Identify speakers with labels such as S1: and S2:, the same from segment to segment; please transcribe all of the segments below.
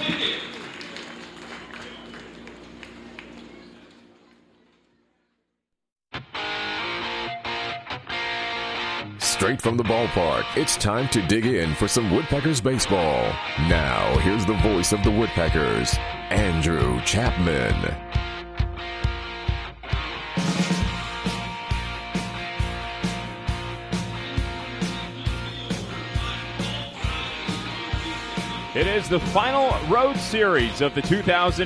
S1: Straight from the ballpark, it's time to dig in for some Woodpeckers baseball. Now, here's the voice of the Woodpeckers, Andrew Chapman.
S2: It is the final road series of the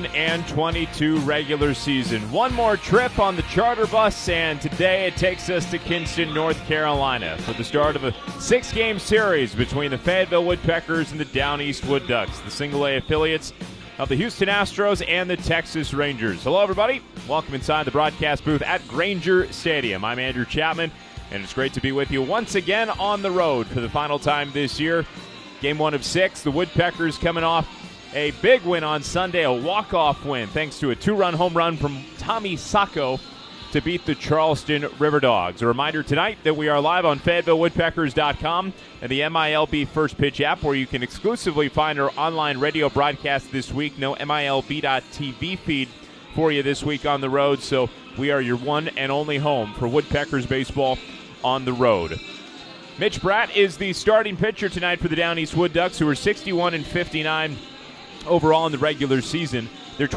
S2: 2022 regular season. One more trip on the charter bus, and today it takes us to Kinston, North Carolina for the start of a 6-game series between the Fayetteville Woodpeckers and the Down East Wood Ducks, the single-A affiliates of the Houston Astros and the Texas Rangers. Hello, everybody. Welcome inside the broadcast booth at Grainger Stadium. I'm Andrew Chapman, and it's great to be with you once again on the road for the final time this year. Game 1 of 6, the Woodpeckers coming off a big win on Sunday, a walk-off win, thanks to a 2-run home run from Tommy Sacco to beat the Charleston River Dogs. A reminder tonight that we are live on FayettevilleWoodpeckers.com and the MILB First Pitch app, where you can exclusively find our online radio broadcast this week. No MILB.TV feed for you this week on the road, so we are your one and only home for Woodpeckers baseball on the road. Mitch Bratt is the starting pitcher tonight for the Down East Wood Ducks, who are 61-59 overall in the regular season. They're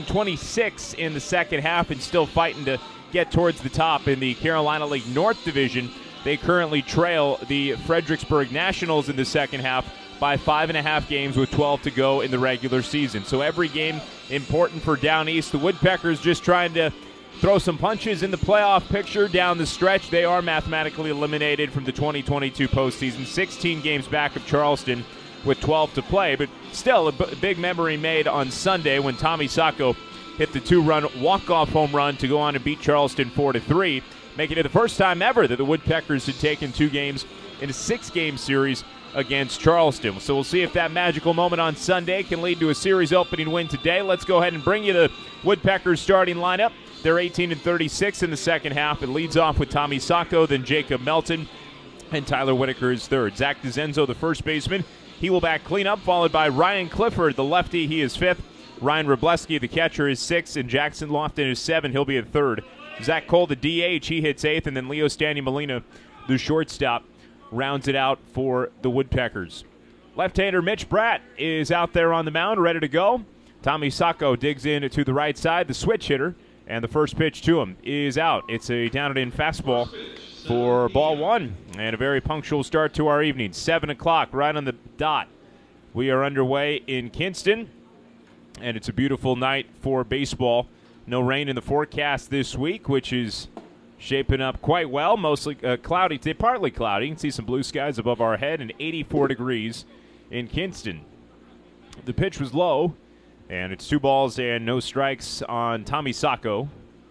S2: 28-26 in the second half and still fighting to get towards the top in the Carolina League North Division. They currently trail the Fredericksburg Nationals in the second half by 5.5 games with 12 to go in the regular season. So every game important for Down East. The Woodpeckers just trying to throw some punches in the playoff picture down the stretch. They are mathematically eliminated from the 2022 postseason. 16 games back of Charleston with 12 to play, but still a big memory made on Sunday when Tommy Sacco hit the 2-run walk-off home run to go on and beat Charleston 4-3, making it the first time ever that the Woodpeckers had taken 2 games in a 6-game series against Charleston. So we'll see if that magical moment on Sunday can lead to a series opening win today. Let's go ahead and bring you the Woodpeckers starting lineup. They're 18-36 in the second half. It leads off with Tommy Sacco, then Jacob Melton, and Tyler Whitaker is third. Zach DeZenzo, the first baseman, he will bat cleanup, followed by Ryan Clifford, the lefty. He is fifth. Ryan Robleski, the catcher, is sixth, and Jackson Lofton is seventh. He'll be at third. Zach Cole, the DH, he hits eighth, and then Leo Stanley Molina, the shortstop, rounds it out for the Woodpeckers. Left-hander Mitch Bratt is out there on the mound, ready to go. Tommy Sacco digs in to the right side, the switch hitter. And the first pitch to him is out. It's a down-and-in fastball for ball one. And a very punctual start to our evening. 7 o'clock, right on the dot. We are underway in Kinston. And it's a beautiful night for baseball. No rain in the forecast this week, which is shaping up quite well. Mostly cloudy, partly cloudy. You can see some blue skies above our head and 84 degrees in Kinston. The pitch was low. And it's 2 balls and no strikes on Tommy Sacco.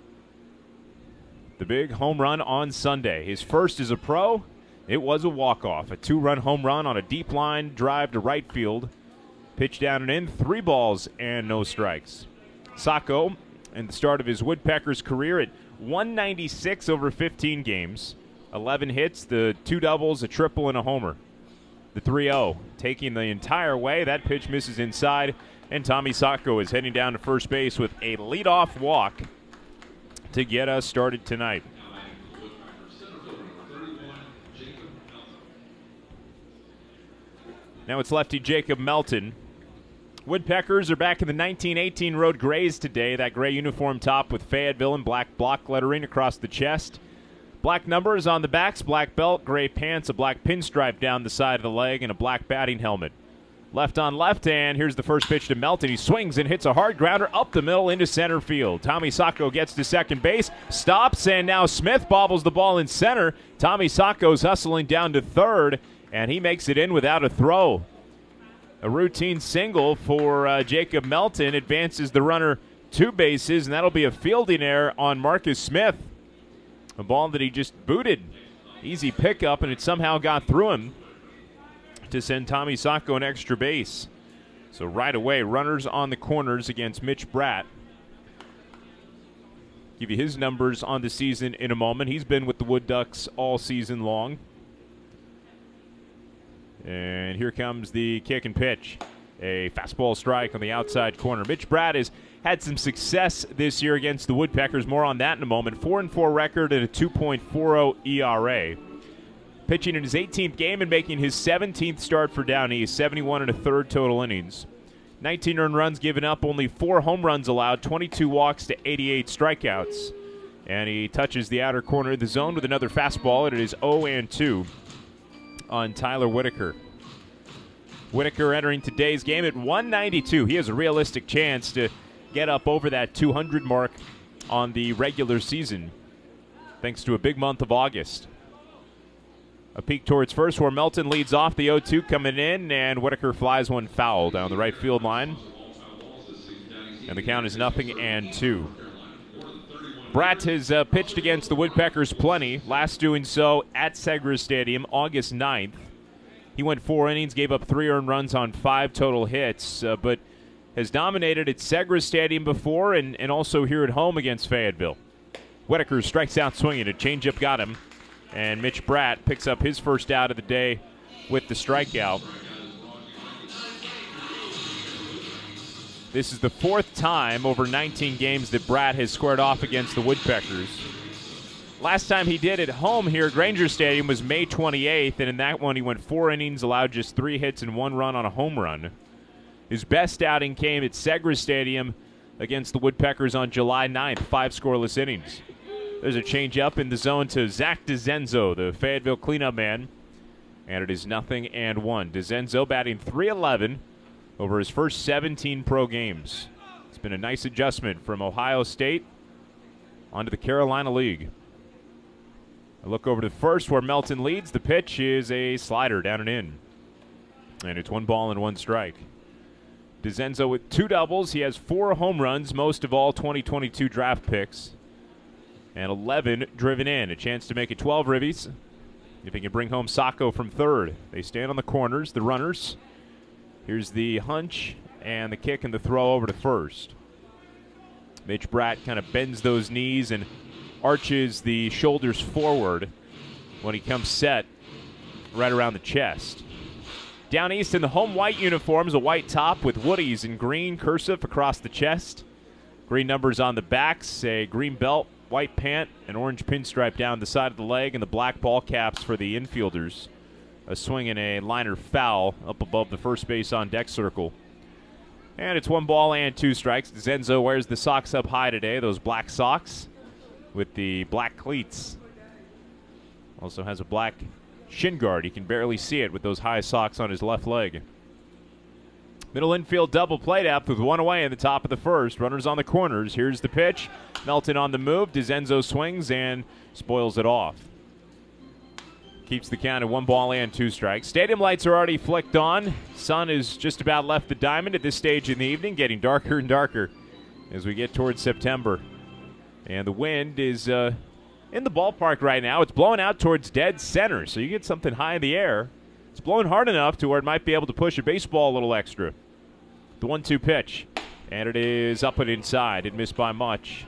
S2: The big home run on Sunday. His first as a pro. It was a walk-off. A 2-run home run on a deep line drive to right field. Pitch down and in. 3 balls and no strikes. Sacco, in the start of his Woodpeckers career, at 196 over 15 games. 11 hits, the 2 doubles, a triple, and a homer. The 3-0 taking the entire way. That pitch misses inside. And Tommy Sacco is heading down to first base with a leadoff walk to get us started tonight. Now it's lefty Jacob Melton. Woodpeckers are back in the 1918 Road Grays today. That gray uniform top with Fayetteville and black block lettering across the chest. Black numbers on the backs, black belt, gray pants, a black pinstripe down the side of the leg, and a black batting helmet. Left on left, and here's the first pitch to Melton. He swings and hits a hard grounder up the middle into center field. Tommy Sacco gets to second base, stops, and now Smith bobbles the ball in center. Tommy Sacco's hustling down to third, and he makes it in without a throw. A routine single for Jacob Melton advances the runner 2 bases, and that'll be a fielding error on Marcus Smith. A ball that he just booted. Easy pickup, and it somehow got through him to send Tommy Sacco an extra base. So right away, runners on the corners against Mitch Bratt. Give you his numbers on the season in a moment. He's been with the Wood Ducks all season long. And here comes the kick and pitch. A fastball strike on the outside corner. Mitch Bratt has had some success this year against the Woodpeckers. More on that in a moment. 4-4 record and a 2.40 ERA. Pitching in his 18th game and making his 17th start for Down East. 71 1/3 total innings. 19 earned runs given up, only 4 home runs allowed, 22 walks to 88 strikeouts. And he touches the outer corner of the zone with another fastball, and it is 0-2 on Tyler Whitaker. Whitaker entering today's game at 192. He has a realistic chance to get up over that 200 mark on the regular season, thanks to a big month of August. A peek towards first where Melton leads off, the 0-2 coming in, and Whitaker flies one foul down the right field line. And the count is 0-2. Bratt has pitched against the Woodpeckers plenty, last doing so at Segra Stadium August 9th. He went 4 innings, gave up 3 earned runs on 5 total hits, but has dominated at Segra Stadium before and also here at home against Fayetteville. Whitaker strikes out swinging. A changeup got him, and Mitch Bratt picks up his first out of the day with the strikeout. This is the 4th time over 19 games that Bratt has squared off against the Woodpeckers. Last time he did at home here at Granger Stadium was May 28th, and in that one he went 4 innings, allowed just 3 hits and 1 run on a home run. His best outing came at Segra Stadium against the Woodpeckers on July 9th, 5 scoreless innings. There's a change-up in the zone to Zach DeZenzo, the Fayetteville cleanup man, and it is 0-1. DeZenzo batting .311 over his first 17 pro games. It's been a nice adjustment from Ohio State onto the Carolina League. A look over to first where Melton leads. The pitch is a slider down and in. And it's 1 ball and 1 strike. DeZenzo with 2 doubles. He has 4 home runs, most of all 2022 draft picks. And 11 driven in. A chance to make it 12 ribbies if he can bring home Sacco from third. They stand on the corners, the runners. Here's the hunch and the kick and the throw over to first. Mitch Bratt kind of bends those knees and arches the shoulders forward when he comes set right around the chest. Down East in the home white uniforms, a white top with Woodies in green cursive across the chest. Green numbers on the backs, a green belt, white pant, an orange pinstripe down the side of the leg, and the black ball caps for the infielders. A swing and a liner foul up above the first base on deck circle. And it's 1 ball and 2 strikes. DeZenzo wears the socks up high today, those black socks with the black cleats. Also has a black shin guard. You can barely see it with those high socks on his left leg. Middle infield double play depth with 1 away in the top of the first. Runners on the corners. Here's the pitch. Melton on the move. DeZenzo swings and spoils it off. Keeps the count at 1 ball and 2 strikes. Stadium lights are already flicked on. Sun has just about left the diamond at this stage in the evening, getting darker and darker as we get towards September. And the wind is in the ballpark right now. It's blowing out towards dead center, so you get something high in the air. It's blowing hard enough to where it might be able to push a baseball a little extra. The 1-2 pitch, and it is up and inside. It missed by much.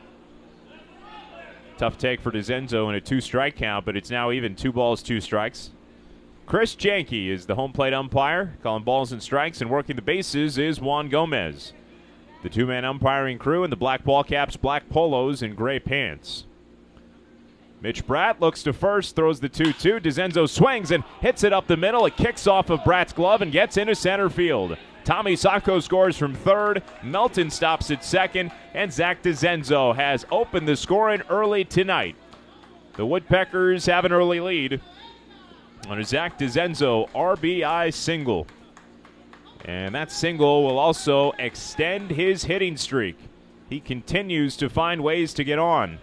S2: Tough take for DeZenzo in a 2-strike count, but it's now even 2 balls, 2 strikes. Chris Janke is the home plate umpire, calling balls and strikes, and working the bases is Juan Gomez. The 2-man umpiring crew in the black ball caps, black polos, and gray pants. Mitch Bratt looks to first, throws the 2-2. DeZenzo swings and hits it up the middle. It kicks off of Bratt's glove and gets into center field. Tommy Sacco scores from third. Melton stops at second. And Zach DeZenzo has opened the scoring early tonight. The Woodpeckers have an early lead on a Zach DeZenzo RBI single. And that single will also extend his hitting streak. He continues to find ways to get on.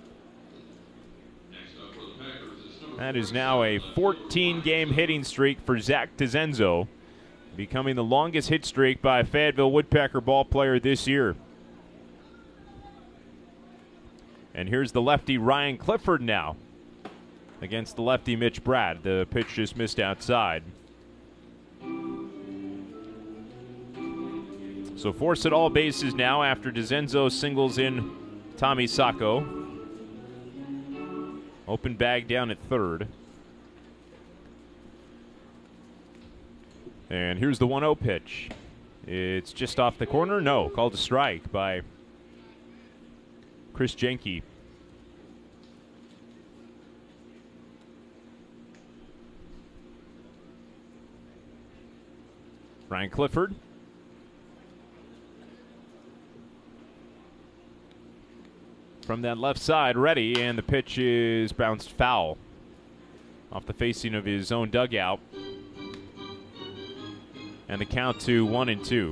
S2: That is now a 14-game hitting streak for Zach DeZenzo, becoming the longest hit streak by a Fayetteville Woodpecker ball player this year. And here's the lefty Ryan Clifford now against the lefty Mitch Bratt. The pitch just missed outside. So force at all bases now after DeZenzo singles in Tommy Sacco. Open bag down at third. And here's the 1-0 pitch. It's just off the corner. No, called a strike by Chris Jenke. Ryan Clifford. From that left side, ready, and the pitch is bounced foul off the facing of his own dugout. And the count to 1-2.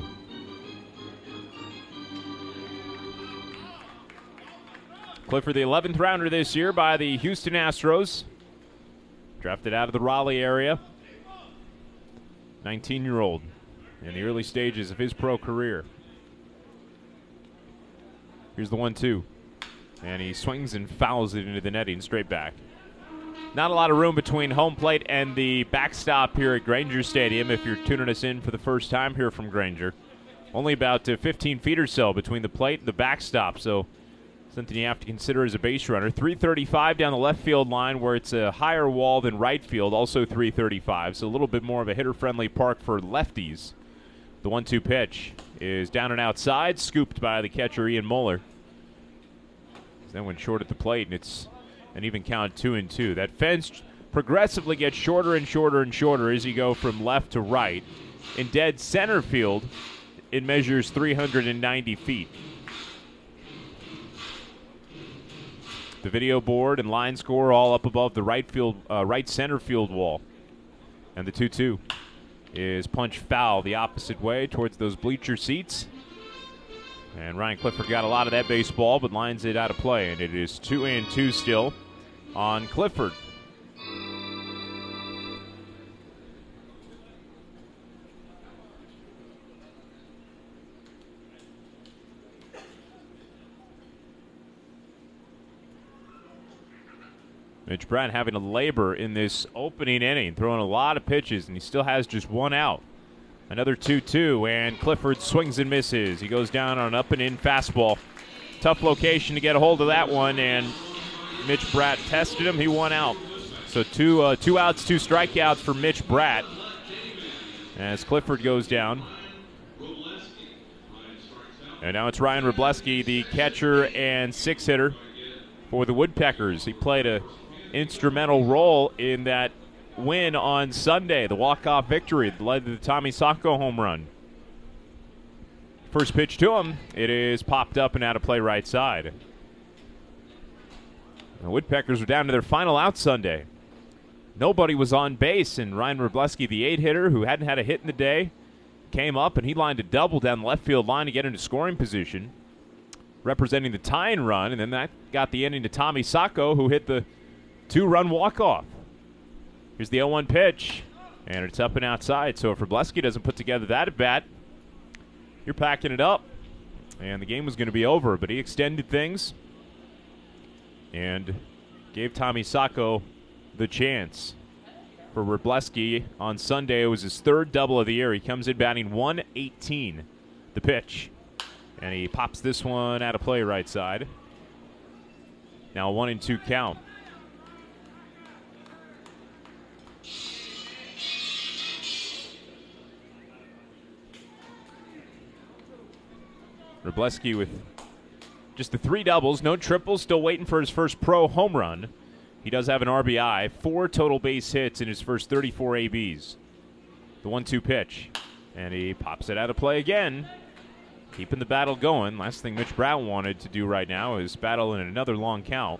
S2: Clifford, the 11th rounder this year by the Houston Astros. Drafted out of the Raleigh area. 19-year-old in the early stages of his pro career. Here's the 1-2. And he swings and fouls it into the netting, straight back. Not a lot of room between home plate and the backstop here at Granger Stadium if you're tuning us in for the first time here from Granger. Only about 15 feet or so between the plate and the backstop, so something you have to consider as a base runner. 335 down the left field line where it's a higher wall than right field, also 335, so a little bit more of a hitter-friendly park for lefties. The 1-2 pitch is down and outside, scooped by the catcher Ian Moeller. Then went short at the plate, and it's an even count 2-2. That fence progressively gets shorter and shorter and shorter as you go from left to right. In dead center field, it measures 390 feet. The video board and line score all up above the right center field wall. And the 2-2 is punch foul the opposite way towards those bleacher seats. And Ryan Clifford got a lot of that baseball, but lines it out of play. And it is 2-2 still on Clifford. Mitch Bratt having to labor in this opening inning, throwing a lot of pitches, and he still has just one out. Another 2-2, and Clifford swings and misses. He goes down on an up-and-in fastball. Tough location to get a hold of that one, and Mitch Bratt tested him. He won out. So two outs, 2 strikeouts for Mitch Bratt as Clifford goes down. And now it's Ryan Wrobleski, the catcher and 6-hitter for the Woodpeckers. He played an instrumental role in that win on Sunday, the walk-off victory that led to the Tommy Sacco home run. First pitch to him, it is popped up and out of play right side. The Woodpeckers were down to their final out Sunday. Nobody was on base, and Ryan Wrobleski, the 8-hitter who hadn't had a hit in the day, came up and he lined a double down the left field line to get into scoring position, representing the tying run, and then that got the inning to Tommy Sacco, who hit the 2-run walk-off. Here's the 0-1 pitch, and it's up and outside. So if Wrobleski doesn't put together that at-bat, you're packing it up. And the game was going to be over, but he extended things and gave Tommy Sacco the chance. For Wrobleski on Sunday, it was his 3rd double of the year. He comes in batting 118, the pitch. And he pops this one out of play right side. Now 1-2 count. Wrobleski with just the 3 doubles, no triples, still waiting for his first pro home run. He does have an RBI, 4 total base hits in his first 34 ABs. The 1-2 pitch, and he pops it out of play again, keeping the battle going. Last thing Mitch Bratt wanted to do right now is battle in another long count.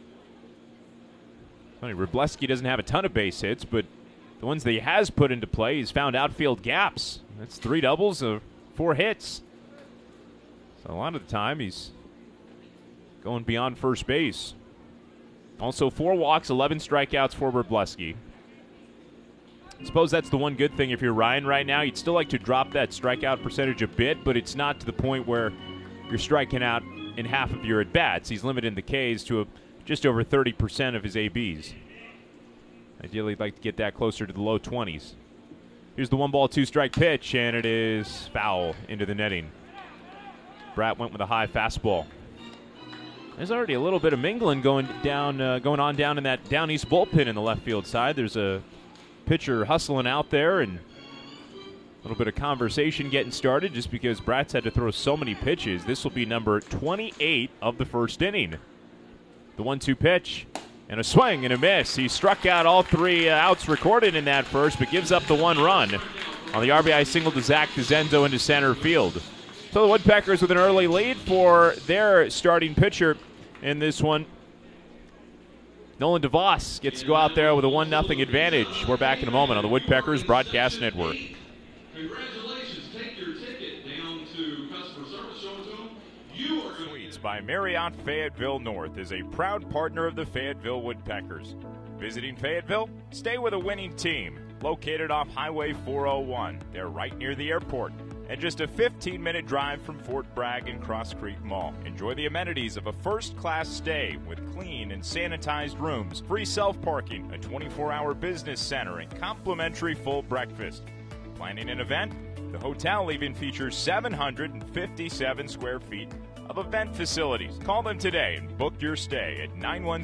S2: Funny, Wrobleski doesn't have a ton of base hits, but the ones that he has put into play, he's found outfield gaps. That's 3 doubles of 4 hits. So a lot of the time he's going beyond first base. Also 4 walks, 11 strikeouts for Wrobleski. I suppose that's the one good thing if you're Ryan right now. You'd still like to drop that strikeout percentage a bit, but it's not to the point where you're striking out in half of your at-bats. He's limiting the Ks to just over 30% of his ABs. Ideally, you'd like to get that closer to the low 20s. Here's the 1-ball, 2-strike pitch, and it is foul into the netting. Bratt went with a high fastball. There's already a little bit of mingling going on down in that down east bullpen in the left field side. There's a pitcher hustling out there, and little bit of conversation getting started just because Bratz had to throw so many pitches. This will be number 28 of the first inning. The 1-2 pitch and a swing and a miss. He struck out all 3 outs recorded in that first, but gives up the 1 run on the RBI single to Zach DeZenzo into center field. So the Woodpeckers with an early lead for their starting pitcher in this one. Nolan DeVos gets to go out there with a 1-0 advantage. We're back in a moment on the Woodpeckers Broadcast Network.
S3: Congratulations. Take your ticket down to customer service. Show it to them. You are
S2: Suites by Marriott Fayetteville North is a proud partner of the Fayetteville Woodpeckers. Visiting Fayetteville? Stay with a winning team. Located off Highway 401. They're right near the airport and just a 15-minute drive from Fort Bragg and Cross Creek Mall. Enjoy the amenities of a first-class stay with clean and sanitized rooms, free self-parking, a 24-hour business center, and complimentary full breakfast. Planning an event? The hotel even features 757 square feet of event facilities. Call them today and book your stay at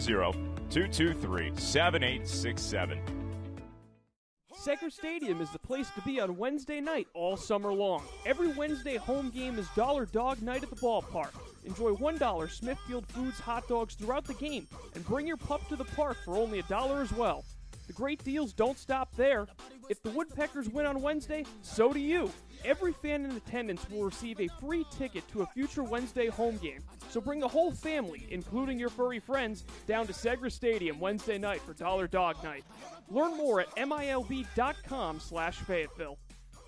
S2: 910-223-7867.
S4: Segra Stadium is the place to be on Wednesday night all summer long. Every Wednesday home game is Dollar Dog Night at the ballpark. Enjoy $1 Smithfield Foods hot dogs throughout the game and bring your pup to the park for only $1 as well. The great deals don't stop there. If the Woodpeckers win on Wednesday, so do you. Every fan in attendance will receive a free ticket to a future Wednesday home game. So bring the whole family, including your furry friends, down to Segra Stadium Wednesday night for Dollar Dog Night. Learn more at milb.com/Fayetteville.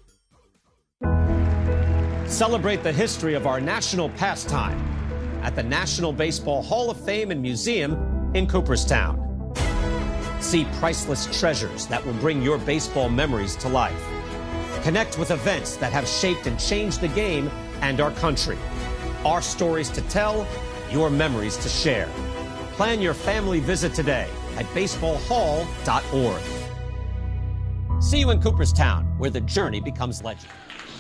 S5: Celebrate the history of our national pastime at the National Baseball Hall of Fame and Museum in Cooperstown. See priceless treasures that will bring your baseball memories to life. Connect with events that have shaped and changed the game and our country. Our stories to tell, your memories to share. Plan your family visit today at baseballhall.org. See you in Cooperstown, where the journey becomes legend.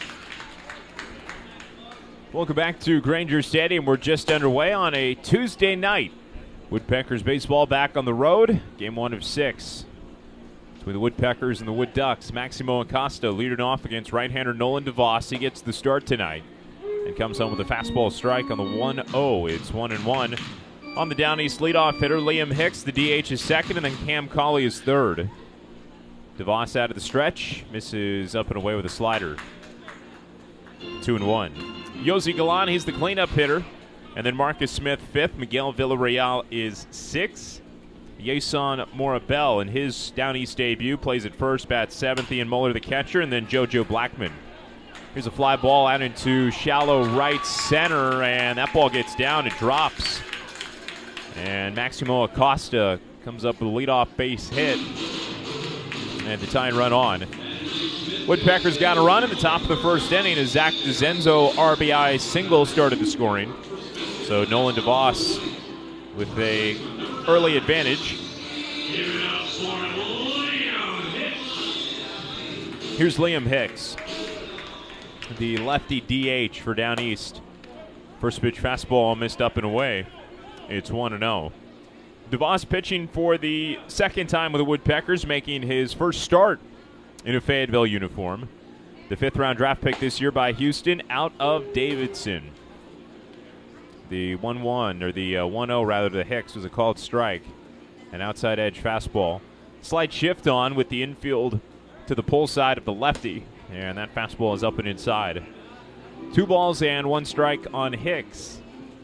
S2: Welcome back to Granger Stadium. We're just underway on a Tuesday night. Woodpeckers baseball back on the road. Game 1 of 6 between the Woodpeckers and the Wood Ducks. Maximo Acosta leading off against right-hander Nolan DeVos. He gets the start tonight and comes home with a fastball strike on the 1-0. It's 1-1. On the Down East leadoff hitter, Liam Hicks, the DH is second, and then Cam Cauley is third. DeVos out of the stretch, misses up and away with a slider. 2-1. Yossi Galan, he's the cleanup hitter. And then Marcus Smith, fifth. Miguel Villarreal is sixth. Jason Morabel, in his Down East debut, plays at first, bats seventh. Ian Muller, the catcher, and then JoJo Blackman. Here's a fly ball out into shallow right center, and that ball gets down. It drops. And Maximo Acosta comes up with a leadoff base hit. And the tying run on. Woodpeckers got a run in the top of the first inning as Zach DeZenzo RBI single started the scoring. So Nolan DeVos with a early advantage. Here's Liam Hicks, the lefty DH for Down East. First pitch fastball missed up and away. It's 1-0. DeVos pitching for the second time with the Woodpeckers, making his first start in a Fayetteville uniform. The fifth-round draft pick this year by Houston out of Davidson. The 1-1, or the 1-0 rather, to Hicks was a called strike. An outside edge fastball. Slight shift on with the infield to the pull side of the lefty. And that fastball is up and inside. 2 balls and 1 strike on Hicks.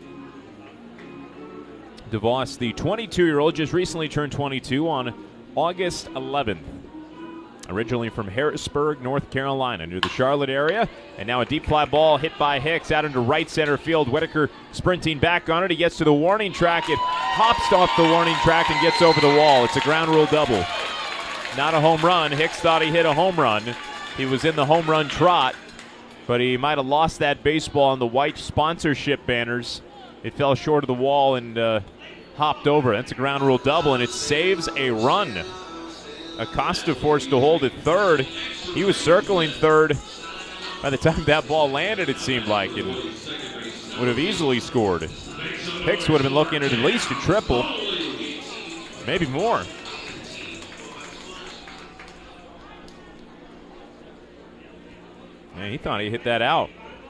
S2: DeVos, the 22-year-old, just recently turned 22 on August 11th. Originally from Harrisburg, North Carolina, near the Charlotte area. And now a deep fly ball hit by Hicks out into right center field. Whitaker sprinting back on it. He gets to the warning track. It hops off the warning track and gets over the wall. It's a ground rule double. Not a home run. Hicks thought he hit a home run. He was in the home run trot, but he might have lost that baseball on the white sponsorship banners. It fell short of the wall and hopped over. That's a ground rule double, and it saves a run. Acosta forced to hold at third. He was circling third by the time that ball landed, it seemed like, and would have easily scored. Hicks would have been looking at least a triple, maybe more. And he thought he hit that out.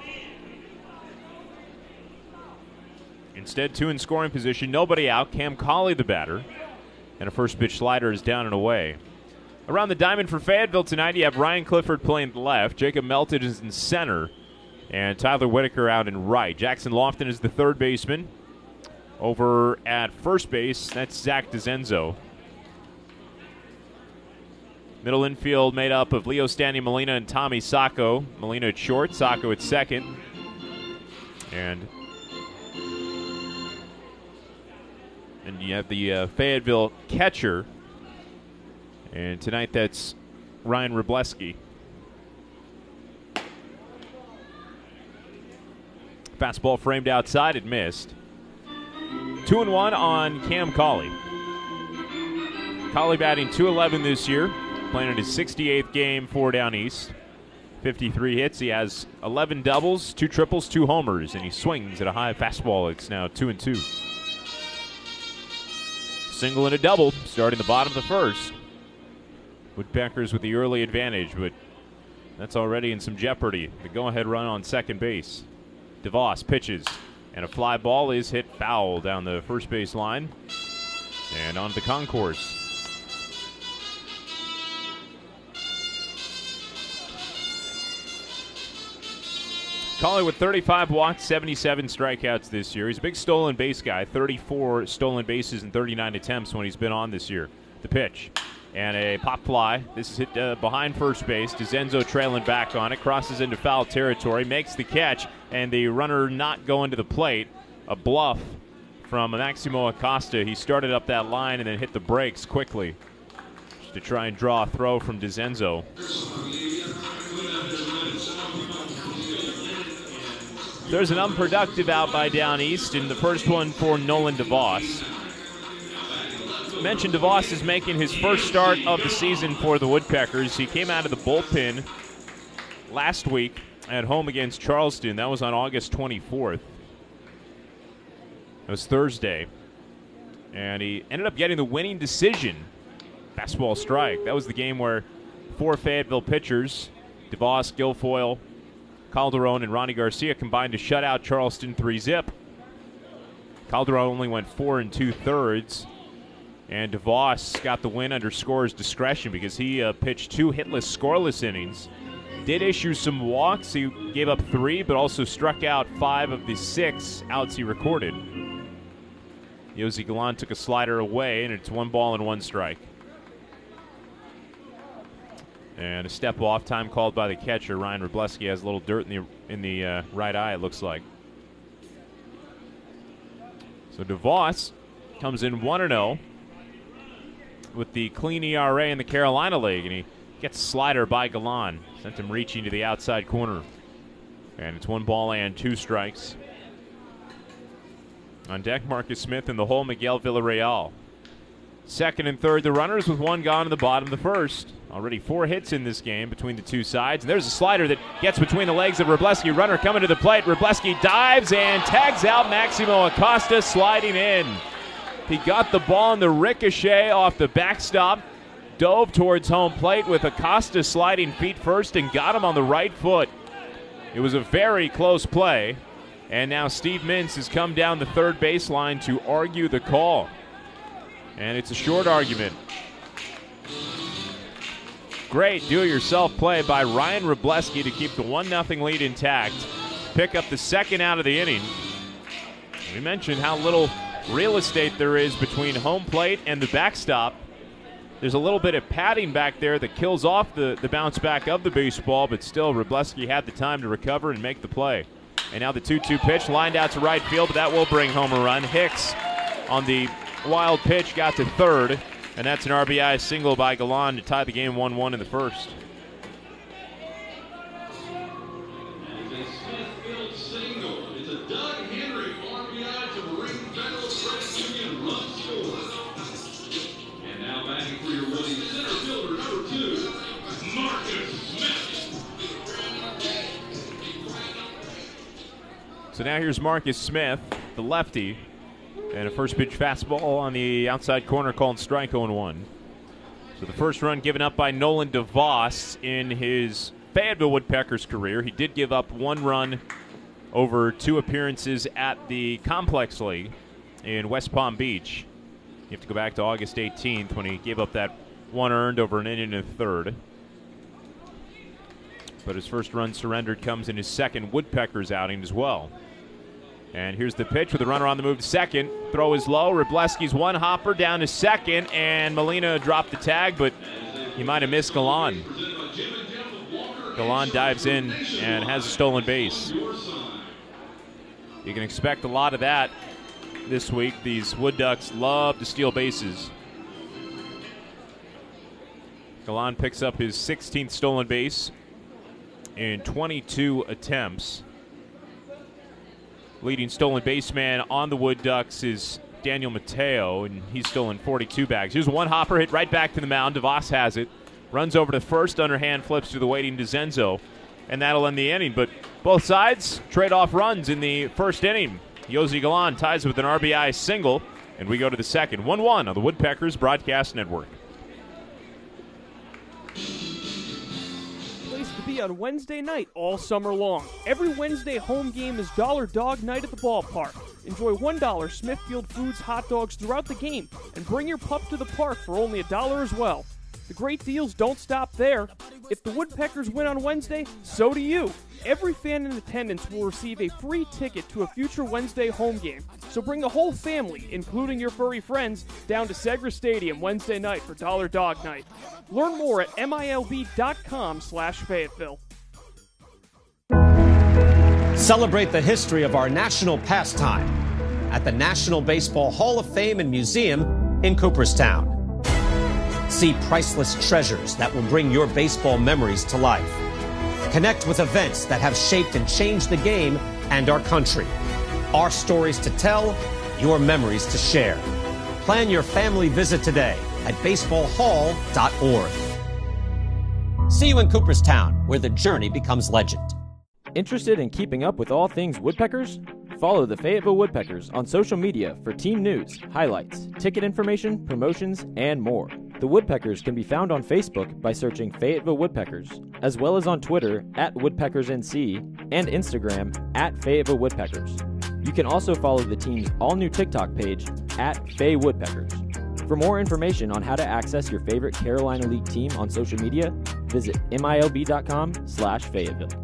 S2: Instead, 2 in scoring position, nobody out. Cam Colley, the batter. And a first pitch slider is down and away. Around the diamond for Fayetteville tonight, you have Ryan Clifford playing left. Jacob Melton is in center. And Tyler Whitaker out in right. Jackson Lofton is the third baseman. Over at first base, that's Zach DeZenzo. Middle infield made up of Leo Stanley Molina and Tommy Sacco. Molina at short, Sacco at second. And you have the Fayetteville catcher. And tonight that's Ryan Wrobleski. Fastball framed outside, it missed. 2-1 on Cam Colley. Colley batting .211 this year, playing in his 68th game for Down East. 53 hits. He has 11 doubles, 2 triples, 2 homers, and he swings at a high fastball. It's now 2-2. Single and a double, starting the bottom of the first. Woodpeckers with the early advantage, but that's already in some jeopardy. The go-ahead run on second base. DeVos pitches, and a fly ball is hit foul down the first base line and onto the concourse. Colley with 35 walks, 77 strikeouts this year. He's a big stolen base guy, 34 stolen bases in 39 attempts when he's been on this year. The pitch. And a pop fly. This is hit behind first base. DeZenzo trailing back on it. Crosses into foul territory. Makes the catch. And the runner not going to the plate. A bluff from Maximo Acosta. He started up that line and then hit the brakes quickly just to try and draw a throw from DeZenzo. There's an unproductive out by Down East, and the first one for Nolan DeVos. Mentioned DeVos is making his first start of the season for the Woodpeckers. He came out of the bullpen last week at home against Charleston. That was on August 24th. It was Thursday. And he ended up getting the winning decision. Fastball strike. That was the game where 4 Fayetteville pitchers, DeVos, Guilfoyle, Calderon, and Ronnie Garcia, combined to shut out Charleston 3-zip. Calderon only went 4 2/3. And DeVos got the win under scorer's discretion because he pitched 2 hitless, scoreless innings. Did issue some walks. He gave up 3, but also struck out 5 of the 6 outs he recorded. Yossi Galan took a slider away, and it's 1 ball and 1 strike. And a step off, time called by the catcher. Ryan Wrobleski has a little dirt in the right eye, it looks like. So DeVos comes in 1-0 with the clean ERA in the Carolina League, and he gets a slider by Galan. Sent him reaching to the outside corner. And it's 1 ball and 2 strikes. On deck, Marcus Smith in the hole, Miguel Villarreal. Second and third, the runners with 1 gone in the bottom of the first. Already 4 hits in this game between the 2 sides. And there's a slider that gets between the legs of Wrobleski. Runner coming to the plate. Wrobleski dives and tags out Maximo Acosta sliding in. He got the ball in the ricochet off the backstop. Dove towards home plate with Acosta sliding feet first and got him on the right foot. It was a very close play. And now Steve Mintz has come down the third baseline to argue the call. And it's a short argument. Great do-it-yourself play by Ryan Wrobleski to keep the 1-0 lead intact. Pick up the second out of the inning. We mentioned how little real estate there is between home plate and the backstop. There's a little bit of padding back there that kills off the bounce back of the baseball, but still Wrobleski had the time to recover and make the play. And now the 2-2 pitch lined out to right field, but that will bring home a run. Hicks on the wild pitch got to third, and that's an RBI single by Galan to tie the game 1-1 in the first.
S3: It's a Smithfield single. It's a Doug Henry RBI to Marine Federal Credit Union run score. And now batting for your winning center fielder, number 2, Marcus Smith.
S2: So now here's Marcus Smith, the lefty. And a first pitch fastball on the outside corner called strike 0-1. So the first run given up by Nolan DeVos in his Fayetteville Woodpeckers career. He did give up one run over 2 appearances at the Complex League in West Palm Beach. You have to go back to August 18th when he gave up that 1 earned over an inning and a third. But his first run surrendered comes in his second Woodpeckers outing as well. And here's the pitch with the runner on the move to second. Throw is low. Wroblewski's one hopper down to second, and Molina dropped the tag, but he might have missed Galan. Galan dives in and has a stolen base. You can expect a lot of that this week. These Wood Ducks love to steal bases. Galan picks up his 16th stolen base in 22 attempts. Leading stolen baseman on the Wood Ducks is Daniel Mateo, and he's stolen 42 bags. Here's one hopper hit right back to the mound. DeVos has it. Runs over to first, underhand flips to the waiting DeZenzo, and that'll end the inning. But both sides trade off runs in the first inning. Yosi Galan ties with an RBI single, and we go to the second. 1-1 on the Woodpeckers Broadcast Network.
S4: Place to be on Wednesday night all summer long. Every Wednesday home game is Dollar Dog Night at the ballpark. Enjoy $1 Smithfield Foods hot dogs throughout the game, and bring your pup to the park for only $1 as well. The great deals don't stop there. If the Woodpeckers win on Wednesday, so do you. Every fan in attendance will receive a free ticket to a future Wednesday home game. So bring the whole family, including your furry friends, down to Segra Stadium Wednesday night for Dollar Dog Night. Learn more at milb.com/Fayetteville.
S5: Celebrate the history of our national pastime at the National Baseball Hall of Fame and Museum in Cooperstown. See priceless treasures that will bring your baseball memories to life. Connect with events that have shaped and changed the game and our country. Our stories to tell, your memories to share. Plan your family visit today at baseballhall.org. See you in Cooperstown, where the journey becomes legend.
S6: Interested in keeping up with all things Woodpeckers? Follow the Fayetteville Woodpeckers on social media for team news, highlights, ticket information, promotions, and more. The Woodpeckers can be found on Facebook by searching Fayetteville Woodpeckers, as well as on Twitter at WoodpeckersNC and Instagram at Fayetteville Woodpeckers. You can also follow the team's all-new TikTok page at Faye Woodpeckers. For more information on how to access your favorite Carolina League team on social media, visit milb.com/Fayetteville.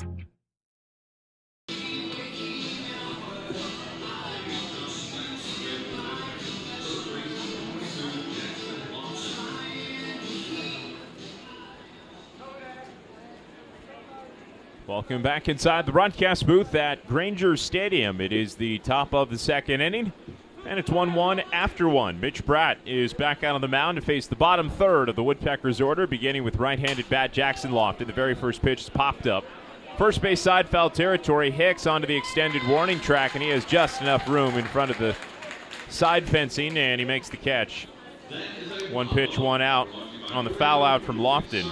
S2: Welcome back inside the broadcast booth at Granger Stadium. It is the top of the second inning, and it's 1-1 after one. Mitch Bratt is back out on the mound to face the bottom third of the Woodpeckers order, beginning with right-handed bat Jackson Lofton. The very first pitch is popped up. First base side foul territory. Hicks onto the extended warning track, and he has just enough room in front of the side fencing, and he makes the catch. One pitch, one out on the foul out from Lofton.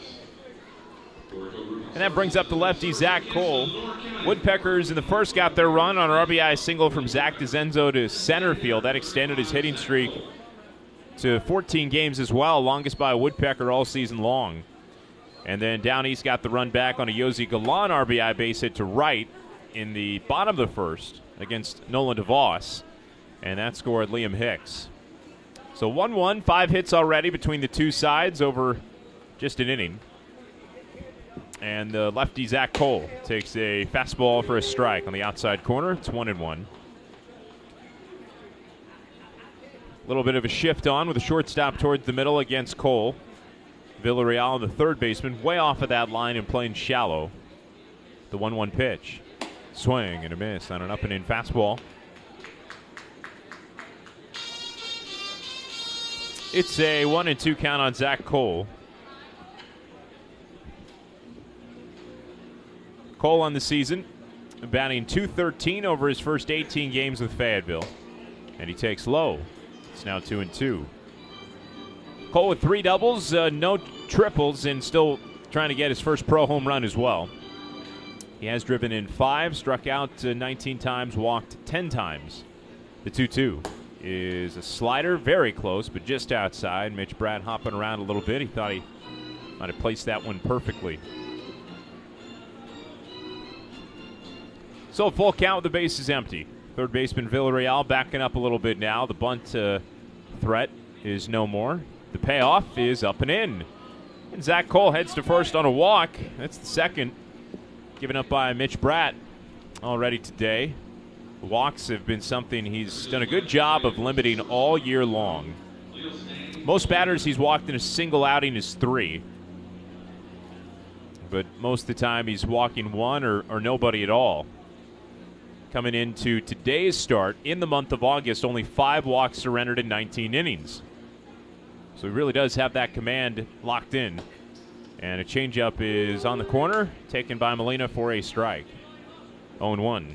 S2: And that brings up the lefty, Zach Cole. Woodpeckers in the first got their run on an RBI single from Zach DeZenzo to center field. That extended his hitting streak to 14 games as well, longest by a Woodpecker all season long. And then down east got the run back on a Yosi Galan RBI base hit to right in the bottom of the first against Nolan DeVos. And that scored Liam Hicks. So 1-1, 5 hits already between the two sides over just an inning. And the lefty, Zach Cole, takes a fastball for a strike on the outside corner. It's 1-1. A little bit of a shift on with a shortstop towards the middle against Cole. Villarreal, the third baseman, way off of that line and playing shallow. The 1-1 pitch. Swing and a miss on an up-and-in fastball. It's a 1-2 count on Zach Cole. Cole on the season, batting .213 over his first 18 games with Fayetteville. And he takes low. It's now 2-2. Cole with 3 doubles, no triples, and still trying to get his first pro home run as well. He has driven in 5, struck out 19 times, walked 10 times. The 2-2 is a slider, very close, but just outside. Mitch Bratt hopping around a little bit. He thought he might have placed that one perfectly. So a full count with the bases empty. Third baseman Villarreal backing up a little bit now. The bunt threat is no more. The payoff is up and in. And Zach Cole heads to first on a walk. That's the second given up by Mitch Bratt already today. The walks have been something he's done a good job of limiting all year long. Most batters he's walked in a single outing is 3. But most of the time he's walking one or nobody at all. Coming into today's start, in the month of August, only 5 walks surrendered in 19 innings. So he really does have that command locked in. And a changeup is on the corner, taken by Molina for a strike. 0-1.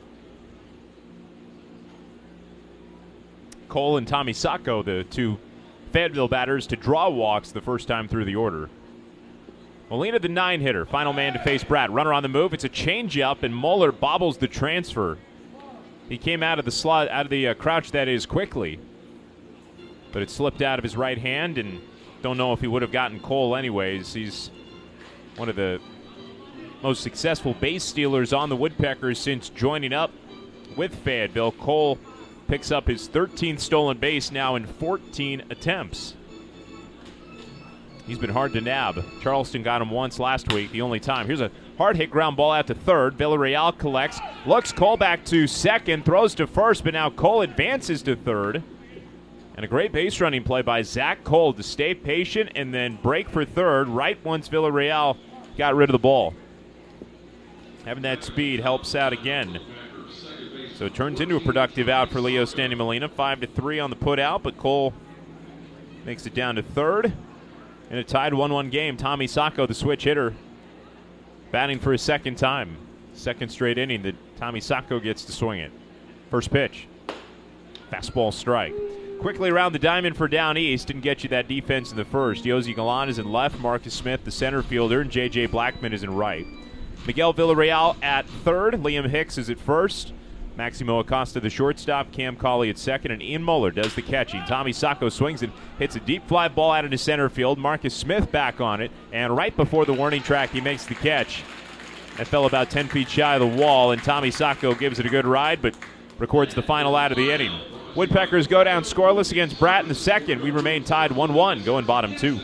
S2: Cole and Tommy Sacco, the two Fayetteville batters, to draw walks the first time through the order. Molina, the 9-hitter, final man to face Bratt. Runner on the move. It's a changeup, and Mueller bobbles the transfer. He came out of the slot, out of the crouch, that is, quickly. But it slipped out of his right hand, and don't know if he would have gotten Cole anyways. He's one of the most successful base stealers on the Woodpeckers since joining up with Fayetteville. Cole picks up his 13th stolen base now in 14 attempts. He's been hard to nab. Charleston got him once last week, the only time. Here's a hard hit ground ball out to third. Villarreal collects, looks Cole back to second, throws to first, but now Cole advances to third. And a great base running play by Zach Cole to stay patient and then break for third right once Villarreal got rid of the ball. Having that speed helps out again. So it turns into a productive out for Leo Standing Molina. 5-3 on the put out, but Cole makes it down to third. In a tied 1-1 game, Tommy Sacco, the switch hitter, batting for his second time. Second straight inning that Tommy Sacco gets to swing it. First pitch. Fastball strike. Quickly around the diamond for Down East. Didn't get you that defense in the first. Yosi Galan is in left. Marcus Smith, the center fielder, and J.J. Blackman is in right. Miguel Villarreal at third. Liam Hicks is at first. Maximo Acosta, the shortstop. Cam Cauley at second. And Ian Mueller does the catching. Tommy Sacco swings and hits a deep fly ball out into center field. Marcus Smith back on it. And right before the warning track, he makes the catch. That fell about 10 feet shy of the wall. And Tommy Sacco gives it a good ride, but records the final out of the inning. Woodpeckers go down scoreless against Bratt in the second. We remain tied 1-1, going bottom 2.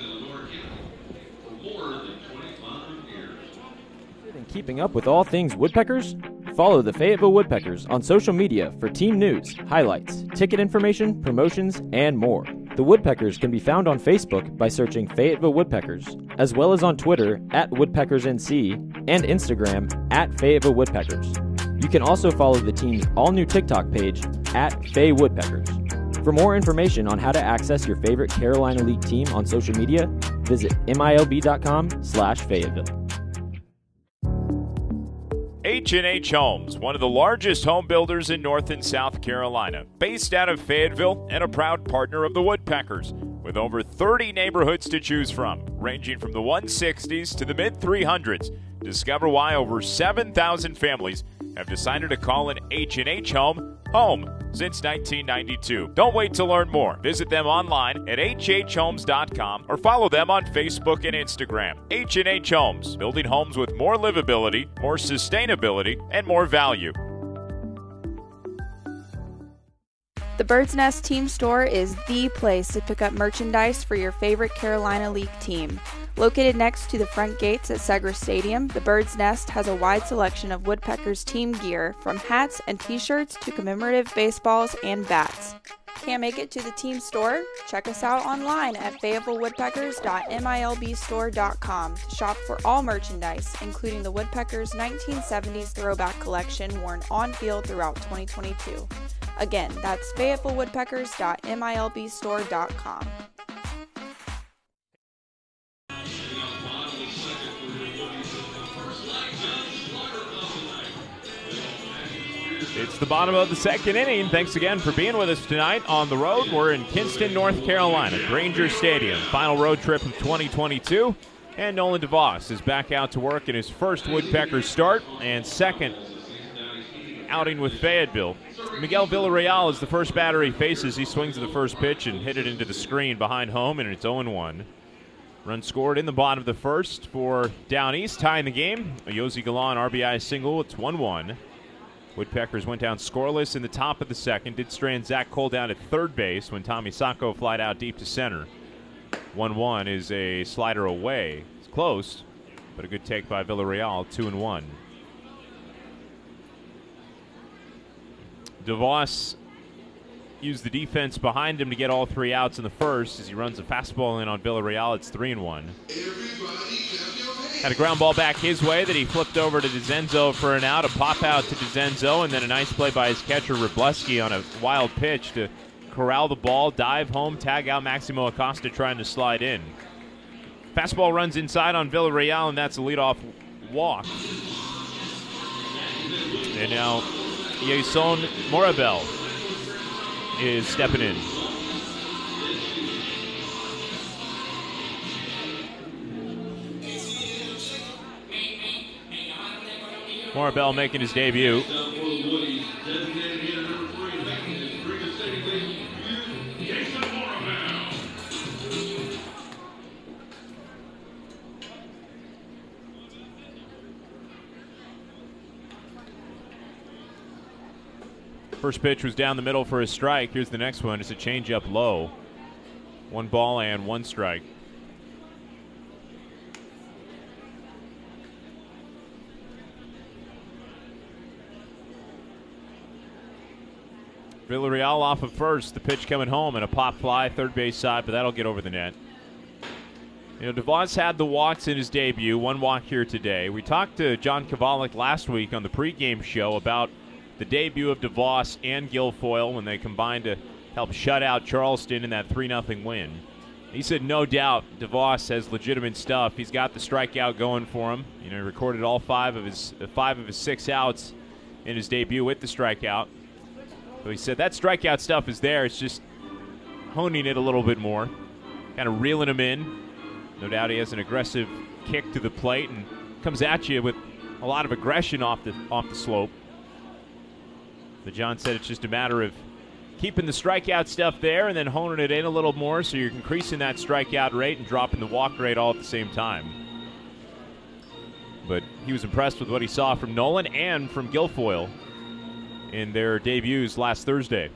S6: Keeping up with all things Woodpeckers? Follow the Fayetteville Woodpeckers on social media for team news, highlights, ticket information, promotions, and more. The Woodpeckers can be found on Facebook by searching Fayetteville Woodpeckers, as well as on Twitter @WoodpeckersNC and Instagram @Fayetteville Woodpeckers. You can also follow the team's all-new TikTok page @FayWoodpeckers. For more information on how to access your favorite Carolina League team on social media, visit milb.com/Fayetteville.
S2: H&H Homes, one of the largest home builders in North and South Carolina, based out of Fayetteville and a proud partner of the Woodpeckers, with over 30 neighborhoods to choose from, ranging from the 160s to the mid-300s. Discover why over 7,000 families have decided to call an H&H home since 1992. Don't wait to learn more. Visit them online at hhhomes.com or follow them on Facebook and Instagram. H&H Homes, building homes with more livability, more sustainability, and more value.
S7: The Bird's Nest Team Store is the place to pick up merchandise for your favorite Carolina League team. Located next to the front gates at Segra Stadium, the Bird's Nest has a wide selection of Woodpeckers team gear, from hats and t-shirts to commemorative baseballs and bats. Can't make it to the team store? Check us out online at FayettevilleWoodpeckers.milbstore.com to shop for all merchandise, including the Woodpeckers 1970s throwback collection worn on-field throughout 2022. Again, that's FayettevilleWoodpeckers.milbstore.com.
S2: It's the bottom of the second inning. Thanks again for being with us tonight on the road. We're in Kinston, North Carolina, Granger Stadium. Final road trip of 2022. And Nolan DeVos is back out to work in his first Woodpeckers start and second outing with Fayetteville. Miguel Villarreal is the first batter he faces. He swings at the first pitch and hit it into the screen behind home, and it's 0-1. Run scored in the bottom of the first for Down East, tying the game. A Yosi Galan RBI single. It's 1-1. Woodpeckers went down scoreless in the top of the second. Did strand Zach Cole down at third base when Tommy Sacco flied out deep to center. 1-1 is a slider away. It's close, but a good take by Villarreal, 2-1. DeVos used the defense behind him to get all 3 outs in the first as he runs a fastball in on Villarreal. It's 3-1. Had a ground ball back his way that he flipped over to DeZenzo for an out, a pop out to DeZenzo, and then a nice play by his catcher, Wroblewski, on a wild pitch to corral the ball, dive home, tag out Maximo Acosta trying to slide in. Fastball runs inside on Villarreal, and that's a leadoff walk. And now Jason Morabel is stepping in. Morabel making his debut. First pitch was down the middle for a strike. Here's the next one. It's a changeup low. 1 ball and 1 strike. Villarreal off of first. The pitch coming home and a pop fly, third base side, but that'll get over the net. You know, DeVos had the walks in his debut. 1 walk here today. We talked to John Kovalik last week on the pregame show about the debut of DeVos and Guilfoyle when they combined to help shut out Charleston in that 3-0 win. He said no doubt DeVos has legitimate stuff. He's got the strikeout going for him. You know, he recorded all 5 of his 6 outs in his debut with the strikeout. So he said that strikeout stuff is there. It's just honing it a little bit more, kind of reeling him in. No doubt he has an aggressive kick to the plate and comes at you with a lot of aggression off the slope. But John said it's just a matter of keeping the strikeout stuff there and then honing it in a little more so you're increasing that strikeout rate and dropping the walk rate all at the same time. But he was impressed with what he saw from Nolan and from Guilfoyle in their debuts last Thursday.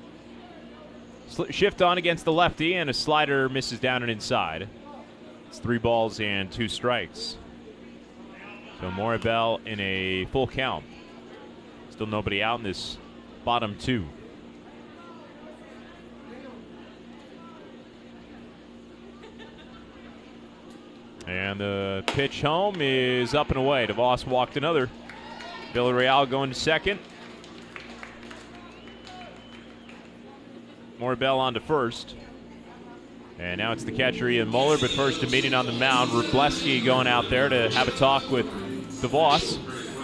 S2: Shift on against the lefty, and a slider misses down and inside. It's 3 balls and 2 strikes. So Morabel in a full count. Still nobody out in this bottom 2. And the pitch home is up and away. DeVos walked another. Villarreal going to second. Morabel on to first. And now it's the catcher Ian Moeller, but first a meeting on the mound. Wroblewski going out there to have a talk with DeVos.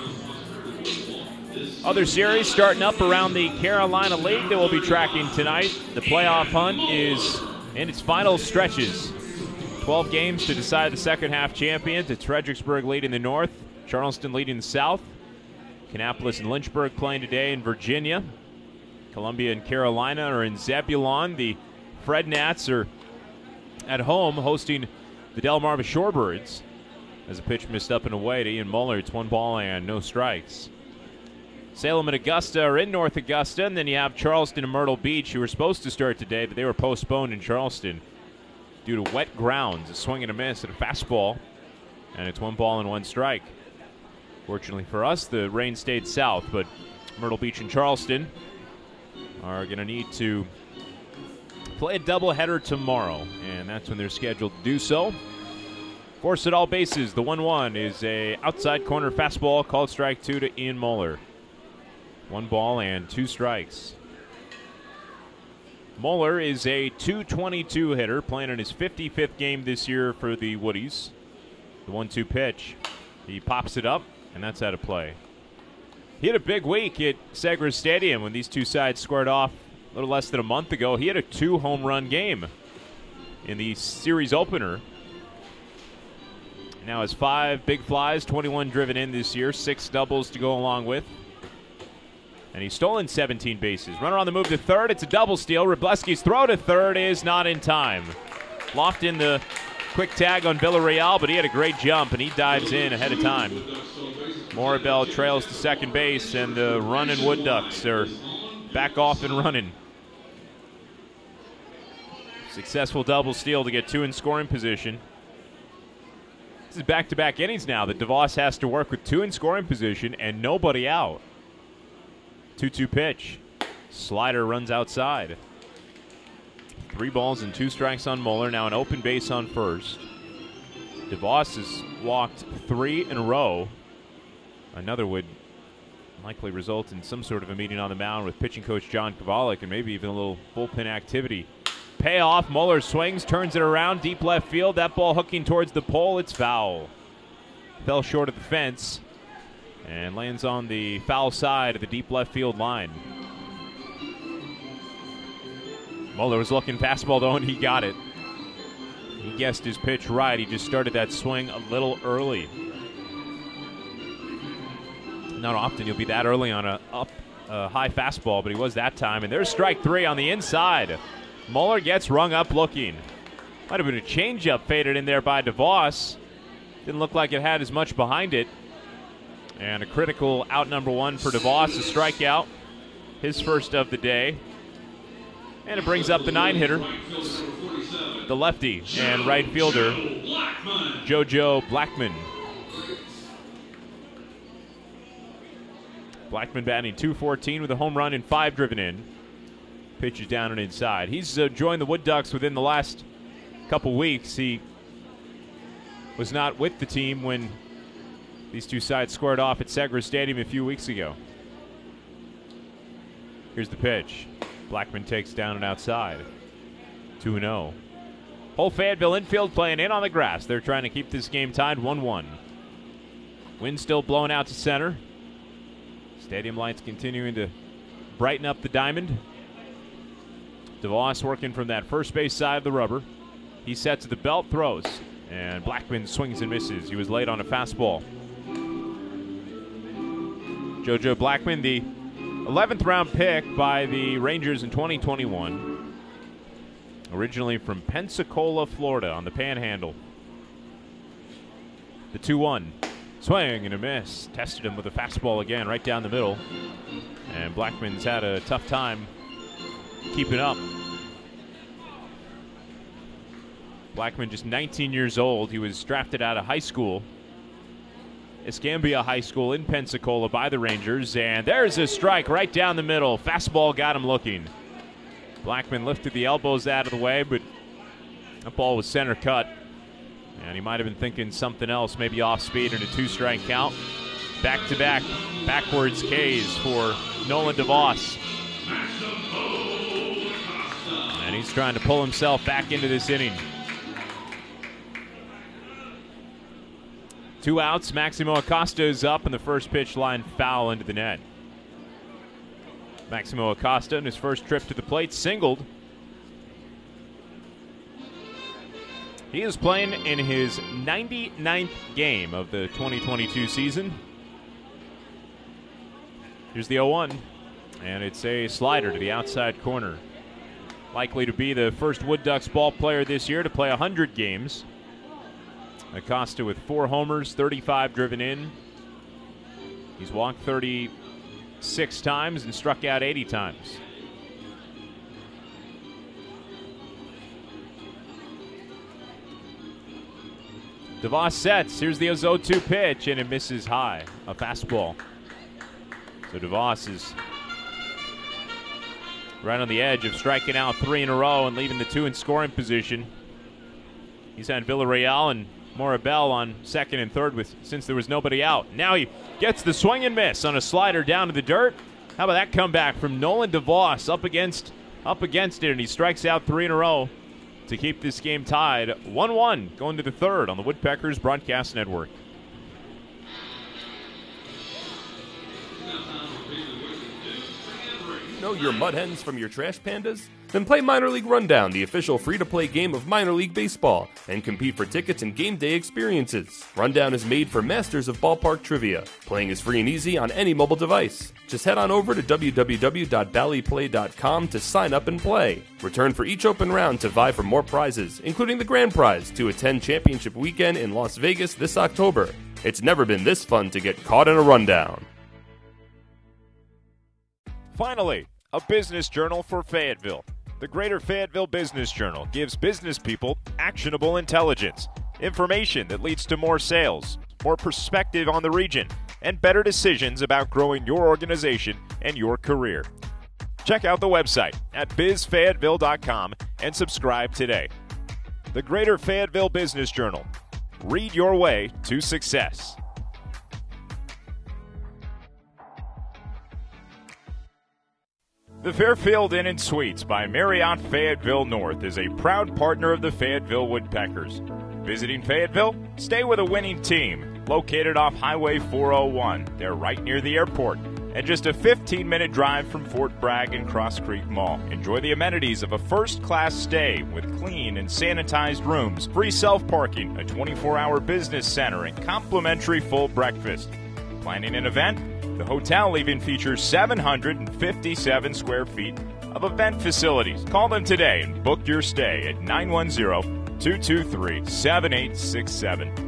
S2: Other series starting up around the Carolina League that we'll be tracking tonight. The playoff hunt is in its final stretches. 12 games to decide the second half champions. It's Fredericksburg leading the North, Charleston leading the South. Kannapolis and Lynchburg playing today in Virginia. Columbia and Carolina are in Zebulon. The Fred Nats are at home hosting the Delmarva Shorebirds. As a pitch missed up and away to Ian Moeller, it's 1 ball and no strikes. Salem and Augusta are in North Augusta, and then you have Charleston and Myrtle Beach, who were supposed to start today, but they were postponed in Charleston due to wet grounds. A swing and a miss at a fastball, and it's 1 ball and 1 strike. Fortunately for us, the rain stayed south, but Myrtle Beach and Charleston are going to need to play a doubleheader tomorrow, and that's when they're scheduled to do so. Force at all bases. The 1-1 is a outside corner fastball called strike 2 to Ian Moeller. 1 ball and 2 strikes. Moeller is a .222 hitter, playing in his 55th game this year for the Woodies. The 1-2 pitch. He pops it up, and that's out of play. He had a big week at Segres Stadium when these two sides squared off a little less than a month ago. He had a 2-home-run game in the series opener. Now has 5 big flies, 21 driven in this year, 6 doubles to go along with. And he's stolen 17 bases. Runner on the move to third. It's a double steal. Wroblewski's throw to third is not in time. Loft in the quick tag on Villarreal, but he had a great jump, and he dives in ahead of time. Morabel trails to second base, and the running Wood Ducks are back off and running. Successful double steal to get 2 in scoring position. This is back-to-back innings now that DeVos has to work with 2 in scoring position and nobody out. 2-2 pitch. Slider runs outside. 3 balls and 2 strikes on Moeller. Now an open base on first. DeVos has walked 3 in a row. Another would likely result in some sort of a meeting on the mound with pitching coach John Kovalik and maybe even a little bullpen activity. Payoff. Moeller swings, turns it around, deep left field. That ball hooking towards the pole. It's foul. Fell short of the fence and lands on the foul side of the deep left field line. Moeller was looking fastball though, and he got it. He guessed his pitch right. He just started that swing a little early. Not often you'll be that early on a high fastball, but he was that time. And there's strike 3 on the inside. Moeller gets rung up looking. Might have been a changeup faded in there by DeVos. Didn't look like it had as much behind it. And a critical out number 1 for DeVos, a strikeout. His first of the day. And it brings up the 9-hitter, the lefty and right fielder, JoJo Blackmon. Blackmon batting .214 with a home run and 5 driven in. Pitches down and inside. He's joined the Wood Ducks within the last couple weeks. He was not with the team when these two sides squared off at Segra Stadium a few weeks ago. Here's the pitch. Blackmon takes down and outside. 2-0. Whole Fayetteville infield playing in on the grass. They're trying to keep this game tied 1-1. Wind still blowing out to center. Stadium lights continuing to brighten up the diamond. DeVos working from that first base side of the rubber. He sets the belt, throws, and Blackmon swings and misses. He was late on a fastball. JoJo Blackmon, the 11th round pick by the Rangers in 2021. Originally from Pensacola, Florida on the Panhandle. The 2-1. Swing and a miss. Tested him with a fastball again right down the middle. And Blackmon's had a tough time keeping up. Blackmon just 19 years old. He was drafted out of high school, Escambia High School in Pensacola by the Rangers. And there's a strike right down the middle. Fastball got him looking. Blackmon lifted the elbows out of the way, but that ball was center cut. And he might have been thinking something else, maybe off speed and a 2-strike count. Back-to-back backwards Ks for Nolan DeVos. And he's trying to pull himself back into this inning. 2 outs. Maximo Acosta is up, and the first pitch line foul into the net. Maximo Acosta, in his first trip to the plate, singled. He is playing in his 99th game of the 2022 season. Here's the 0-1, and it's a slider to the outside corner. Likely to be the first Wood Ducks ball player this year to play 100 games. Acosta with 4 homers, 35 driven in. He's walked 36 times and struck out 80 times. DeVos sets. Here's the 0-2 pitch, and it misses high. A fastball. So DeVos is right on the edge of striking out 3 in a row and leaving the 2 in scoring position. He's had Villarreal and Morabel on second and third since there was nobody out. Now he gets the swing and miss on a slider down to the dirt. How about that comeback from Nolan DeVos up against it, and he strikes out 3 in a row to keep this game tied 1-1 going to the third on the Woodpeckers Broadcast Network.
S8: Know your mud hens from your trash pandas? Then play Minor League Rundown, the official free-to-play game of Minor League Baseball, and compete for tickets and game day experiences. Rundown is made for masters of ballpark trivia. Playing is free and easy on any mobile device. Just head on over to www.ballyplay.com to sign up and play. Return for each open round to vie for more prizes, including the grand prize to attend Championship Weekend in Las Vegas this October. It's never been this fun to get caught in a rundown.
S2: Finally, a business journal for Fayetteville. The Greater Fayetteville Business Journal gives business people actionable intelligence, information that leads to more sales, more perspective on the region, and better decisions about growing your organization and your career. Check out the website at bizfayetteville.com and subscribe today. The Greater Fayetteville Business Journal. Read your way to success. The Fairfield Inn & Suites by Marriott Fayetteville North is a proud partner of the Fayetteville Woodpeckers. Visiting Fayetteville? Stay with a winning team. Located off Highway 401, they're right near the airport, and just a 15-minute drive from Fort Bragg and Cross Creek Mall. Enjoy the amenities of a first-class stay with clean and sanitized rooms, free self-parking, a 24-hour business center, and complimentary full breakfast. Planning an event? The hotel even features 757 square feet of event facilities. Call them today and book your stay at 910-223-7867.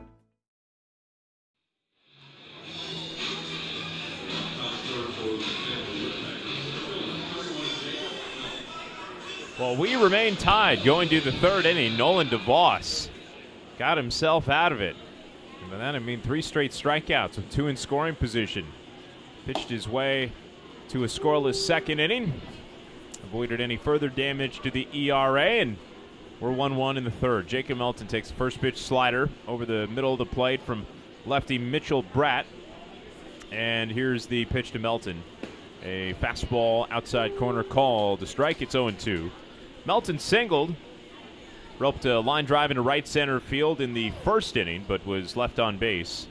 S2: Well, we remain tied going to the third inning. Nolan DeVos got himself out of it. And by that I mean 3 straight strikeouts with 2 in scoring position. Pitched his way to a scoreless second inning. Avoided any further damage to the ERA, and we're 1-1 in the third. Jacob Melton takes the first pitch slider over the middle of the plate from lefty Mitchell Bratt. And here's the pitch to Melton. A fastball outside corner call to strike. It's 0-2. Melton singled, roped a line drive into right center field in the first inning, but was left on base.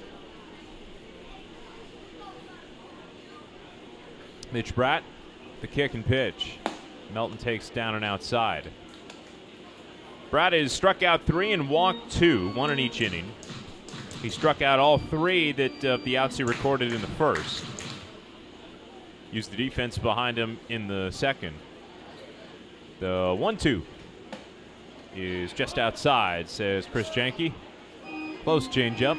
S2: Mitch Bratt, the kick and pitch. Melton takes down and outside. Bratt has struck out 3 and walked 2, 1 in each inning. He struck out all 3 that the outs he recorded in the first. Used the defense behind him in the second. The 1-2 is just outside, says Chris Janke. Close changeup.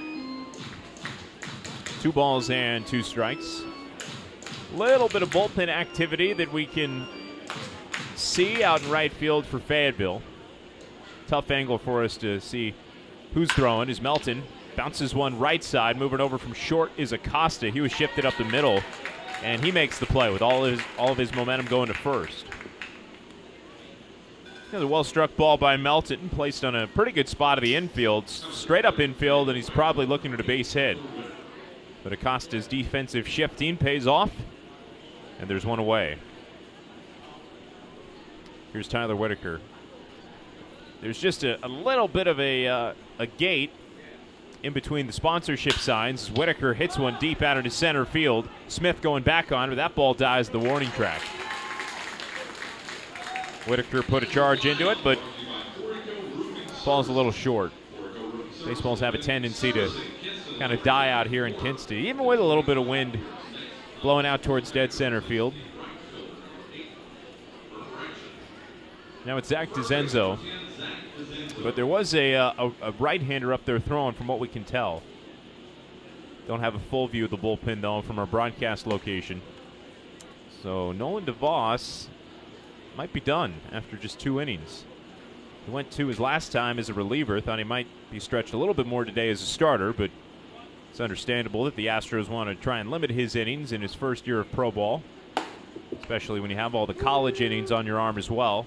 S2: 2 balls and 2 strikes. Little bit of bullpen activity that we can see out in right field for Fayetteville. Tough angle for us to see who's throwing. Is Melton. Bounces one right side. Moving over from short is Acosta. He was shifted up the middle, and he makes the play with all of his momentum going to first. Another well-struck ball by Melton, placed on a pretty good spot of the infield, straight up infield, and he's probably looking at a base hit. But Acosta's defensive shifting pays off, and there's one away. Here's Tyler Whitaker. There's just a little bit of a gate in between the sponsorship signs. Whitaker hits one deep out into center field. Smith going back on, but that ball dies the warning track. Whitaker put a charge into it, but falls a little short. Baseballs have a tendency to kind of die out here in Kinston, even with a little bit of wind blowing out towards dead center field. Now it's Zach DeZenzo, but there was a right-hander up there throwing from what we can tell. Don't have a full view of the bullpen, though, from our broadcast location. So Nolan DeVos might be done after just 2 innings. He went 2 his last time as a reliever. Thought he might be stretched a little bit more today as a starter, but it's understandable that the Astros want to try and limit his innings in his first year of pro ball, especially when you have all the college innings on your arm as well.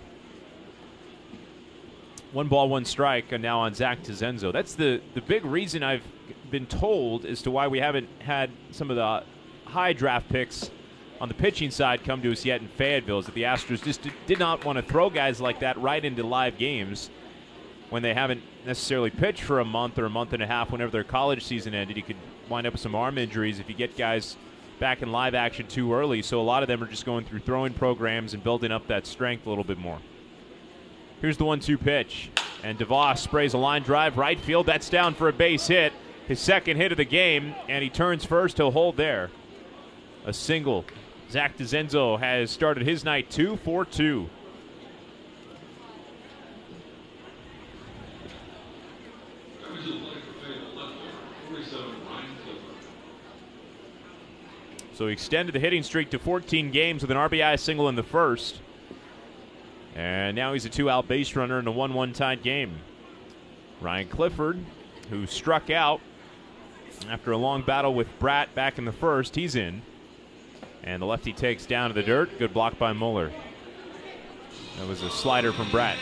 S2: 1 ball, 1 strike, and now on Zach DeZenzo. That's the big reason I've been told as to why we haven't had some of the high draft picks on the pitching side come to us yet in Fayetteville, is that the Astros just did not want to throw guys like that right into live games when they haven't necessarily pitched for a month or a month and a half whenever their college season ended. You could wind up with some arm injuries if you get guys back in live action too early, so a lot of them are just going through throwing programs and building up that strength a little bit more. Here's the 1-2 pitch, and DeVos sprays a line drive right field. That's down for a base hit, his second hit of the game, and he turns first. He'll hold there. A single. Zach DeZenzo has started his night 2-for-2. So he extended the hitting streak to 14 games with an RBI single in the first. And now he's a 2-out base runner in a 1-1 tied game. Ryan Clifford, who struck out after a long battle with Bratt back in the first, he's in. And the lefty takes down to the dirt. Good block by Mueller. That was a slider from Bratt.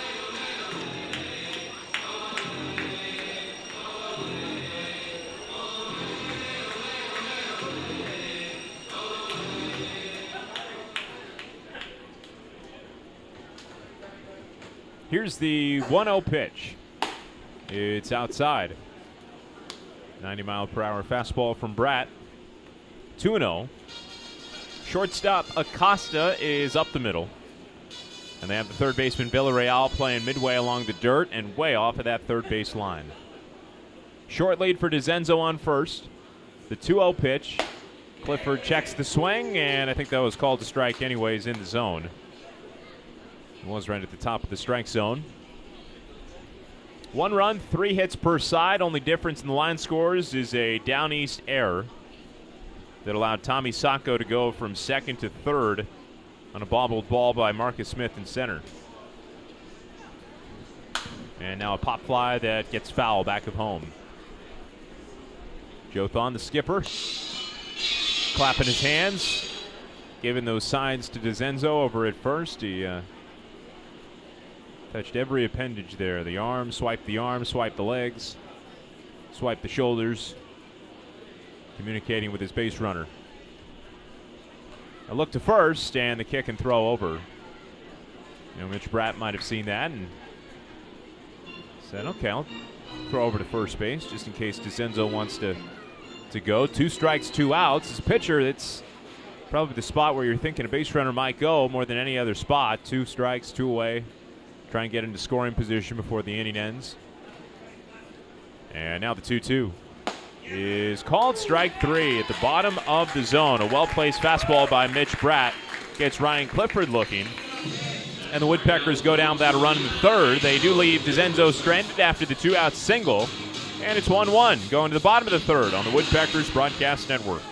S2: Here's the 1-0 pitch. It's outside. 90-mile-per-hour fastball from Bratt. 2-0. Shortstop Acosta is up the middle. And they have the third baseman Villarreal playing midway along the dirt and way off of that third base line. Short lead for DeZenzo on first. The 2-0 pitch. Clifford checks the swing, and I think that was called a strike anyways in the zone. It was right at the top of the strike zone. 1 run, 3 hits per side. Only difference in the line scores is a down east error that allowed Tommy Sacco to go from second to third on a bobbled ball by Marcus Smith in center. And now a pop fly that gets foul back of home. Joe Thon, the skipper, clapping his hands, giving those signs to DeZenzo over at first. He touched every appendage there. The arm, swiped the legs, swiped the shoulders, communicating with his base runner. A look to first, and the kick and throw over. You know, Mitch Bratt might have seen that and said, okay, I'll throw over to first base just in case DeZenzo wants to go. 2 strikes, 2 outs. As a pitcher, it's probably the spot where you're thinking a base runner might go more than any other spot. 2 strikes, 2 away. Try and get into scoring position before the inning ends. And now the 2-2 is called strike 3 at the bottom of the zone. A well-placed fastball by Mitch Bratt gets Ryan Clifford looking. And the Woodpeckers go down without a run in the third. They do leave DeZenzo stranded after the 2-out single. And it's 1-1 going to the bottom of the third on the Woodpeckers Broadcast Network.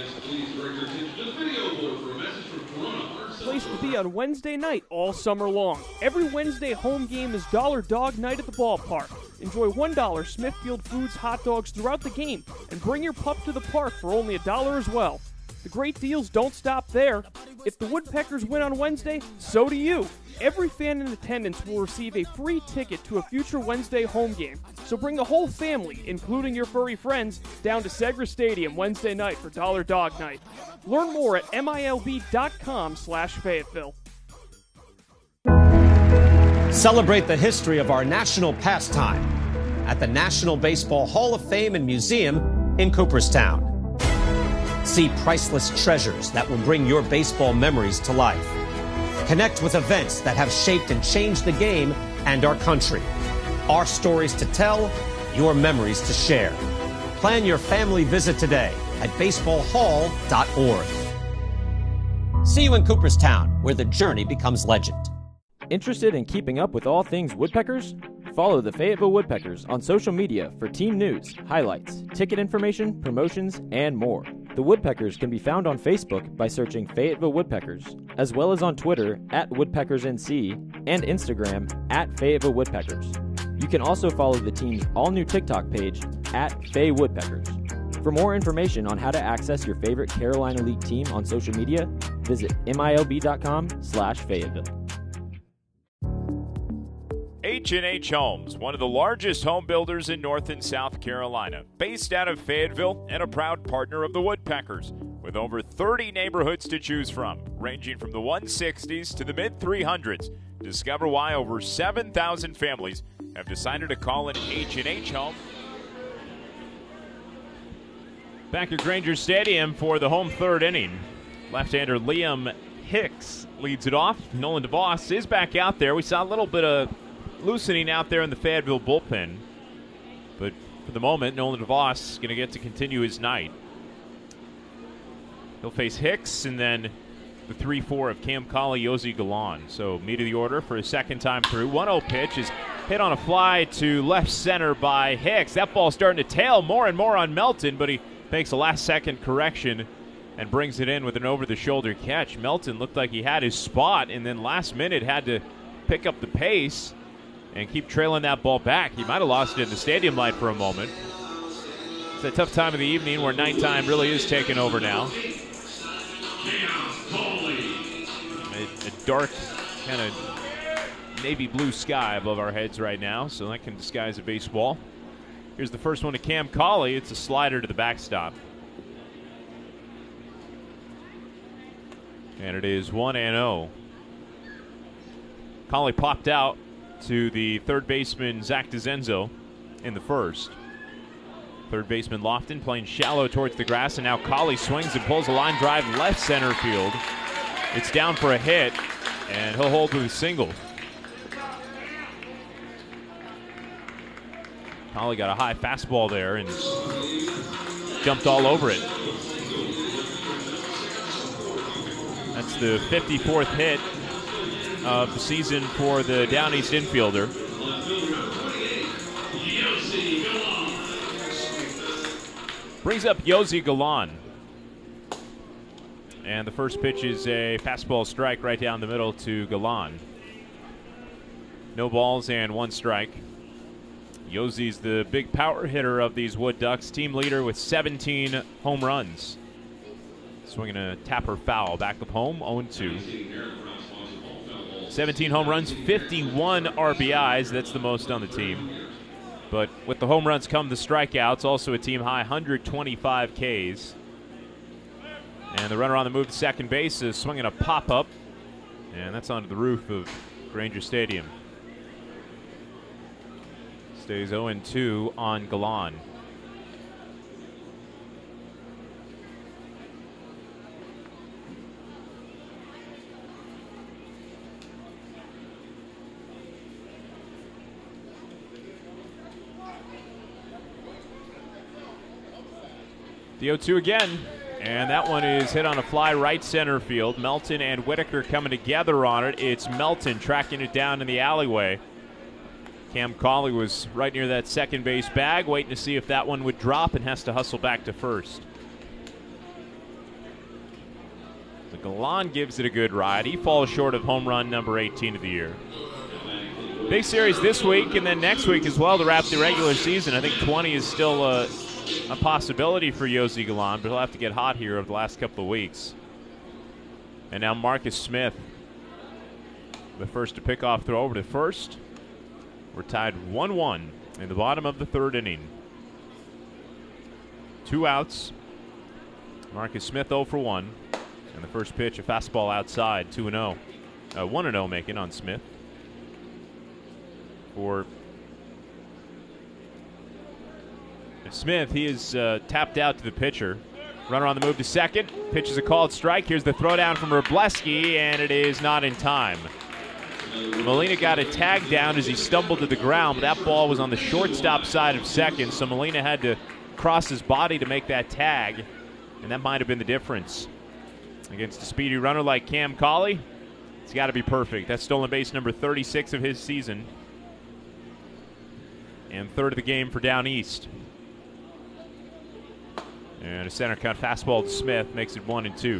S4: Place to be on Wednesday night all summer long. Every Wednesday home game is Dollar Dog Night at the ballpark. Enjoy $1 Smithfield Foods hot dogs throughout the game and bring your pup to the park for only $1 as well. The great deals don't stop there. If the Woodpeckers win on Wednesday, so do you. Every fan in attendance will receive a free ticket to a future Wednesday home game. So bring the whole family, including your furry friends, down to Segra Stadium Wednesday night for Dollar Dog Night. Learn more at MILB.com/Fayetteville.
S5: Celebrate the history of our national pastime at the National Baseball Hall of Fame and Museum in Cooperstown. See priceless treasures that will bring your baseball memories to life. Connect with events that have shaped and changed the game and our country. Our stories to tell, your memories to share. Plan your family visit today at baseballhall.org. See you in Cooperstown, where the journey becomes legend.
S6: Interested in keeping up with all things Woodpeckers? Follow the Fayetteville Woodpeckers on social media for team news, highlights, ticket information, promotions, and more. The Woodpeckers can be found on Facebook by searching Fayetteville Woodpeckers, as well as on Twitter @WoodpeckersNC and Instagram @Fayetteville Woodpeckers. You can also follow the team's all-new TikTok page @FayWoodpeckers. For more information on how to access your favorite Carolina League team on social media, visit MILB.com/Fayetteville.
S2: H&H Homes, one of the largest home builders in North and South Carolina, based out of Fayetteville and a proud partner of the Woodpeckers, with over 30 neighborhoods to choose from, ranging from the 160s to the mid-300s. Discover why over 7,000 families have decided to call an H&H Home. Back at Granger Stadium for the home third inning. Left-hander Liam Hicks leads it off. Nolan DeVos is back out there. We saw a little bit of loosening out there in the Fayetteville bullpen. But for the moment, Nolan DeVos is going to get to continue his night. He'll face Hicks and then the 3-4 of Cam Colley, Yossi Galan. So meat of the order for his second time through. 1-0 pitch is hit on a fly to left center by Hicks. That ball's starting to tail more and more on Melton, but he makes a last-second correction and brings it in with an over-the-shoulder catch. Melton looked like he had his spot, and then last minute had to pick up the pace and keep trailing that ball back. He might have lost it in the stadium light for a moment. It's a tough time of the evening where nighttime really is taking over now. A dark kind of navy blue sky above our heads right now, so that can disguise a baseball. Here's the first one to Cam Cauley. It's a slider to the backstop. And it is 1-0. Cauley popped out to the third baseman, Zach DeZenzo, in the first. Third baseman Lofton playing shallow towards the grass, and now Cauley swings and pulls a line drive left center field. It's down for a hit, and he'll hold with a single. Cauley got a high fastball there and jumped all over it. That's the 54th hit of the season for the Down East infielder. Brings up Yossi Galan. And the first pitch is a fastball strike right down the middle to Galan. No balls and one strike. Yossi's the big power hitter of these Wood Ducks, team leader with 17 home runs. Swinging a tapper foul, back of home, 0-2. 17 home runs, 51 RBIs, that's the most on the team. But with the home runs come the strikeouts, also a team high 125 Ks. And the runner on the move to second base is swinging a pop-up, and that's onto the roof of Granger Stadium. Stays 0-2 on Galan. The 0-2 again, and that one is hit on a fly right center field. Melton and Whitaker coming together on it. It's Melton tracking it down in the alleyway. Cam Cauley was right near that second base bag, waiting to see if that one would drop, and has to hustle back to first. The Galan gives it a good ride. He falls short of home run number 18 of the year. Big series this week, and then next week as well to wrap the regular season. I think 20 is still a possibility for Yossi Galan, but he'll have to get hot here over the last couple of weeks. And now Marcus Smith, the first to pick off throw over to first. We're tied 1-1 in the bottom of the third inning. 2 outs. Marcus Smith 0 for 1. And the first pitch, a fastball outside, 2-0. 1-0 making on Smith. For Smith, he is tapped out to the pitcher. Runner on the move to second. Pitch is a called strike. Here's the throwdown from Wrobleski, and it is not in time. Molina got a tag down as he stumbled to the ground, but that ball was on the shortstop side of second, so Molina had to cross his body to make that tag, and that might have been the difference. Against a speedy runner like Cam Cauley, it's got to be perfect. That's stolen base number 36 of his season, and third of the game for Down East. And a center cut fastball to Smith makes it 1-2.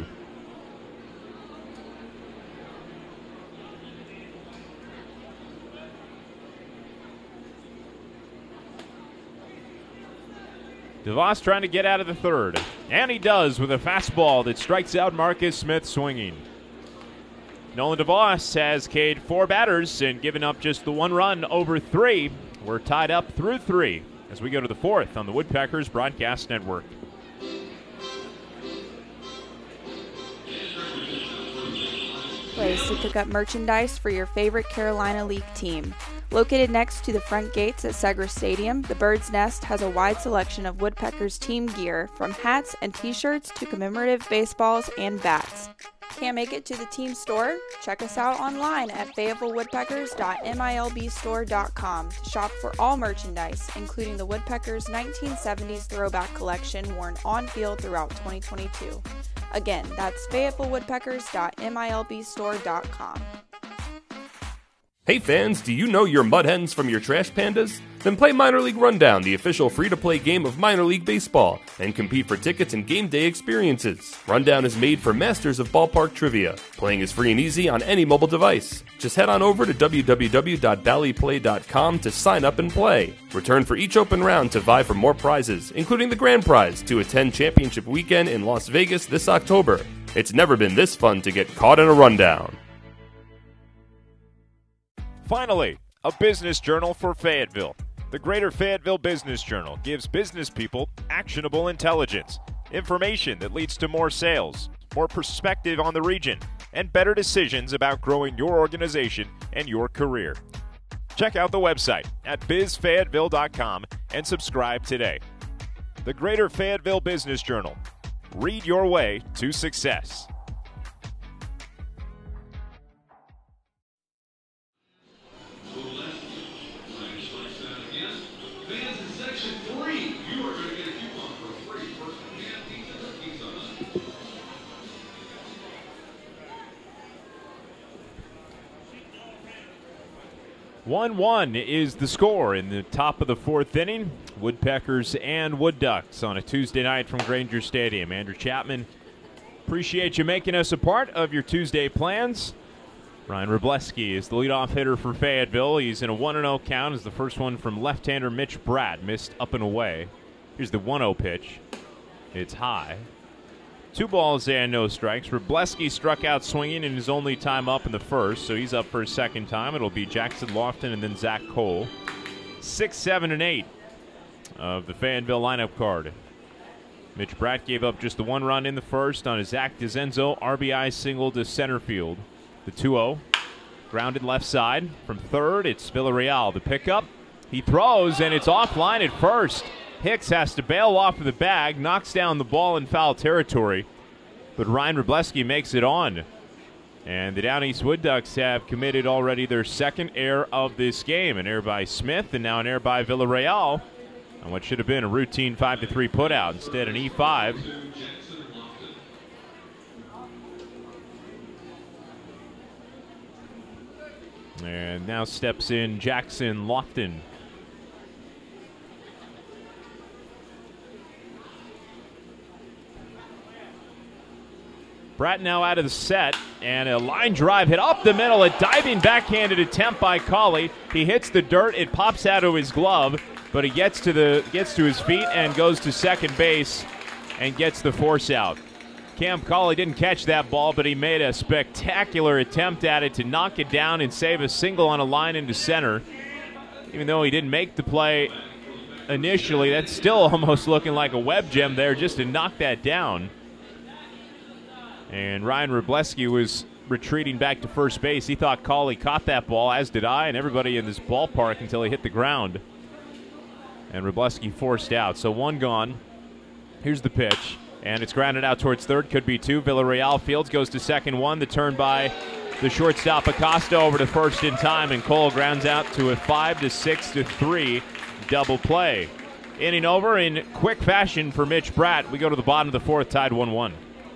S2: DeVos trying to get out of the third, and he does with a fastball that strikes out Marcus Smith swinging. Nolan DeVos has K'd 4 batters and given up just the 1 run over 3. We're tied up through 3 as we go to the 4th on the Woodpeckers Broadcast Network.
S7: Place to pick up merchandise for your favorite Carolina League team. Located next to the front gates at Segra Stadium, the Bird's Nest has a wide selection of Woodpeckers team gear, from hats and t-shirts to commemorative baseballs and bats. Can't make it to the team store? Check us out online at FayettevilleWoodpeckers.milbstore.com to shop for all merchandise, including the Woodpeckers 1970s throwback collection worn on field throughout 2022. Again, that's FayettevilleWoodpeckers.milbstore.com.
S8: Hey fans, do you know your Mud Hens from your Trash Pandas? Then play Minor League Rundown, the official free-to-play game of minor league baseball, and compete for tickets and game day experiences. Rundown is made for masters of ballpark trivia. Playing is free and easy on any mobile device. Just head on over to www.valleyplay.com to sign up and play. Return for each open round to vie for more prizes, including the grand prize to attend championship weekend in Las Vegas this October. It's never been this fun to get caught in a rundown.
S2: Finally, a business journal for Fayetteville. The Greater Fayetteville Business Journal gives business people actionable intelligence, information that leads to more sales, more perspective on the region, and better decisions about growing your organization and your career. Check out the website at bizfayetteville.com and subscribe today. The Greater Fayetteville Business Journal. Read your way to success.
S3: Fans in Section 3, you are going to get a coupon for free personal pan pizza at Pizza Hut.
S2: 1-1 is the score in the top of the fourth inning. Woodpeckers and Wood Ducks on a Tuesday night from Granger Stadium. Andrew Chapman, appreciate you making us a part of your Tuesday plans. Ryan Wrobleski is the leadoff hitter for Fayetteville. He's in a 1-0 count as the first one from left-hander Mitch Bratt, missed up and away. Here's the 1-0 pitch. It's high. 2 balls and no strikes. Wrobleski struck out swinging in his only time up in the first, so he's up for a second time. It'll be Jackson Lofton and then Zach Cole. 6, 7, and 8 of the Fayetteville lineup card. Mitch Bratt gave up just the 1 run in the first on a Zach DeZenzo RBI single to center field. The 2-0, grounded left side. From third, it's Villarreal. The pickup, he throws, and it's offline at first. Hicks has to bail off of the bag, knocks down the ball in foul territory, but Ryan Wrobleski makes it on. And the Down East Wood Ducks have committed already their second error of this game. An error by Smith and now an error by Villarreal on what should have been a routine 5-3 putout. Instead, an E5. And now steps in Jackson Lofton. Bratt now out of the set, and a line drive hit up the middle. A diving backhanded attempt by Colley. He hits the dirt. It pops out of his glove, but he gets to his feet and goes to second base and gets the force out. Cam Colley didn't catch that ball, but he made a spectacular attempt at it to knock it down and save a single on a line into center. Even though he didn't make the play initially, that's still almost looking like a web gem there just to knock that down. And Ryan Wrobleski was retreating back to first base. He thought Colley caught that ball, as did I, and everybody in this ballpark until he hit the ground. And Wrobleski forced out. So 1 gone. Here's the pitch. And it's grounded out towards third. Could be 2. Villarreal fields, goes to second 1. The turn by the shortstop Acosta over to first in time. And Cole grounds out to a 5-6-3 double play. Inning over in quick fashion for Mitch Bratt. We go to the bottom of the fourth, tied 1-1.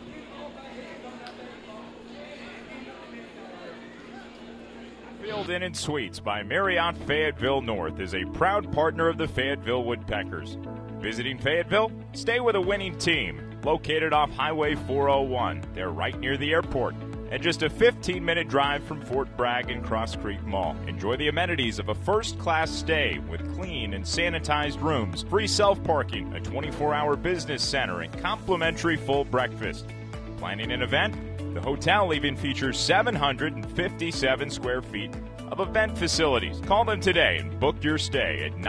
S2: Field Inn & Suites by Marriott Fayetteville North is a proud partner of the Fayetteville Woodpeckers. Visiting Fayetteville? Stay with a winning team. Located off Highway 401. They're right near the airport and just a 15-minute drive from Fort Bragg and Cross Creek Mall. Enjoy the amenities of a first-class stay with clean and sanitized rooms, free self-parking, a 24-hour business center, and complimentary full breakfast. Planning an event? The hotel even features 757 square feet of event facilities. Call them today and book your stay at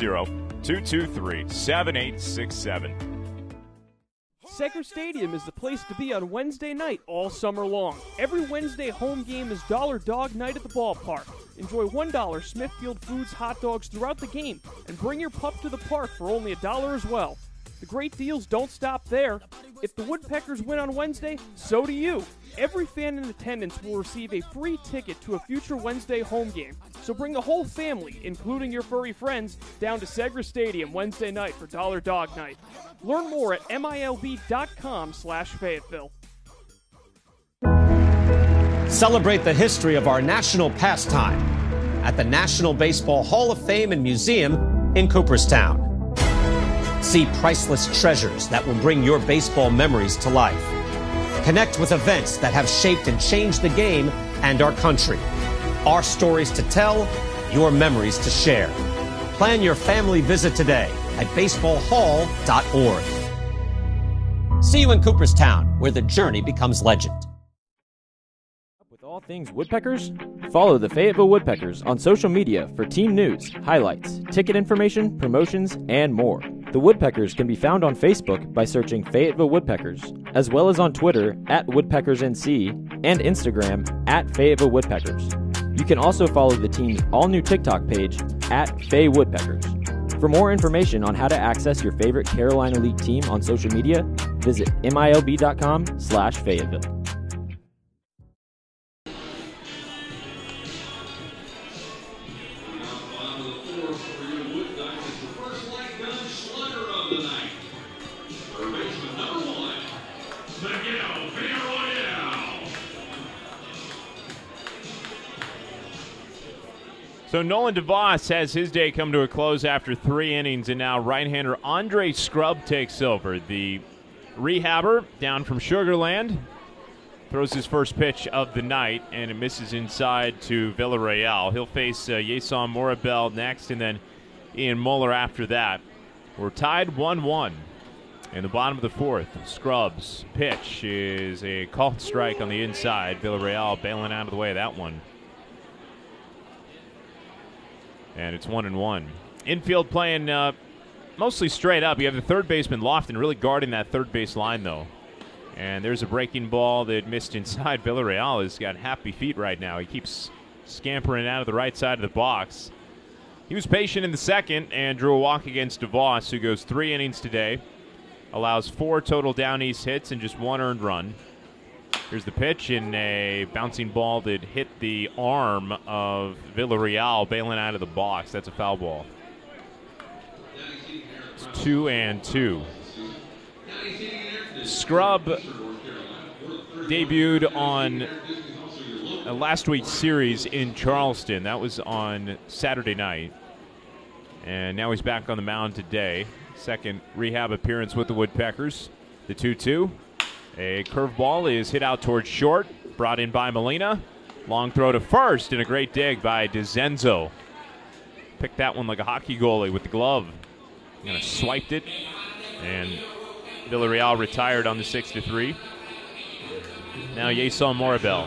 S2: 910-223-7867.
S4: Secker Stadium is the place to be on Wednesday night all summer long. Every Wednesday home game is Dollar Dog Night at the ballpark. Enjoy $1 Smithfield Foods hot dogs throughout the game and bring your pup to the park for only $1 as well. The great deals don't stop there. If the Woodpeckers win on Wednesday, so do you. Every fan in attendance will receive a free ticket to a future Wednesday home game. So bring the whole family, including your furry friends, down to Segra Stadium Wednesday night for Dollar Dog Night. Learn more at milb.com/Fayetteville.
S5: Celebrate the history of our national pastime at the National Baseball Hall of Fame and Museum in Cooperstown. See priceless treasures that will bring your baseball memories to life. Connect with events that have shaped and changed the game and our country. Our stories to tell, your memories to share. Plan your family visit today at baseballhall.org. See you in Cooperstown, where the journey becomes legend.
S6: With all things Woodpeckers, follow the Fayetteville Woodpeckers on social media for team news, highlights, ticket information, promotions, and more. The Woodpeckers can be found on Facebook by searching Fayetteville Woodpeckers, as well as on Twitter @WoodpeckersNC and Instagram @Fayetteville Woodpeckers. You can also follow the team's all-new TikTok page @FayWoodpeckers. For more information on how to access your favorite Carolina League team on social media, visit milb.com/Fayetteville.
S2: So Nolan DeVos has his day come to a close after 3 innings, and now right-hander Andre Scrubb takes over. The rehabber down from Sugar Land throws his first pitch of the night, and it misses inside to Villarreal. He'll face Yason Morabel next, and then Ian Muller after that. We're tied 1-1 in the bottom of the fourth. Scrubb's pitch is a called strike on the inside. Villarreal bailing out of the way of that one. And it's 1-1. Infield playing mostly straight up. You have the third baseman Lofton really guarding that third base line, though. And there's a breaking ball that missed inside. Villarreal has got happy feet right now. He keeps scampering out of the right side of the box. He was patient in the second and drew a walk against DeVos, who goes 3 innings today. Allows 4 total down east hits and just 1 earned run. Here's the pitch in a bouncing ball that hit the arm of Villarreal, bailing out of the box. That's a foul ball. It's 2-2. Scrubb debuted on last week's series in Charleston. That was on Saturday night. And now he's back on the mound today. Second rehab appearance with the Woodpeckers. The 2-2. A curveball is hit out towards short, brought in by Molina. Long throw to first, and a great dig by DeZenzo. Picked that one like a hockey goalie with the glove. Kind of swiped it, and Villarreal retired on the 6-3. Now Yason Morabel.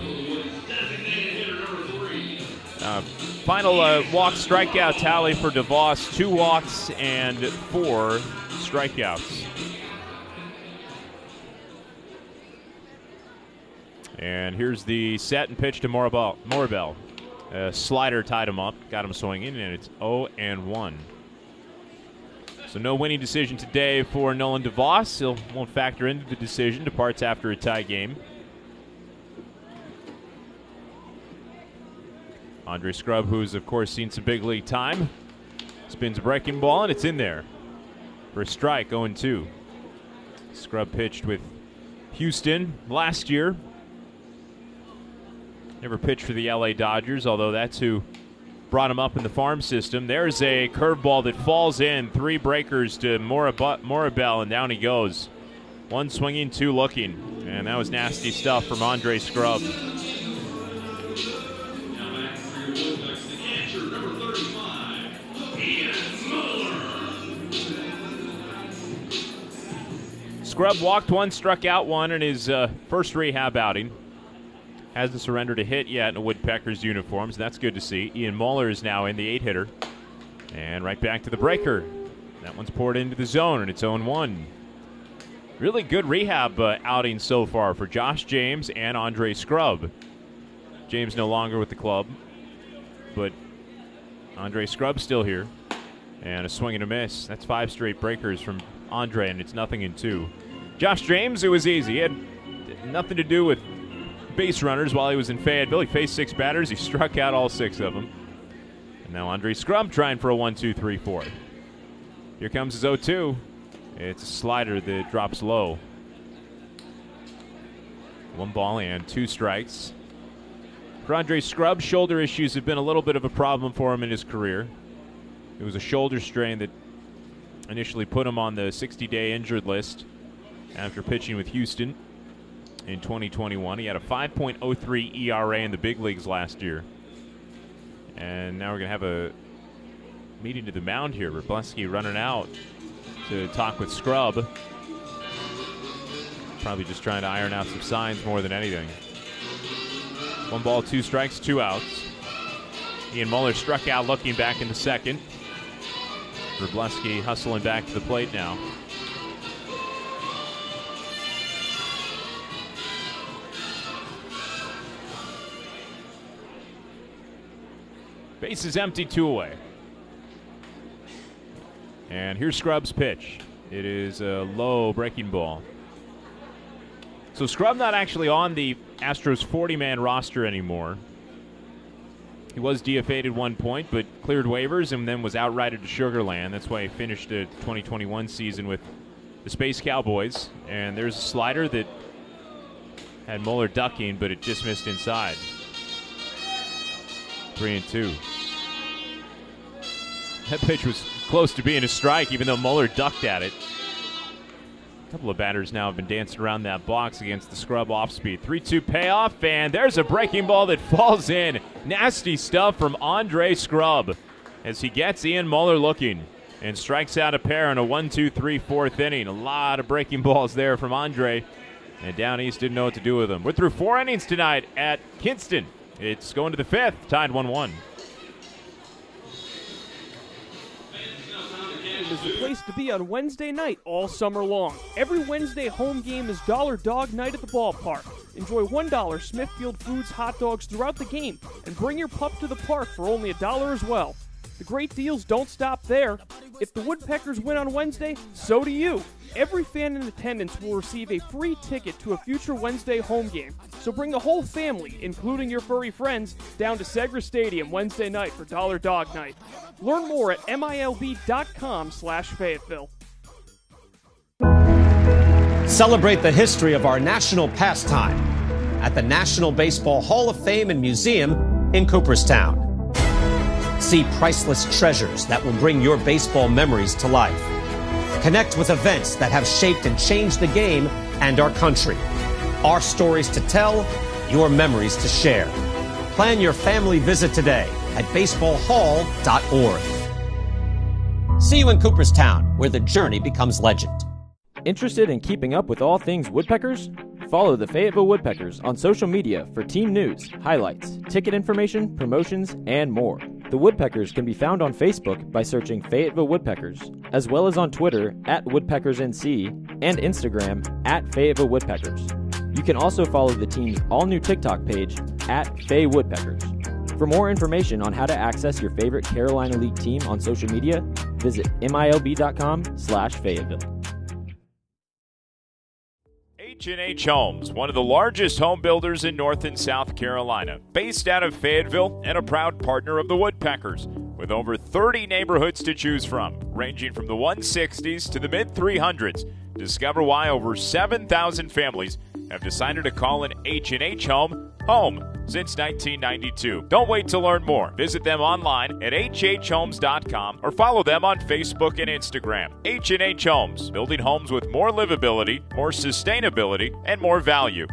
S2: Final walk strikeout tally for DeVos: 2 walks and 4 strikeouts. And here's the set and pitch to Morabel. Slider tied him up, got him swinging, and it's 0-1. So no winning decision today for Nolan DeVos. He won't factor into the decision, departs after a tie game. Andre Scrubb, who's, of course, seen some big league time, spins a breaking ball, and it's in there for a strike, 0-2. Scrubb pitched with Houston last year. Never pitched for the LA Dodgers, although that's who brought him up in the farm system. There's a curveball that falls in. 3 breakers to Morabel, and down he goes. 1 swinging, 2 looking. And that was nasty stuff from Andre Scrubb. Scrubb walked 1, struck out 1 in his first rehab outing. Hasn't surrendered a hit yet in the Woodpeckers uniforms. That's good to see. Ian Muller is now in the 8-hitter. And right back to the breaker. That one's poured into the zone, and it's 0-1. Really good rehab outing so far for Josh James and Andre Scrubb. James no longer with the club, but Andre Scrubb still here. And a swing and a miss. That's 5 straight breakers from Andre, and it's 0-2. Josh James, it was easy. He had nothing to do with base runners while he was in Fayetteville. He faced 6 batters. He struck out all 6 of them. And now Andre Scrubb trying for a 1-2-3-4. Here comes his 0-2. It's a slider that drops low. 1 ball and 2 strikes. For Andre Scrubb, shoulder issues have been a little bit of a problem for him in his career. It was a shoulder strain that initially put him on the 60-day injured list after pitching with Houston in 2021. He had a 5.03 ERA in the big leagues last year. And now we're going to have a meeting to the mound here. Wroblewski running out to talk with Scrubb. Probably just trying to iron out some signs more than anything. 1 ball, 2 strikes, 2 outs. Ian Muller struck out looking back into second. Wroblewski hustling back to the plate now. Base is empty, 2 away. And here's Scrubb's pitch. It is a low breaking ball. So Scrubb not actually on the Astros 40-man roster anymore. He was DFA'd at one point, but cleared waivers and then was outrighted to Sugar Land. That's why he finished the 2021 season with the Space Cowboys. And there's a slider that had Muller ducking, but it just missed inside. 3-2. That pitch was close to being a strike, even though Muller ducked at it. A couple of batters now have been dancing around that box against the Scrubb off-speed. 3-2 payoff, and there's a breaking ball that falls in. Nasty stuff from Andre Scrubb as he gets Ian Muller looking and strikes out a pair in a 1-2-3 fourth inning. A lot of breaking balls there from Andre, and down east didn't know what to do with them. We're through 4 innings tonight at Kinston. It's going to the 5th, tied 1-1.
S4: Is the place to be on Wednesday night all summer long. Every Wednesday home game is Dollar Dog Night at the ballpark. Enjoy $1 Smithfield Foods hot dogs throughout the game and bring your pup to the park for only $1 as well. The great deals don't stop there. If the Woodpeckers win on Wednesday, so do you. Every fan in attendance will receive a free ticket to a future Wednesday home game. So bring the whole family, including your furry friends, down to Segra Stadium Wednesday night for Dollar Dog Night. Learn more at MILB.com/Fayetteville.
S5: Celebrate the history of our national pastime at the National Baseball Hall of Fame and Museum in Cooperstown. See priceless treasures that will bring your baseball memories to life. Connect with events that have shaped and changed the game and our country. Our stories to tell, your memories to share. Plan your family visit today at baseballhall.org. See you in Cooperstown, where the journey becomes legend.
S6: Interested in keeping up with all things Woodpeckers? Follow the Fayetteville Woodpeckers on social media for team news, highlights, ticket information, promotions, and more. The Woodpeckers can be found on Facebook by searching Fayetteville Woodpeckers, as well as on Twitter @WoodpeckersNC and Instagram @Fayetteville Woodpeckers. You can also follow the team's all-new TikTok page @FayWoodpeckers. For more information on how to access your favorite Carolina League team on social media, visit MILB.com/Fayetteville.
S2: H&H Homes, one of the largest home builders in North and South Carolina, based out of Fayetteville and a proud partner of the Woodpeckers, with over 30 neighborhoods to choose from, ranging from the 160s to the mid-300s. Discover why over 7,000 families have decided to call an H&H home home since 1992. Don't wait to learn more. Visit them online at hhhomes.com or follow them on Facebook and Instagram. H&H Homes, building homes with more livability, more sustainability, and more value.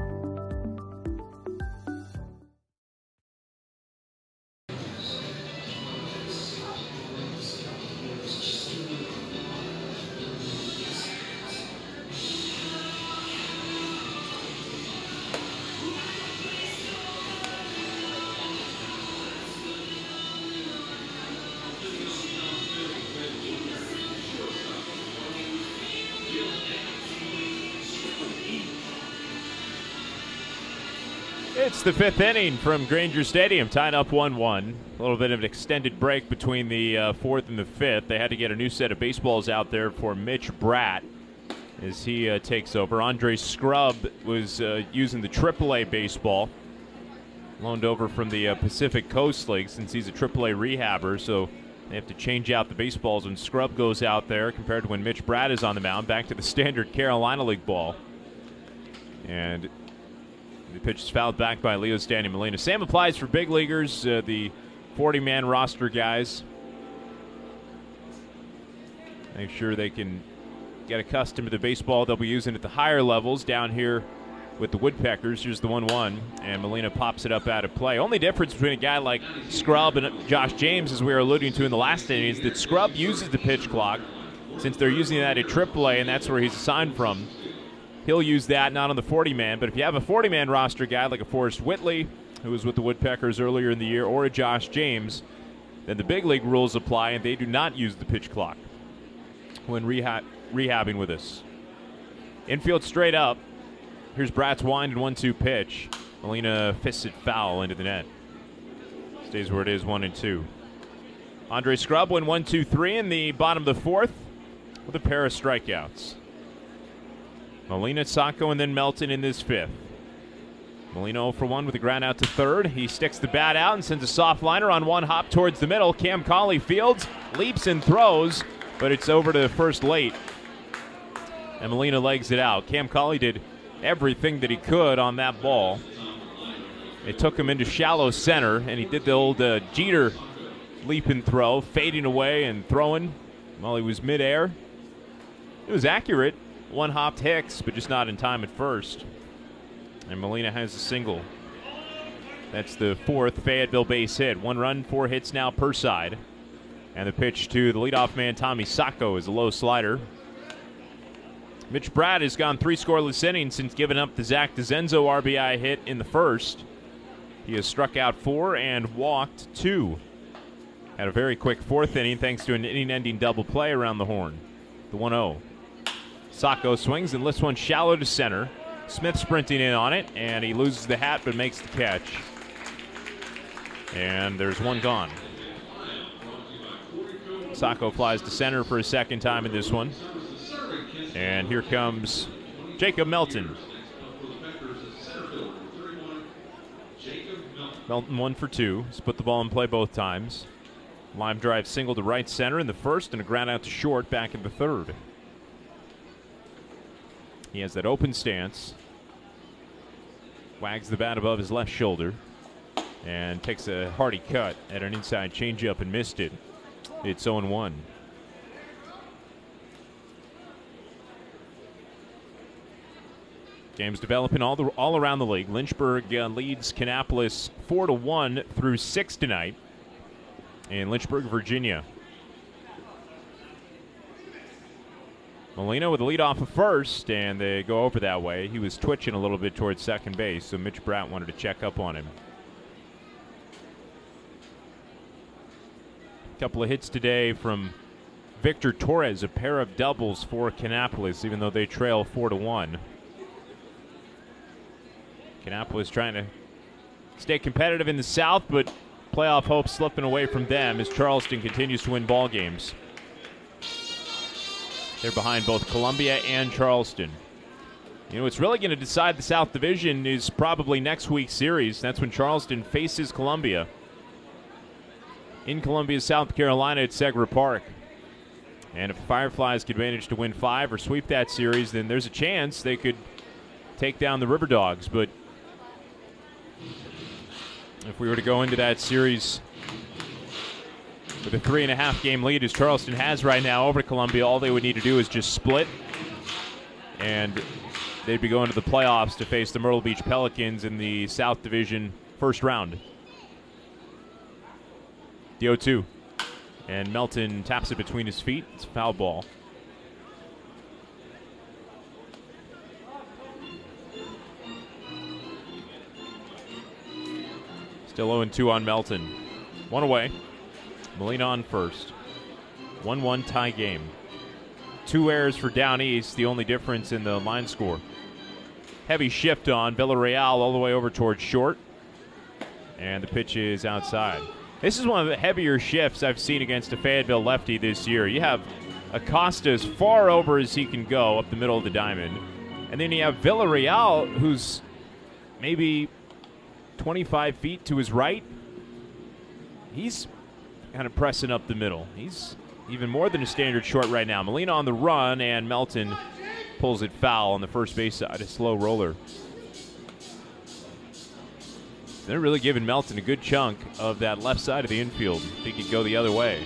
S2: It's the 5th inning from Granger Stadium, tied up 1-1. A little bit of an extended break between the 4th and the 5th. They had to get a new set of baseballs out there for Mitch Bratt as he takes over. Andre Scrubb was using the AAA baseball, loaned over from the Pacific Coast League since he's a AAA rehabber, so they have to change out the baseballs when Scrubb goes out there compared to when Mitch Bratt is on the mound, back to the standard Carolina League ball. And The pitch is fouled back by Leo Standing Molina. Same applies for big leaguers, the 40-man roster guys. Make sure they can get accustomed to the baseball they'll be using at the higher levels. Down here with the Woodpeckers, here's the 1-1, and Molina pops it up out of play. Only difference between a guy like Scrub and Josh James, as we were alluding to in the last inning, is that Scrub uses the pitch clock. Since they're using that at AAA, and that's where he's assigned from, he'll use that, not on the 40-man. But if you have a 40-man roster guy like a Forrest Whitley, who was with the Woodpeckers earlier in the year, or a Josh James, then the big league rules apply, and they do not use the pitch clock when rehabbing with us. Infield straight up. Here's Bratz wind and 1-2 pitch. Molina fists it foul into the net. Stays where it is, 1-2. Andre Scrub went 1-2-3 in the bottom of the fourth with a pair of strikeouts. Molina, Sacco, and then Melton in this fifth. Molina 0 for 1 with a ground out to third. He sticks the bat out and sends a soft liner on one hop towards the middle. Cam Cauley fields, leaps and throws, but it's over to first late. And Molina legs it out. Cam Cauley did everything that he could on that ball. It took him into shallow center, and he did the old Jeter leap and throw, fading away and throwing while he was midair. It was accurate. One-hopped Hicks, but just not in time at first. And Molina has a single. That's the fourth Fayetteville base hit. 1 run, 4 hits now per side. And the pitch to the leadoff man, Tommy Sacco, is a low slider. Mitch Bratt has gone 3 scoreless innings since giving up the Zach DeZenzo RBI hit in the first. He has struck out 4 and walked 2. Had a very quick 4th inning thanks to an inning-ending double play around the horn. The 1-0. Sacco swings and lifts one shallow to center. Smith sprinting in on it, and he loses the hat but makes the catch. And there's one gone. Sacco flies to center for a second time in this one. And here comes Jacob Melton. Melton 1 for 2. He's put the ball in play both times. Line drive single to right center in the first and a ground out to short back in the third. He has that open stance. Wags the bat above his left shoulder and takes a hearty cut at an inside changeup and missed it. It's 0-1. Games developing all around the league. Lynchburg leads Kannapolis 4-1 through 6 tonight in Lynchburg, Virginia. Molina with the lead off of first, and they go over that way. He was twitching a little bit towards second base, so Mitch Bratt wanted to check up on him. A couple of hits today from Victor Torres, a pair of doubles for Kannapolis, even though they trail 4-1. Kannapolis trying to stay competitive in the South, but playoff hopes slipping away from them as Charleston continues to win ball games. They're behind both Columbia and Charleston. You know, what's really going to decide the South Division is probably next week's series. That's when Charleston faces Columbia in Columbia, South Carolina at Segra Park. And if the Fireflies could manage to win 5 or sweep that series, then there's a chance they could take down the River Dogs. But if we were to go into that series with a 3.5 game lead as Charleston has right now over Columbia, all they would need to do is just split, and they'd be going to the playoffs to face the Myrtle Beach Pelicans in the South Division first round. The 0-2. And Melton taps it between his feet. It's a foul ball. Still 0-2 on Melton. One away. Molina on first. 1-1 tie game. 2 errors for Down East, the only difference in the line score. Heavy shift on Villarreal all the way over towards short. And the pitch is outside. This is one of the heavier shifts I've seen against a Fayetteville lefty this year. You have Acosta as far over as he can go up the middle of the diamond. And then you have Villarreal, who's maybe 25 feet to his right. He's kind of pressing up the middle. He's even more than a standard short right now. Molina on the run, and Melton pulls it foul on the first base side, a slow roller. They're really giving Melton a good chunk of that left side of the infield. I think he'd go the other way.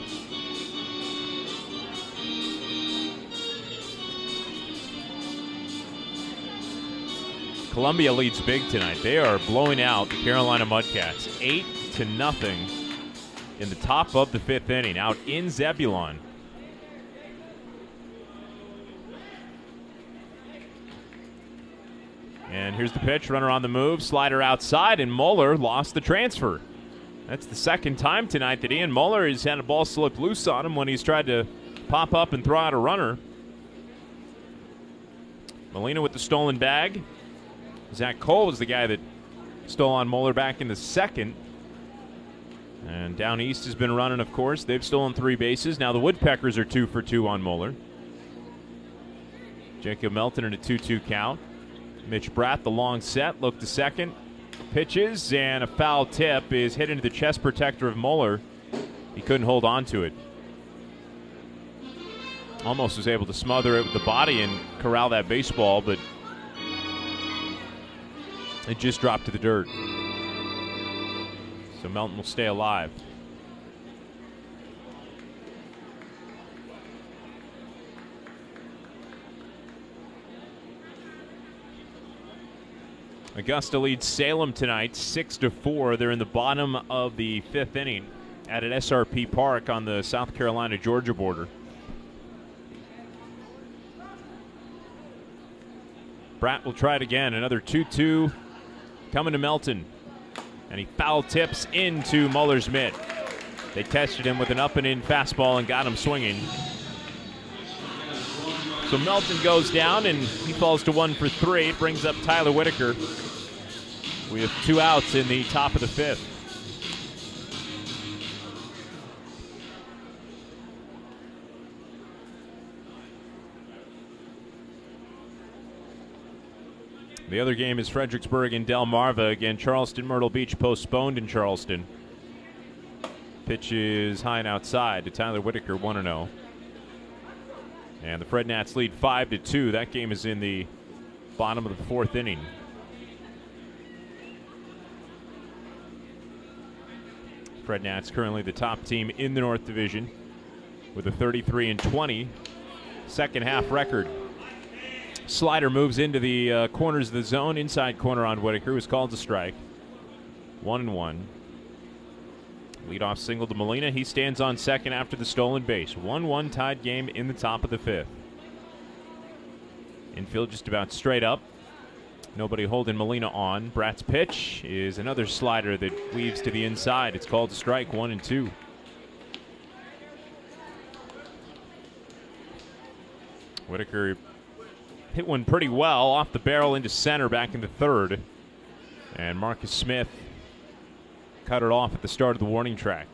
S2: Columbia leads big tonight. They are blowing out the Carolina Mudcats 8-0 in the top of the 5th inning out in Zebulon. And here's the pitch, runner on the move, slider outside, and Moeller lost the transfer. That's the second time tonight that Ian Moeller has had a ball slip loose on him when he's tried to pop up and throw out a runner. Molina with the stolen bag. Zach Cole was the guy that stole on Moeller back in the second. And down east has been running, of course. They've stolen 3 bases. Now the Woodpeckers are 2 for 2 on Moeller. Jacob Melton in a 2-2 count. Mitch Bratt, the long set, look to second. Pitches, and a foul tip is hit into the chest protector of Moeller. He couldn't hold on to it. Almost was able to smother it with the body and corral that baseball, but it just dropped to the dirt. So Melton will stay alive. Augusta leads Salem tonight 6-4. They're in the bottom of the 5th inning at SRP Park on the South Carolina-Georgia border. Bratt will try it again. Another 2-2 coming to Melton. And he foul tips into Muller's mitt. They tested him with an up-and-in fastball and got him swinging. So Melton goes down, and he falls to 1 for 3. It brings up Tyler Whitaker. We have 2 outs in the top of the 5th. The other game is Fredericksburg and Delmarva. Again, Charleston, Myrtle Beach postponed in Charleston. Pitch is high and outside to Tyler Whitaker, 1-0. And the Fred Nats lead 5-2. That game is in the bottom of the 4th inning. Fred Nats currently the top team in the North Division with a 33-20 second half record. Slider moves into the corners of the zone. Inside corner on Whitaker, was called to strike. 1-1. Leadoff single to Molina. He stands on second after the stolen base. 1-1 tied game in the top of the 5th. Infield just about straight up. Nobody holding Molina on. Bratt's pitch is another slider that weaves to the inside. It's called to strike, 1-2. Whitaker hit one pretty well off the barrel into center back into third. And Marcus Smith cut it off at the start of the warning track.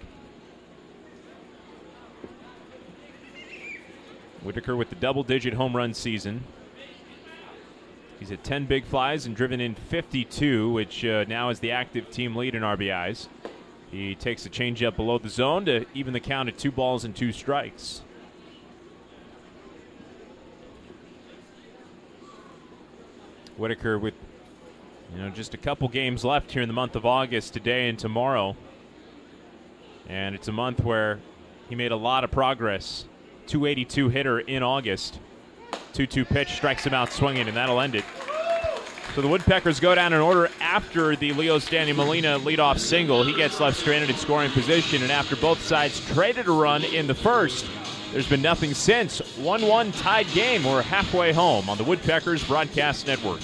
S2: Whitaker with the double-digit home run season. He's at 10 big flies and driven in 52, which now is the active team lead in RBIs. He takes a changeup below the zone to even the count at 2 balls and 2 strikes. Whitaker with just a couple games left here in the month of August, today and tomorrow. And it's a month where he made a lot of progress. 282 hitter in August. 2-2 pitch strikes him out swinging, and that'll end it. So the Woodpeckers go down in order after the Leo Stanley Molina leadoff single. He gets left stranded in scoring position, and after both sides traded a run in the first, there's been nothing since. 1-1 tied game. We're halfway home on the Woodpeckers Broadcast Network.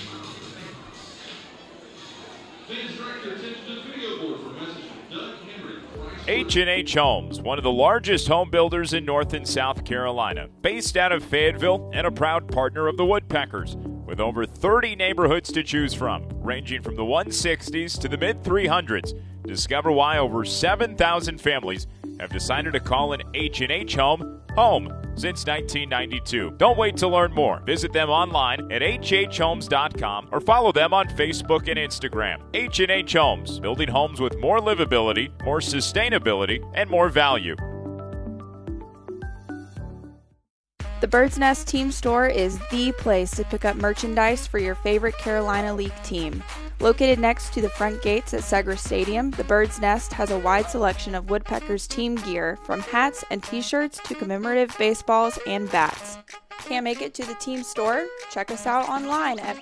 S2: H&H Homes, one of the largest home builders in North and South Carolina, based out of Fayetteville and a proud partner of the Woodpeckers, with over 30 neighborhoods to choose from, ranging from the 160s to the mid-300s. Discover why over 7,000 families have decided to call an H&H home since 1992. Don't wait to learn more. Visit them online at hhomes.com or follow them on Facebook and Instagram. H&H Homes, building homes with more livability, more sustainability, and more value.
S7: The Bird's Nest Team Store is the place to pick up merchandise for your favorite Carolina League team. Located next to the front gates at Segra Stadium, the Bird's Nest has a wide selection of Woodpeckers team gear, from hats and t-shirts to commemorative baseballs and bats. Can't make it to the team store? Check us out online at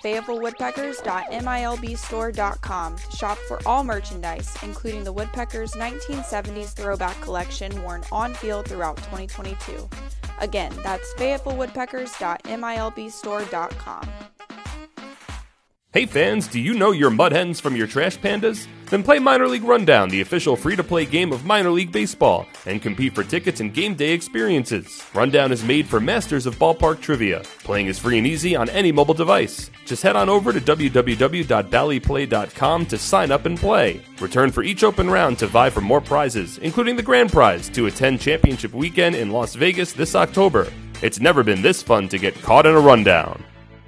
S7: fayettevillewoodpeckers.milbstore.com to shop for all merchandise, including the Woodpeckers 1970s throwback collection worn on field throughout 2022. Again, that's fayettevillewoodpeckers.milbstore.com.
S8: Hey fans, do you know your mud hens from your trash pandas? Then play Minor League Rundown, the official free-to-play game of minor league baseball, and compete for tickets and game day experiences. Rundown is made for masters of ballpark trivia. Playing is free and easy on any mobile device. Just head on over to www.ballyplay.com to sign up and play. Return for each open round to vie for more prizes, including the grand prize to attend championship weekend in Las Vegas this October. It's never been this fun to get caught in a rundown.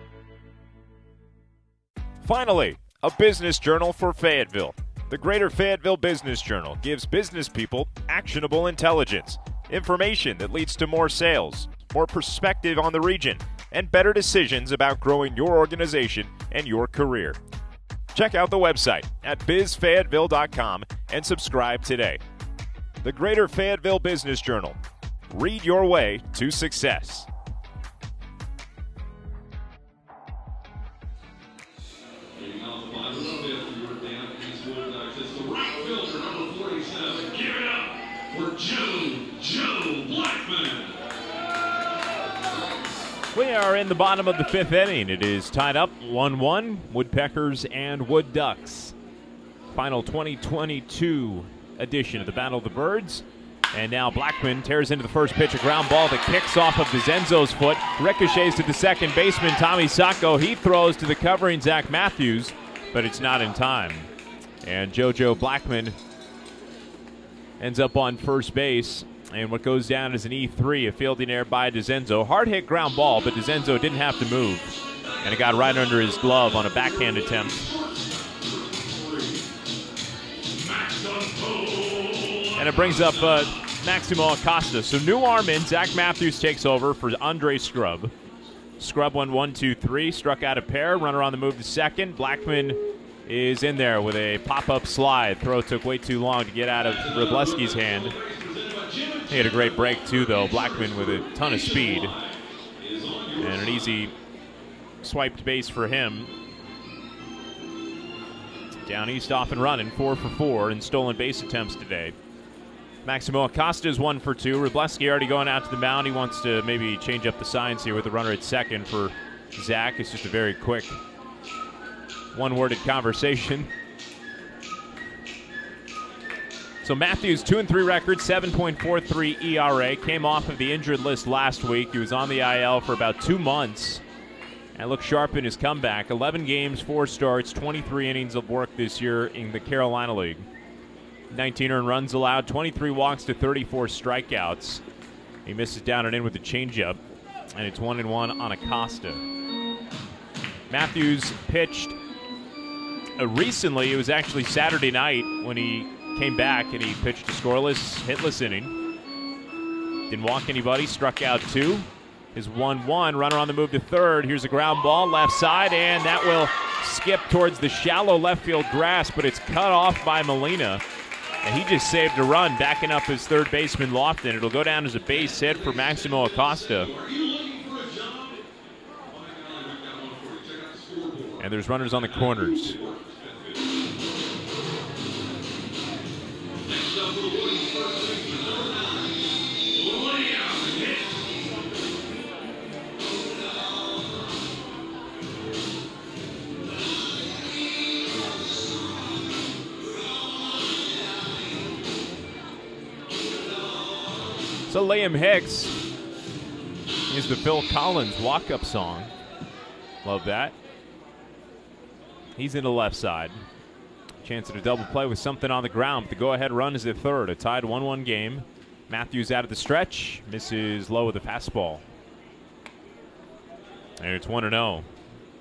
S2: Finally, a business journal for Fayetteville. The Greater Fayetteville Business Journal gives business people actionable intelligence, information that leads to more sales, more perspective on the region, and better decisions about growing your organization and your career. Check out the website at bizfayetteville.com and subscribe today. The Greater Fayetteville Business Journal. Read your way to success.
S3: Joe Blackman.
S2: We are in the bottom of the fifth inning. It is tied up 1-1, Woodpeckers and Wood Ducks. Final 2022 edition of the Battle of the Birds. And now Blackman tears into the first pitch, a ground ball that kicks off of DeZenzo's foot, ricochets to the second baseman, Tommy Sacco. He throws to the covering Zach Matthews, but it's not in time. And JoJo Blackman ends up on first base, and what goes down is an E3, a fielding error by DeZenzo. Hard hit ground ball, but DeZenzo didn't have to move, and it got right under his glove on a backhand attempt. And it brings up Maximo Acosta. So new arm in, Zach Matthews takes over for Andre Scrub. Scrub went 1-2-3, struck out a pair, runner on the move to second. Blackman is in there with a pop-up slide. Throw took way too long to get out of Wrobleski's hand. He had a great break too, though. Blackman with a ton of speed. And an easy swiped base for him. Down east off and running, 4 for 4 in stolen base attempts today. Maximo Acosta is 1 for 2. Wrobleski already going out to the mound. He wants to maybe change up the signs here with the runner at second for Zach. It's just a very quick one-worded conversation. So Matthews, 2-3 record, 7.43 ERA. Came off of the injured list last week. He was on the IL for about 2 months and looked sharp in his comeback. 11 games, 4 starts, 23 innings of work this year in the Carolina League. 19 earned runs allowed, 23 walks to 34 strikeouts. He misses down and in with the changeup, and it's 1-1 on Acosta. Matthews pitched recently. It was actually Saturday night when he came back, and he pitched a scoreless, hitless inning. Didn't walk anybody, struck out 2. His 1-1, runner on the move to third. Here's a ground ball, left side, and that will skip towards the shallow left field grass, but it's cut off by Molina. And he just saved a run, backing up his third baseman, Lofton. It'll go down as a base hit for Maximo Acosta. And there's runners on the corners. So Liam Hicks is the Phil Collins walk-up song. Love that. He's in the left side. Chance at a double play with something on the ground. But the go-ahead run is at third. A tied 1-1 game. Matthews out of the stretch. Misses low with a fastball. And it's 1-0.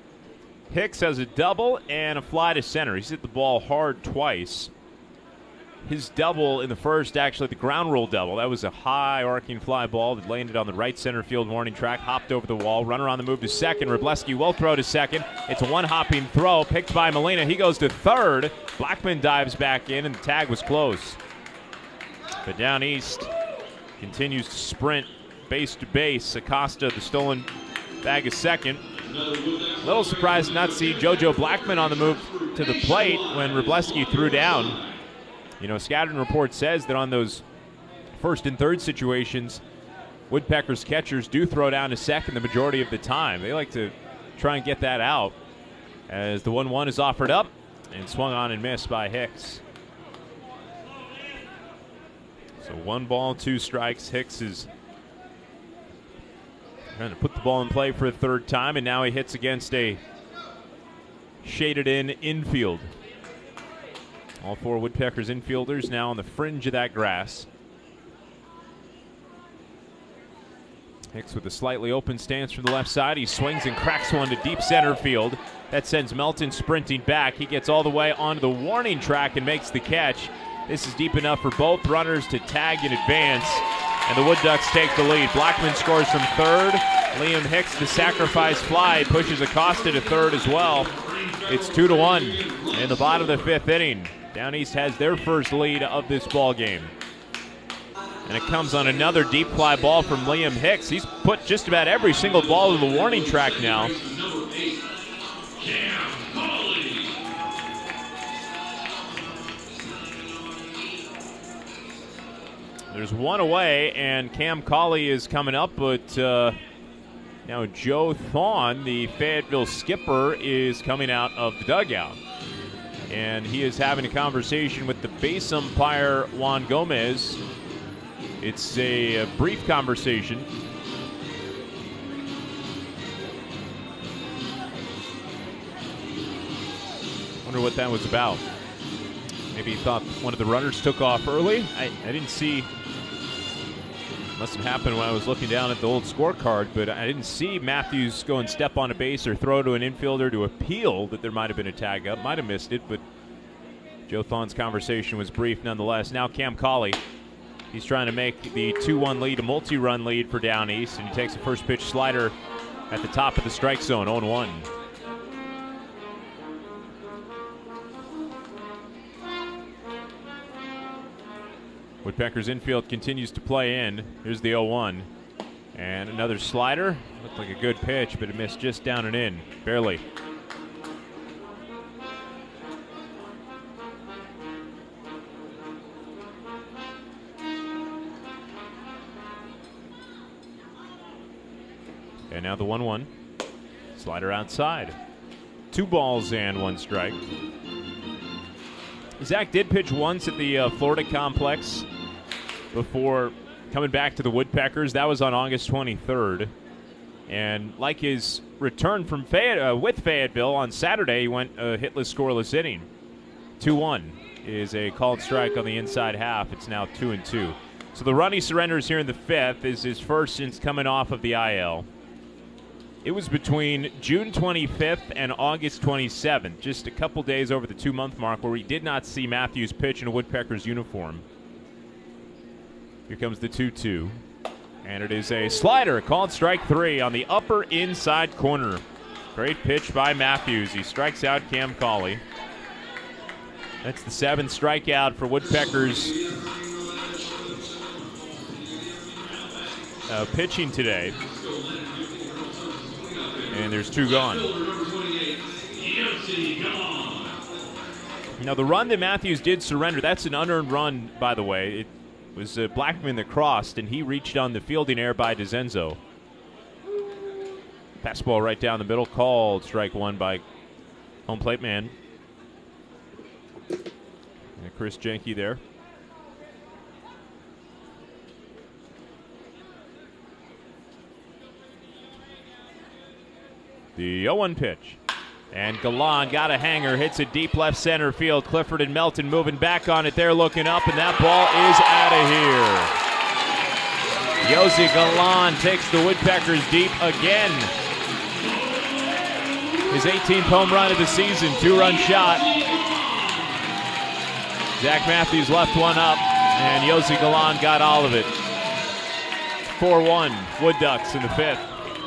S2: Hicks has a double and a fly to center. He's hit the ball hard twice. his double in the first, actually the ground rule double. That was a high arcing fly ball that landed on the right center field warning track, hopped over the wall. Runner on the move to second. Wroblewski will throw to second. It's a one-hopping throw picked by Molina. He goes to third. Blackman dives back in, and the tag was close. But down east continues to sprint base to base. Acosta, the stolen bag, is second. Little surprised not to see JoJo Blackman on the move to the plate when Wroblewski threw down. You know, scouting report says that on those first and third situations, Woodpeckers catchers do throw down to second the majority of the time. They like to try and get that out, as the 1-1 is offered up and swung on and missed by Hicks. So 1 ball, 2 strikes. Hicks is trying to put the ball in play for a third time, and now he hits against a shaded-in infield. All 4 Woodpeckers infielders now on the fringe of that grass. Hicks with a slightly open stance from the left side. He swings and cracks one to deep center field. That sends Melton sprinting back. He gets all the way onto the warning track and makes the catch. This is deep enough for both runners to tag in advance, and the Wood Ducks take the lead. Blackman scores from third. Liam Hicks, the sacrifice fly, pushes Acosta to third as well. It's 2-1 in the bottom of the 5th inning. Down East has their first lead of this ball game. And it comes on another deep fly ball from Liam Hicks. He's put just about every single ball to the warning track now. There's one away, and Cam Cauley is coming up, but now Joe Thon, the Fayetteville skipper, is coming out of the dugout. And he is having a conversation with the base umpire, Juan Gomez. It's a brief conversation. Wonder what that was about. Maybe he thought one of the runners took off early. I didn't see. Must have happened when I was looking down at the old scorecard, but I didn't see Matthews go and step on a base or throw to an infielder to appeal that there might have been a tag up. Might have missed it, but Joe Thon's conversation was brief nonetheless. Now Cam Cauley. He's trying to make the 2-1 lead a multi-run lead for Down East, and he takes a first pitch slider at the top of the strike zone, 0-1. Woodpeckers infield continues to play in. Here's the 0-1. And another slider. Looked like a good pitch, but it missed just down and in. Barely. And now the 1-1. Slider outside. 2 balls and 1 strike. Zach did pitch once at the Florida complex before coming back to the Woodpeckers. That was on August 23rd. And like his return from with Fayetteville on Saturday, he went a hitless, scoreless inning. 2-1 is a called strike on the inside half. It's now 2-2. So the run he surrenders here in the 5th is his first since coming off of the IL. It was between June 25th and August 27th, just a couple days over the 2-month mark, where we did not see Matthews pitch in a Woodpeckers uniform. Here comes the 2-2. And it is a slider, called strike 3 on the upper inside corner. Great pitch by Matthews. He strikes out Cam Cauley. That's the 7th strikeout for Woodpeckers pitching today. And there's 2 gone. Now, the run that Matthews did surrender, that's an unearned run, by the way. It was Blackman that crossed, and he reached on the fielding error by DeZenzo. Fastball right down the middle, called strike 1 by home plate man. And Chris Jenke there. The 0-1 pitch. And Galan got a hanger, hits it deep left center field. Clifford and Melton moving back on it. They're looking up, and that ball is out of here. Yossi Galan takes the Woodpeckers deep again. His 18th home run of the season, 2-run shot. Zach Matthews left one up, and Yossi Galan got all of it. 4-1, Wood Ducks in the fifth.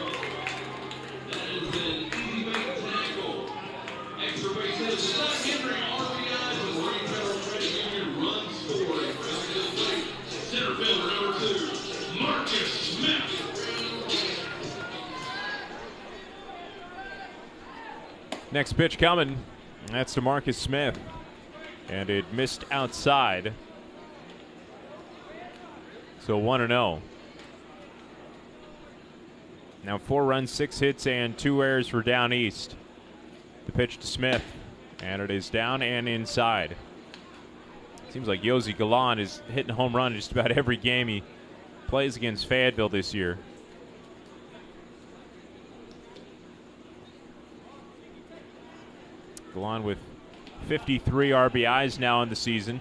S2: Next pitch coming. That's to Marcus Smith. And it missed outside. So 1-0. Now 4 runs, 6 hits, and 2 errors for Down East. The pitch to Smith. And it is down and inside. Seems like Yossi Galan is hitting a home run in just about every game he plays against Fayetteville this year. Galan with 53 RBIs now in the season.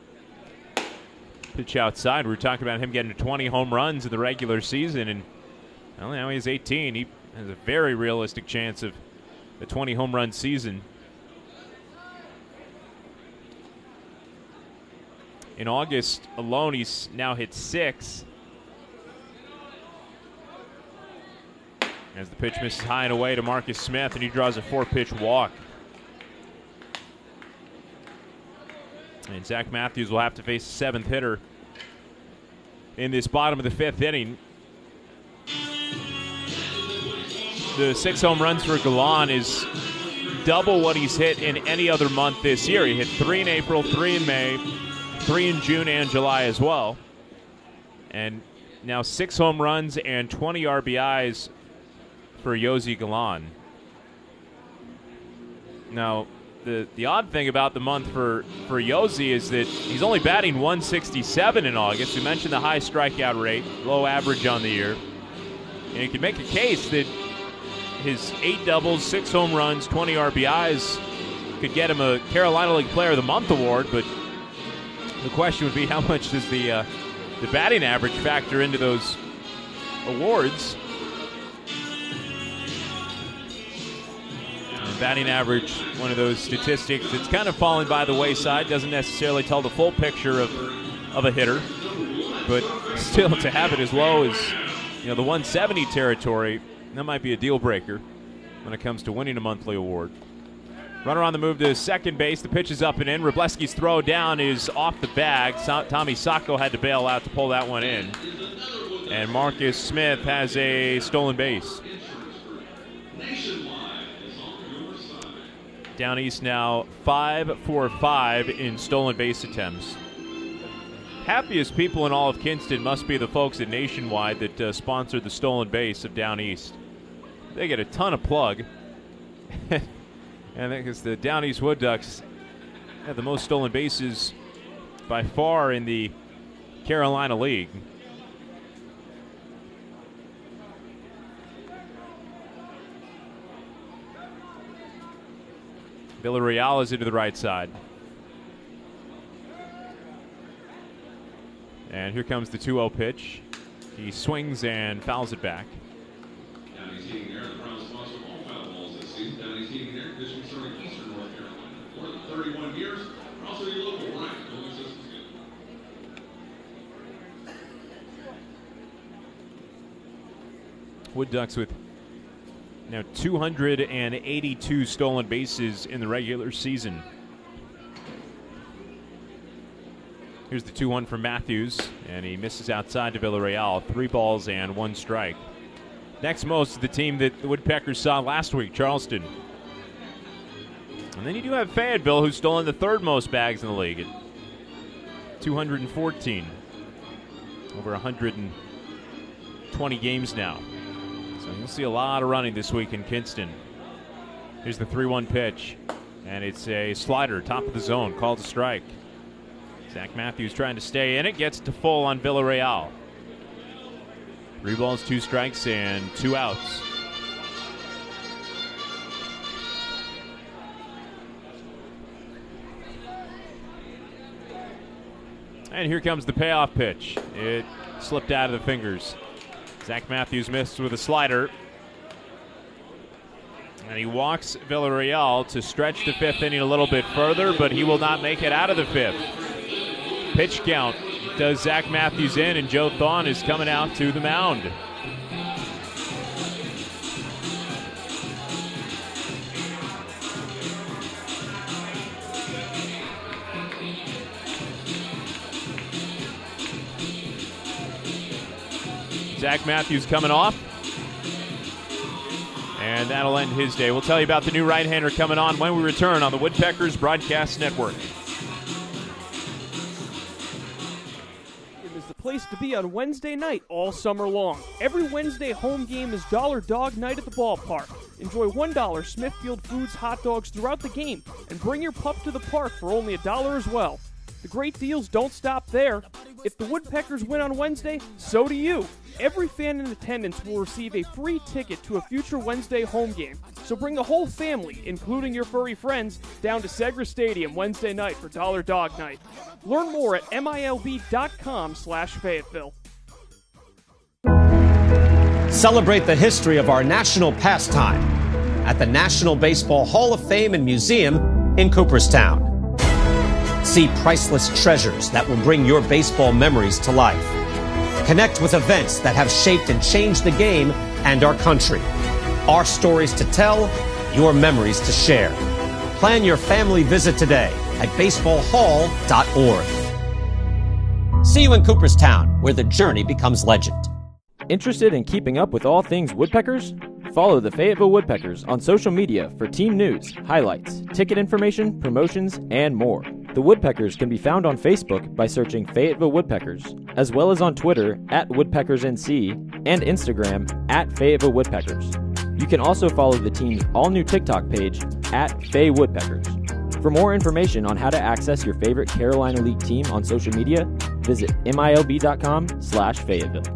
S2: Pitch outside. We were talking about him getting 20 home runs in the regular season, and well, now he's 18. He has a very realistic chance of a 20 home run season. In August alone, he's now hit 6. As the pitch misses high and away to Marcus Smith, and he draws a 4-pitch walk. And Zach Matthews will have to face the 7th hitter in this bottom of the 5th inning. The 6 home runs for Galan is double what he's hit in any other month this year. He hit 3 in April, 3 in May, 3 in June and July as well. And now 6 home runs and 20 RBIs for Yossi Galan. Now, the odd thing about the month for Yossi is that he's only batting .167 in August. We mentioned the high strikeout rate, low average on the year. And you can make a case that his 8 doubles, 6 home runs, 20 RBIs could get him a Carolina League Player of the Month award, but the question would be how much does the batting average factor into those awards? Batting average, one of those statistics that's kind of fallen by the wayside, doesn't necessarily tell the full picture of a hitter, but still to have it as low as the 170 territory, that might be a deal breaker when it comes to winning a monthly award. Runner on the move to second base. The pitch is up and in. Wroblewski's throw down is off the bag. Tommy Sacco had to bail out to pull that one in. And Marcus Smith has a stolen base. Down East now 5 for 5 in stolen base attempts. Happiest people in all of Kinston must be the folks at Nationwide that sponsored the stolen base of Down East. They get a ton of plug. And because the Down East Wood Ducks have the most stolen bases by far in the Carolina League. Villarreal is into the right side. And here comes the 2-0 pitch. He swings and fouls it back.
S3: Downey's Heating Air, the proud sponsor of all foul balls this season. Downey's Heating Air, conditioning serving Eastern North Carolina. More than 31 years. Also your local Ryan Cooling Systems.
S2: Wood Ducks with now 282 stolen bases in the regular season. Here's the 2-1 from Matthews, and he misses outside to Villarreal. 3 balls and 1 strike. Next most is the team that the Woodpeckers saw last week, Charleston. And then you do have Fayetteville, who's stolen the 3rd most bags in the league at 214. Over 120 games now. So you'll see a lot of running this week in Kinston. Here's the 3-1 pitch, and it's a slider, top of the zone, called a strike. Zach Matthews trying to stay in it, gets to full on Villarreal. 3 balls, 2 strikes, and 2 outs. And here comes the payoff pitch. It slipped out of the fingers. Zach Matthews missed with a slider. And he walks Villarreal to stretch the 5th inning a little bit further, but he will not make it out of the 5th. pitch count does Zach Matthews in, and Joe Thon is coming out to the mound. Zach Matthews coming off. And that'll end his day. We'll tell you about the new right-hander coming on when we return on the Woodpeckers Broadcast Network.
S4: It is the place to be on Wednesday night all summer long. Every Wednesday home game is Dollar Dog Night at the ballpark. Enjoy $1 Smithfield Foods hot dogs throughout the game and bring your pup to the park for only $1 as well. The great deals don't stop there. If the Woodpeckers win on Wednesday, so do you. Every fan in attendance will receive a free ticket to a future Wednesday home game. So bring the whole family, including your furry friends, down to Segra Stadium Wednesday night for Dollar Dog Night. Learn more at milb.com/Fayetteville.
S5: Celebrate the history of our national pastime at the National Baseball Hall of Fame and Museum in Cooperstown. See priceless treasures that will bring your baseball memories to life. Connect with events that have shaped and changed the game and our country. Our stories to tell, your memories to share. Plan your family visit today at baseballhall.org. See you in Cooperstown, where the journey becomes legend.
S6: Interested in keeping up with all things Woodpeckers? Follow the Fayetteville Woodpeckers on social media for team news, highlights, ticket information, promotions, and more. The Woodpeckers can be found on Facebook by searching Fayetteville Woodpeckers, as well as on Twitter at WoodpeckersNC and Instagram at Fayetteville Woodpeckers. You can also follow the team's all-new TikTok page at Faye Woodpeckers. For more information on how to access your favorite Carolina League team on social media, visit milb.com/Fayetteville.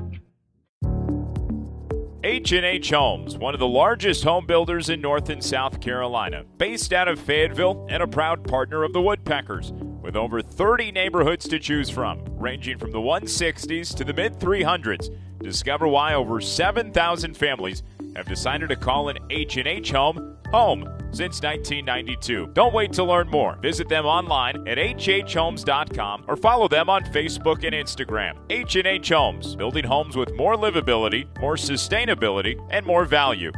S2: H&H Homes, one of the largest home builders in North and South Carolina, based out of Fayetteville and a proud partner of the Woodpeckers, with over 30 neighborhoods to choose from, ranging from the 160s to the mid-300s. Discover why over 7,000 families have decided to call an H&H home since 1992. Don't wait to learn more. Visit them online at hhhomes.com or follow them on Facebook and Instagram. H&H Homes, building homes with more livability, more sustainability, and more value.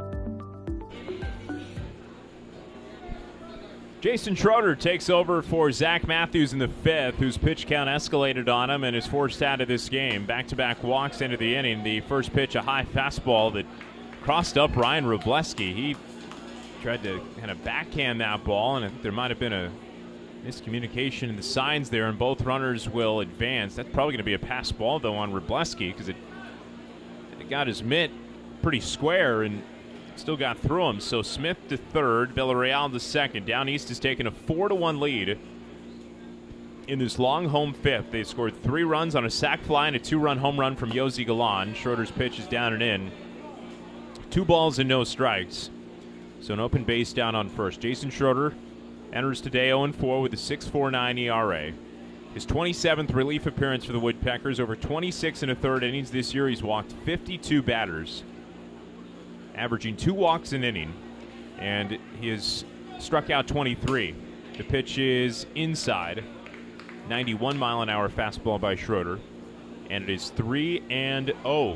S2: Jason Schroeder takes over for Zach Matthews in the fifth, whose pitch count escalated on him and is forced out of this game. Back-to-back walks into the inning. The first pitch, a high fastball that crossed up Ryan Wrobleski. He tried to kind of backhand that ball, and I think there might have been a miscommunication in the signs there, and both runners will advance. That's probably going to be a pass ball, though, on Wrobleski, because it got his mitt pretty square and still got through him. So Smith to third, Villarreal to second. Down East has taken a 4-1 lead in this long home fifth. They scored 3 runs on a sac fly and a 2-run home run from Yosi Galan. Schroeder's pitch is down and in. 2 balls and no strikes. So an open base down on first. Jason Schroeder enters today 0-4 with a 6.49 ERA. His 27th relief appearance for the Woodpeckers. Over 26 1/3 innings this year, he's walked 52 batters, averaging 2 walks an inning, and he has struck out 23. The pitch is inside. 91-mile-an-hour fastball by Schroeder, and it is 3-0.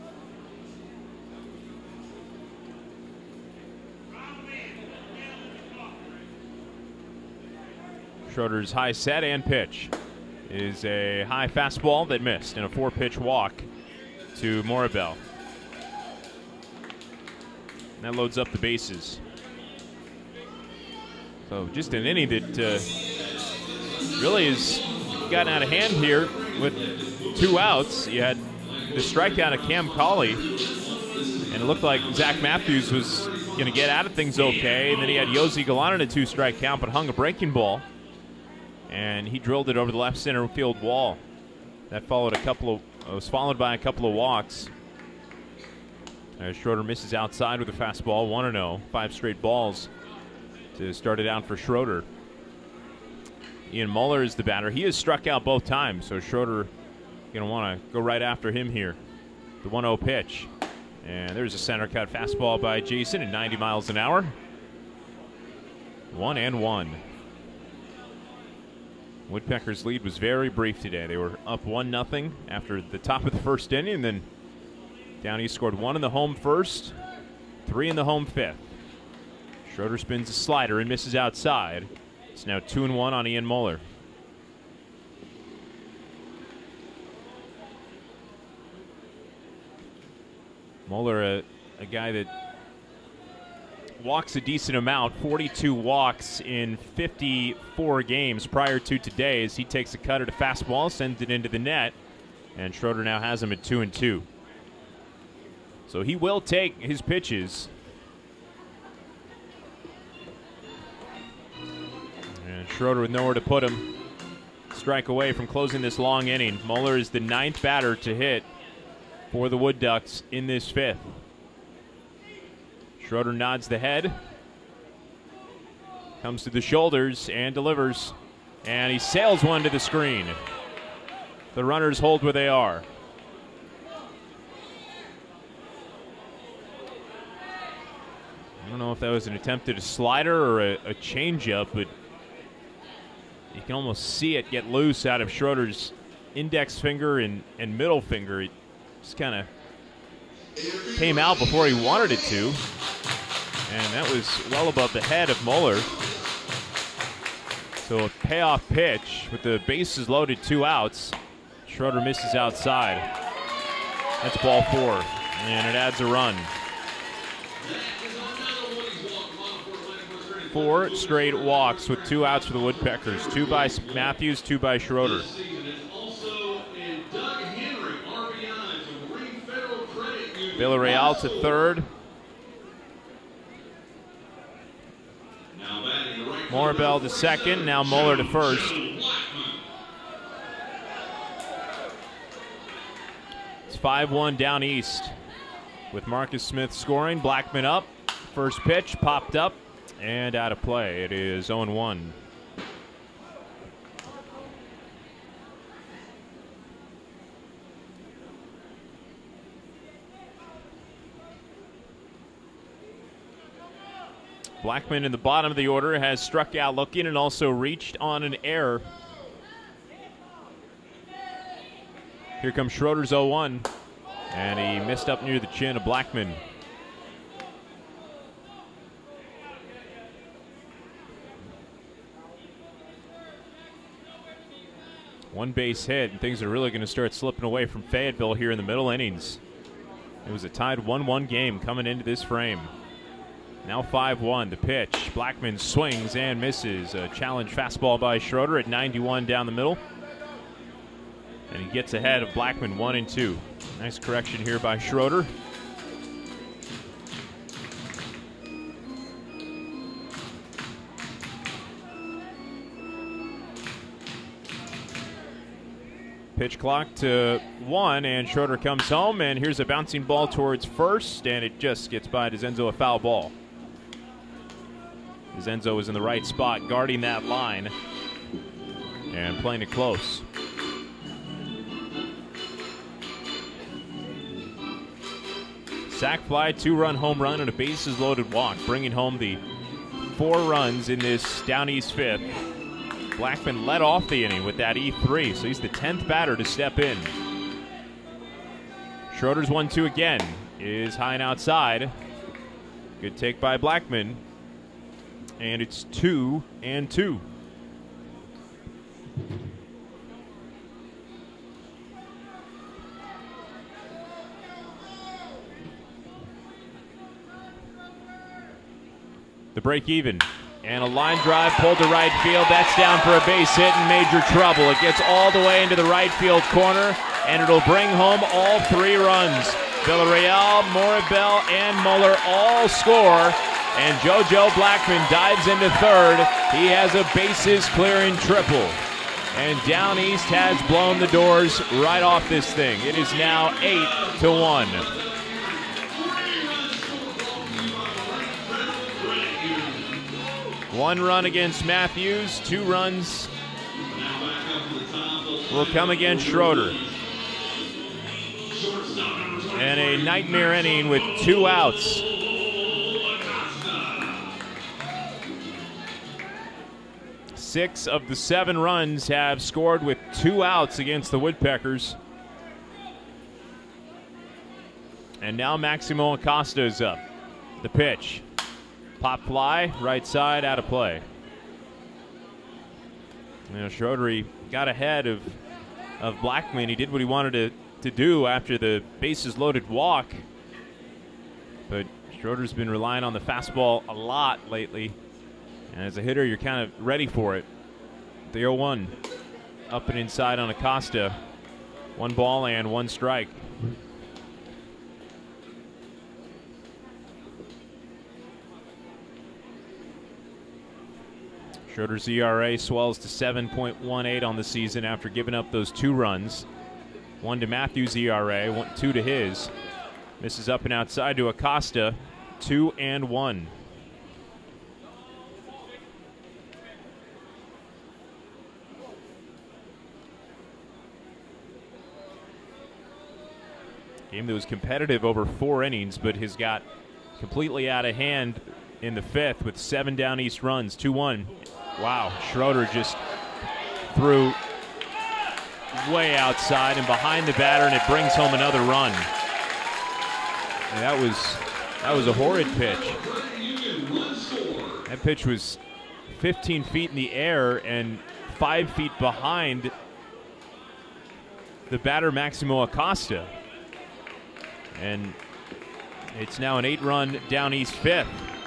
S2: Schroeder's high set and pitch is a high fastball that missed, and a 4-pitch walk to Morabel. And that loads up the bases. So just an inning that really has gotten out of hand here with 2 outs. You had the strikeout of Cam Cauley, and it looked like Zach Matthews was going to get out of things okay. And then he had Yosi Galan in a 2-strike count, but hung a breaking ball, and he drilled it over the left center field wall. That was followed by a couple of walks. Schroeder misses outside with a fastball, 1-0. 5 straight balls to start it out for Schroeder. Ian Muller is the batter. He has struck out both times, so Schroeder going to want to go right after him here. The 1-0 pitch. And there's a center cut fastball by Jason at 90 miles an hour. 1-1. Woodpeckers' lead was very brief today. They were up 1-0 after the top of the first inning, and then Down East scored 1 in the home first, 3 in the home fifth. Schroeder spins a slider and misses outside. It's now 2-1 on Ian Moeller. Moeller, a guy that walks a decent amount, 42 walks in 54 games prior to today, as he takes a cut at a fastball, sends it into the net, and Schroeder now has him at 2-2. So he will take his pitches. And Schroeder with nowhere to put him. Strike away from closing this long inning. Moeller is the 9th batter to hit for the Wood Ducks in this 5th. Schroeder nods the head, comes to the shoulders and delivers, and he sails one to the screen. The runners hold where they are. I don't know if that was an attempt at a slider or a changeup, but you can almost see it get loose out of Schroeder's index finger and middle finger. It just kind of came out before he wanted it to, and that was well above the head of Moeller. So a payoff pitch with the bases loaded, 2 outs. Schroeder misses outside. That's ball 4, and it adds a run. 4 straight walks with 2 outs for the Woodpeckers. 2 by Matthews, 2 by Schroeder. Villarreal to third. Morabel to second. Now Moeller to first. It's 5-1 Down East with Marcus Smith scoring. Blackman up. First pitch popped up and out of play. It is 0-1. Blackman in the bottom of the order has struck out looking and also reached on an error. Here comes Schroeder's 0-1, and he missed up near the chin of Blackman. One base hit, and things are really going to start slipping away from Fayetteville here in the middle innings. It was a tied 1-1 game coming into this frame. Now 5-1, the pitch. Blackman swings and misses. A challenge fastball by Schroeder at 91 down the middle. And he gets ahead of Blackman 1-2. Nice correction here by Schroeder. Pitch clock to 1, and Schroeder comes home, and here's a bouncing ball towards first, and it just gets by DeZenzo, a foul ball. DeZenzo is in the right spot, guarding that line, and playing it close. Sac fly, 2-run home run, and a bases-loaded walk, bringing home the 4 runs in this Down East 5th. Blackman led off the inning with that E3, so he's the 10th batter to step in. Schroeder's 1-2 again, is high and outside. Good take by Blackman, and it's 2-2. The break even. And a line drive pulled to right field. That's down for a base hit in major trouble. It gets all the way into the right field corner, and it'll bring home all 3 runs. Villarreal, Morabel, and Moeller all score, and JoJo Blackman dives into third. He has a bases-clearing triple. And Down East has blown the doors right off this thing. It is now 8-1. One run against Matthews, 2 runs will come against Schroeder. And a nightmare inning with 2 outs. 6 of the 7 runs have scored with 2 outs against the Woodpeckers. And now Maximo Acosta is up. The pitch. Pop fly, right side, out of play. Schroeder, he got ahead of Blackman. He did what he wanted to do after the bases loaded walk. But Schroeder's been relying on the fastball a lot lately. And as a hitter, you're kind of ready for it. The 0-1 up and inside on Acosta. 1 ball and 1 strike. Schroeder's ERA swells to 7.18 on the season after giving up those 2 runs. 1 to Matthews' ERA, 2 to his. Misses up and outside to Acosta, 2-1. Game that was competitive over 4 innings, but has got completely out of hand in the 5th with 7 down east runs, 2-1. Wow, Schroeder just threw way outside and behind the batter, and it brings home another run. And that was a horrid pitch. That pitch was 15 feet in the air and 5 feet behind the batter Maximo Acosta. And it's now an 8-run down east 5th.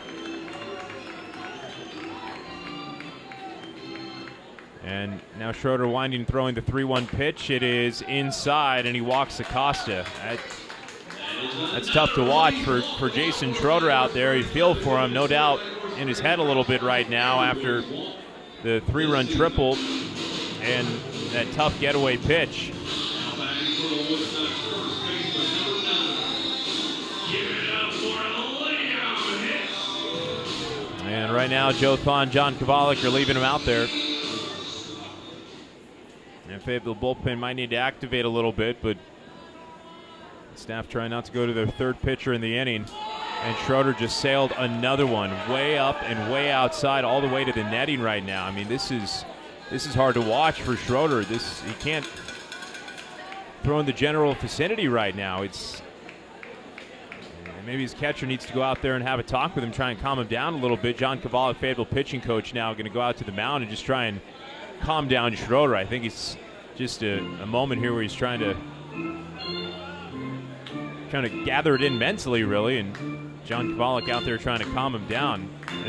S2: And now Schroeder winding, throwing the 3-1 pitch. It is inside, and he walks Acosta. That's tough to watch for Jason Schroeder out there. You feel for him, no doubt, in his head a little bit right now after the 3-run triple and that tough getaway pitch. And right now, Joe Thon, John Kovalik are leaving him out there. And Fayetteville bullpen might need to activate a little bit, but staff trying not to go to their 3rd pitcher in the inning. And Schroeder just sailed another one way up and way outside, all the way to the netting right now. I mean, this is hard to watch for Schroeder. He can't throw in the general vicinity right now. Maybe his catcher needs to go out there and have a talk with him, try and calm him down a little bit. John Kovalik, Fayetteville pitching coach, now going to go out to the mound and just try and calm down Schroeder. I think it's just a moment here where he's trying to gather it in mentally, really, and John Kovalik out there trying to calm him down.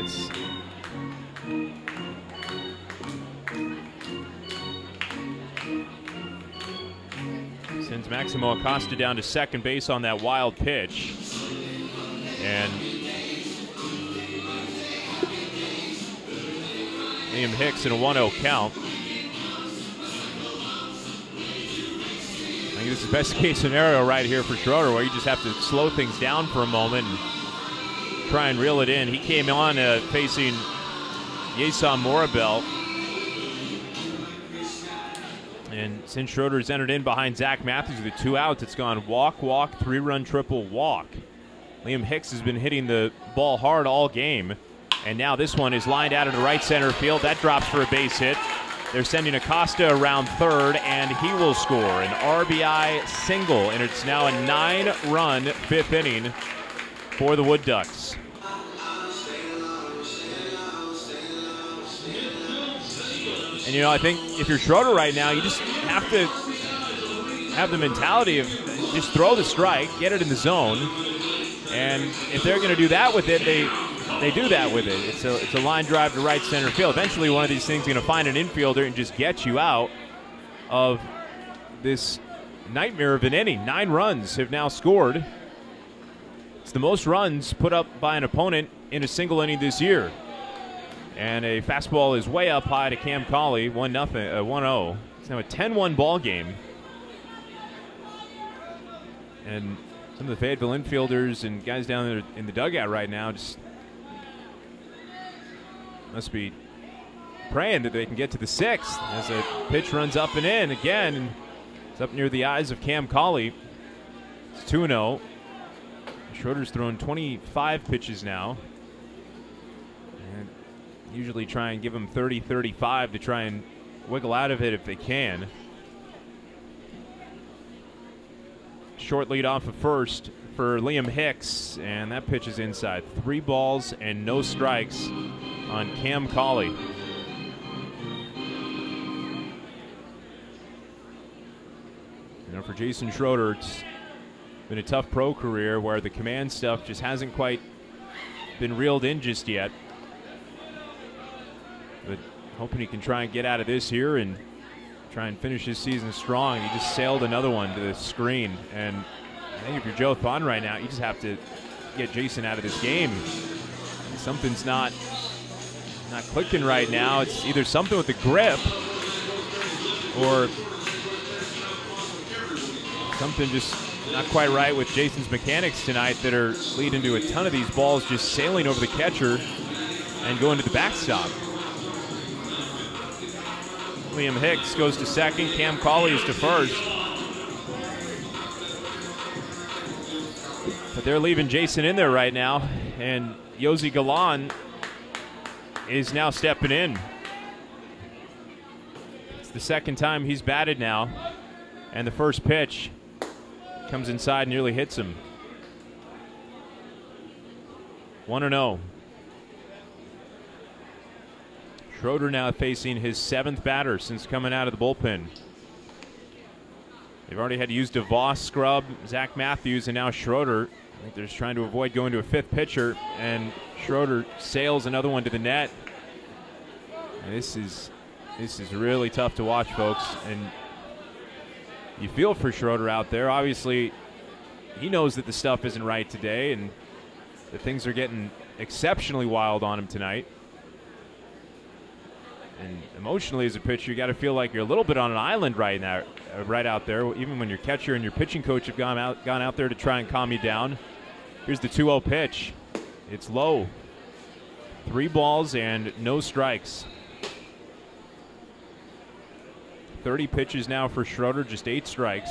S2: Sends Maximo Acosta down to second base on that wild pitch. And Liam Hicks in a 1-0 count. I think this is the best case scenario right here for Schroeder, where you just have to slow things down for a moment and try and reel it in. He came on facing Yeson Morabel. And since Schroeder's entered in behind Zach Matthews with 2 outs, it's gone walk, 3-run triple, walk. Liam Hicks has been hitting the ball hard all game. And now this one is lined out into right center field. That drops for a base hit. They're sending Acosta around 3rd, and he will score an RBI single. And it's now a 9-run 5th inning for the Wood Ducks. And, I think if you're Schroeder right now, you just have to have the mentality of just throw the strike, get it in the zone. And if they're going to do that with it, they do that with it. It's a line drive to right center field. Eventually, one of these things is going to find an infielder and just get you out of this nightmare of an inning. 9 runs have now scored. It's the most runs put up by an opponent in a single inning this year. And a fastball is way up high to Cam Cauley, 1-0. It's now a 10-1 ball game. And some of the Fayetteville infielders and guys down there in the dugout right now just must be praying that they can get to the 6th as a pitch runs up and in again. It's up near the eyes of Cam Cauley. It's 2-0. Schroeder's thrown 25 pitches now. And usually try and give them 30, 35 to try and wiggle out of it if they can. Short lead off of first for Liam Hicks, and that pitch is inside. 3 balls and no strikes on Cam Cauley. For Jason Schroeder, it's been a tough pro career where the command stuff just hasn't quite been reeled in just yet. But hoping he can try and get out of this here and try and finish his season strong. He just sailed another one to the screen. And I think if you're Joe Thon right now, you just have to get Jason out of this game. Something's not clicking right now. It's either something with the grip or something just not quite right with Jason's mechanics tonight that are leading to a ton of these balls just sailing over the catcher and going to the backstop. Liam Hicks goes to second. Cam Cauley is to first. But they're leaving Jason in there right now, and Yossi Galan is now stepping in. It's the second time he's batted now, and the first pitch comes inside and nearly hits him. 1-0. Schroeder now facing his 7th batter since coming out of the bullpen. They've already had to use DeVos, Scrub, Zach Matthews, and now Schroeder. I think they're just trying to avoid going to a 5th pitcher, and Schroeder sails another one to the net. And this is really tough to watch, folks. And you feel for Schroeder out there. Obviously, he knows that the stuff isn't right today and that things are getting exceptionally wild on him tonight. And emotionally, as a pitcher, you got to feel like you're a little bit on an island right now, right out there. Even when your catcher and your pitching coach have gone out there to try and calm you down. Here's the 2-0 pitch. It's low. 3 balls and no strikes. 30 pitches now for Schroeder, just 8 strikes.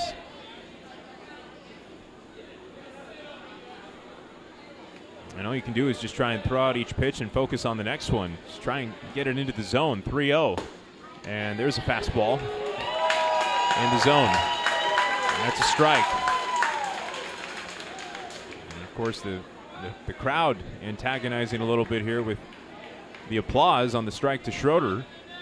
S2: And all you can do is just try and throw out each pitch and focus on the next one. Just try and get it into the zone. 3-0. And there's a fastball in the zone. And that's a strike. And of course, the crowd antagonizing a little bit here with the applause on the strike to Schroeder.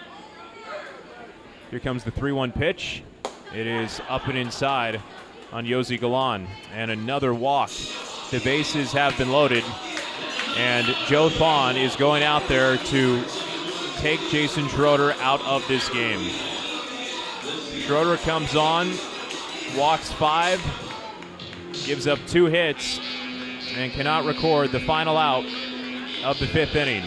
S2: Here comes the 3-1 pitch. It is up and inside on Yossi Galan. And another walk. The bases have been loaded, and Joe Thon is going out there to take Jason Schroeder out of this game. Schroeder comes on, walks 5, gives up 2 hits, and cannot record the final out of the 5th inning.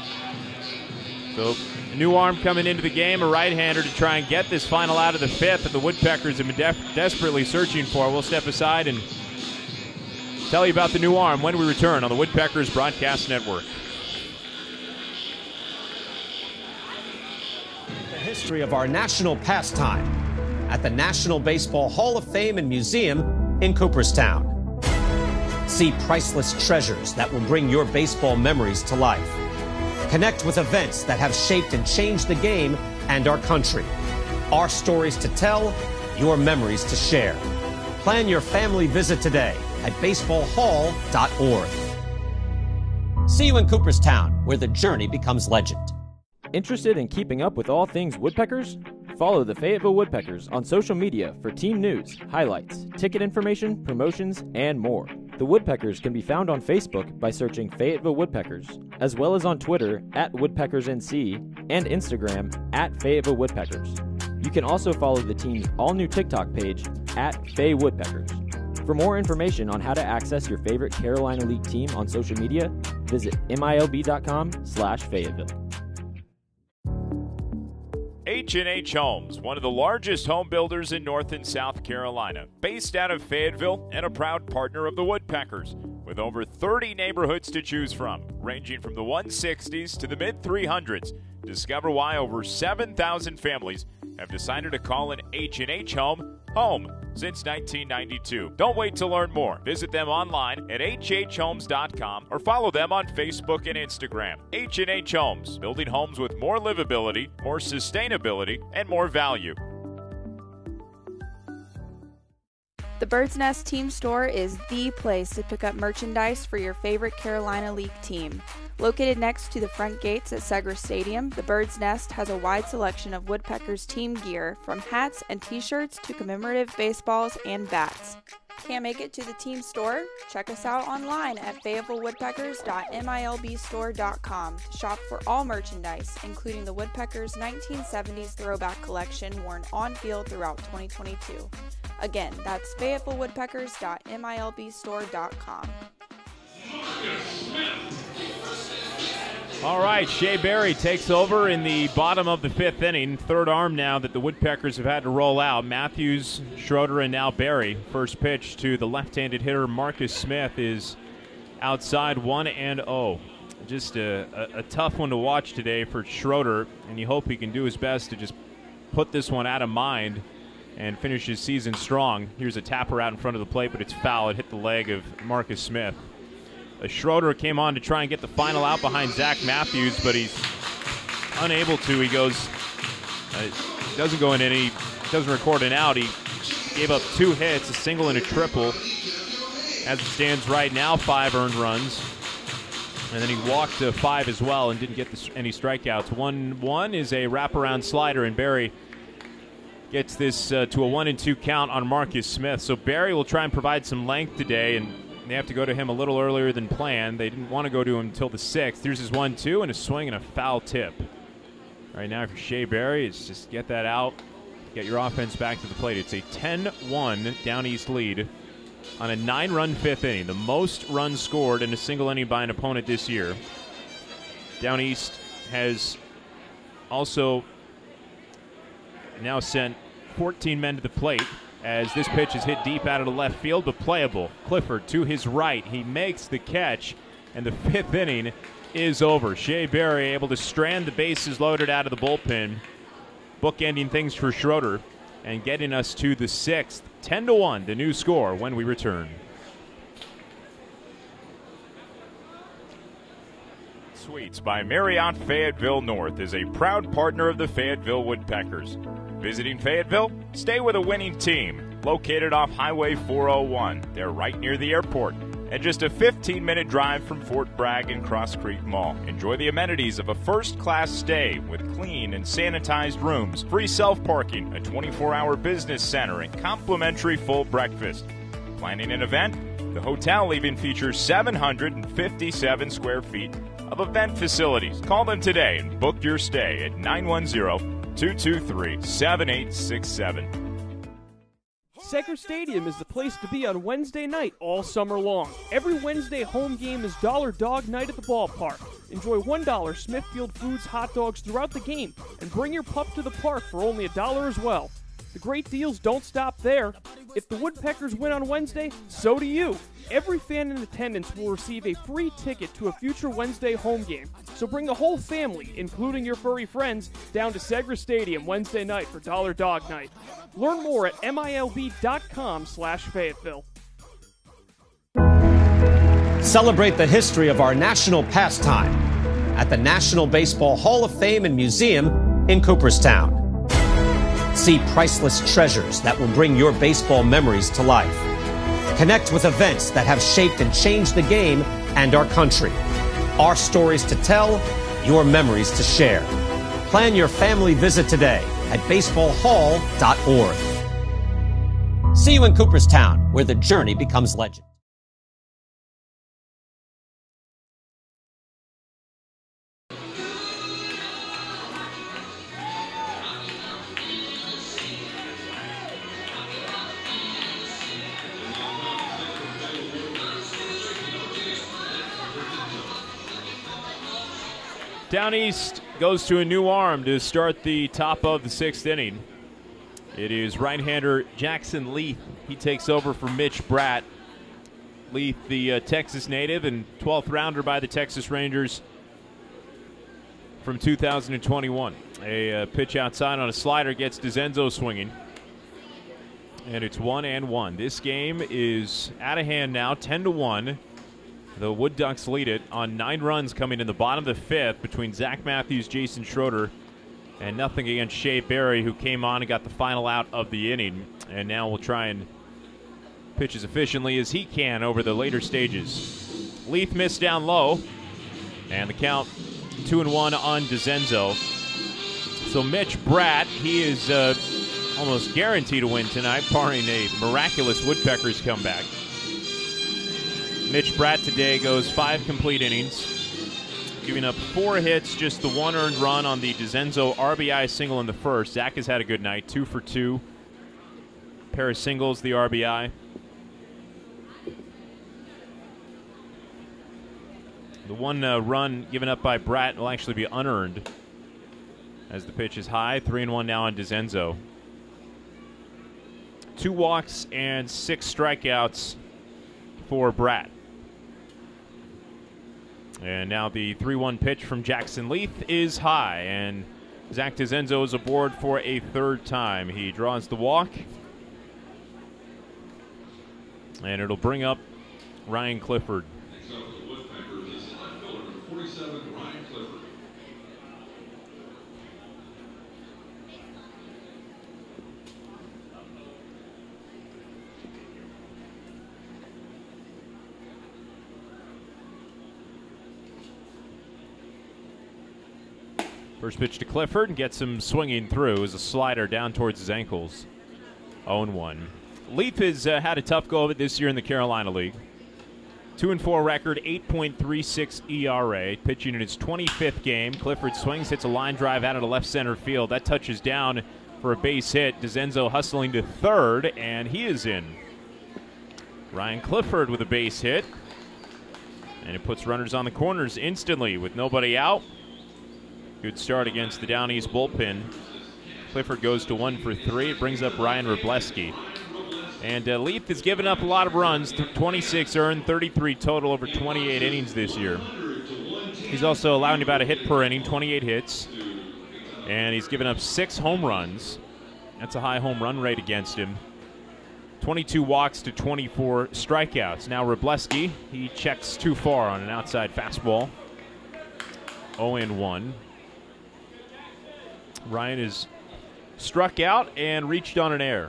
S2: So a new arm coming into the game, a right-hander to try and get this final out of the 5th that the Woodpeckers have been desperately searching for. We'll step aside and tell you about the new arm when we return on the Woodpeckers Broadcast Network.
S5: The history of our national pastime at the National Baseball Hall of Fame and Museum in Cooperstown. See priceless treasures that will bring your baseball memories to life. Connect with events that have shaped and changed the game and our country. Our stories to tell, your memories to share. Plan your family visit today at baseballhall.org. See you in Cooperstown, where the journey becomes legend.
S6: Interested in keeping up with all things Woodpeckers? Follow the Fayetteville Woodpeckers on social media for team news, highlights, ticket information, promotions, and more. The Woodpeckers can be found on Facebook by searching Fayetteville Woodpeckers, as well as on Twitter @WoodpeckersNC and Instagram @Fayetteville Woodpeckers. You can also follow the team's all-new TikTok page @FayWoodpeckers. For more information on how to access your favorite Carolina League team on social media, visit milb.com/Fayetteville.
S2: H&H Homes, one of the largest home builders in North and South Carolina, based out of Fayetteville and a proud partner of the Woodpeckers, with over 30 neighborhoods to choose from, ranging from the 160s to the mid-300s. Discover why over 7,000 families have decided to call an H&H home home. since 1992. Don't wait to learn more. Visit them online at hhhomes.com or follow them on Facebook and Instagram. H&H Homes, building homes with more livability, more sustainability, and more value.
S7: The Bird's Nest Team Store is the place to pick up merchandise for your favorite Carolina League team. Located next to the front gates at Segra Stadium, the Bird's Nest has a wide selection of Woodpeckers team gear, from hats and t-shirts to commemorative baseballs and bats. Can't make it to the team store? Check us out online at fayettevillewoodpeckers.milbstore.com to shop for all merchandise, including the Woodpeckers 1970s throwback collection worn on field throughout 2022. Again, that's fayettevillewoodpeckers.milbstore.com.
S2: All right, Shea Berry takes over in the bottom of the fifth inning. Third arm now that the Woodpeckers have had to roll out. Matthews, Schroeder, and now Berry. First pitch to the left-handed hitter Marcus Smith is outside 1-0. Just a tough one to watch today for Schroeder, and you hope he can do his best to just put this one out of mind and finish his season strong. Here's a tapper out in front of the plate, but it's foul. It hit the leg of Marcus Smith. Schroeder came on to try and get the final out behind Zach Matthews, but he's unable to. He goes, doesn't go in any, doesn't record an out. He gave up 2 hits, a single and a triple. As it stands right now, 5 earned runs. And then he walked 5 as well and didn't get any strikeouts. 1-1 is a wraparound slider, and Berry gets this to a 1-2 count on Marcus Smith. So Berry will try and provide some length today, and they have to go to him a little earlier than planned. They didn't want to go to him until the 6th. Here's his 1-2 and a swing and a foul tip. Right now for Shea Berry, it's just get that out, get your offense back to the plate. It's a 10-1 Down East lead on a 9-run fifth inning, the most runs scored in a single inning by an opponent this year. Down East has also now sent 14 men to the plate as this pitch is hit deep out of the left field, but playable. Clifford to his right. He makes the catch, and the fifth inning is over. Shea Berry able to strand the bases loaded out of the bullpen, bookending things for Schroeder and getting us to the 6th. 10-1, the new score when we return. Suites by Marriott Fayetteville North is a proud partner of the Fayetteville Woodpeckers. Visiting Fayetteville? Stay with a winning team. Located off Highway 401. They're right near the airport and just a 15-minute drive from Fort Bragg and Cross Creek Mall. Enjoy the amenities of a first-class stay with clean and sanitized rooms, free self-parking, a 24-hour business center, and complimentary full breakfast. Planning an event? The hotel even features 757 square feet of event facilities. Call them today and book your stay at 910-223-7867.
S4: Segra Stadium is the place to be on Wednesday night all summer long. Every Wednesday home game is Dollar Dog Night at the ballpark. Enjoy $1 Smithfield Foods hot dogs throughout the game and bring your pup to the park for only $1 as well. The great deals don't stop there. If the Woodpeckers win on Wednesday, so do you. Every fan in attendance will receive a free ticket to a future Wednesday home game. So bring the whole family, including your furry friends, down to Segra Stadium Wednesday night for Dollar Dog Night. Learn more at milb.com/Fayetteville.
S5: Celebrate the history of our national pastime at the National Baseball Hall of Fame and Museum in Cooperstown. See priceless treasures that will bring your baseball memories to life. Connect with events that have shaped and changed the game and our country. Our stories to tell, your memories to share. Plan your family visit today at baseballhall.org. See you in Cooperstown, where the journey becomes legend.
S2: Down East goes to a new arm to start the top of the 6th inning. It is right-hander Jackson Leith. He takes over for Mitch Bratt. Leith, the Texas native and 12th rounder by the Texas Rangers from 2021. A pitch outside on a slider gets DeZenzo swinging. And it's 1-1. This game is out of hand now, 10-1. The Wood Ducks lead it on 9 runs coming in the bottom of the 5th between Zach Matthews, Jason Schroeder, and nothing against Shea Berry, who came on and got the final out of the inning. And now we'll try and pitch as efficiently as he can over the later stages. Leith missed down low, and the count 2-1 on DeZenzo. So Mitch Bratt, he is almost guaranteed to win tonight, barring a miraculous Woodpeckers comeback. Mitch Bratt today goes 5 complete innings, giving up 4 hits, just the 1 earned run on the DeZenzo RBI single in the first. Zach has had a good night, 2 for 2. Pair of singles, the RBI. The 1 run given up by Bratt will actually be unearned as the pitch is high. 3-1 now on DeZenzo. 2 walks and 6 strikeouts for Bratt. And now the 3-1 pitch from Jackson Leith is high, and Zach DeZenzo is aboard for a 3rd time. He draws the walk, and it'll bring up Ryan Clifford.
S3: Next up for the Woodpeckers is left fielder number 47, Ryan Clifford.
S2: First pitch to Clifford, and gets him swinging through as a slider down towards his ankles. 0-1. Leith has had a tough go of it this year in the Carolina League. 2-4 record, 8.36 ERA. Pitching in his 25th game. Clifford swings, hits a line drive out of the left center field. That touches down for a base hit. DeZenzo hustling to third, and he is in. Ryan Clifford with a base hit. And it puts runners on the corners instantly with nobody out. Good start against the Down East bullpen. Clifford goes to 1 for 3. It brings up Ryan Wrobleski. And Leith has given up a lot of runs, 26 earned, 33 total over 28 innings this year. He's also allowing about a hit per inning, 28 hits. And he's given up 6 home runs. That's a high home run rate against him. 22 walks to 24 strikeouts. Now Wrobleski, he checks too far on an outside fastball. 0-1. Ryan is struck out and reached on an error.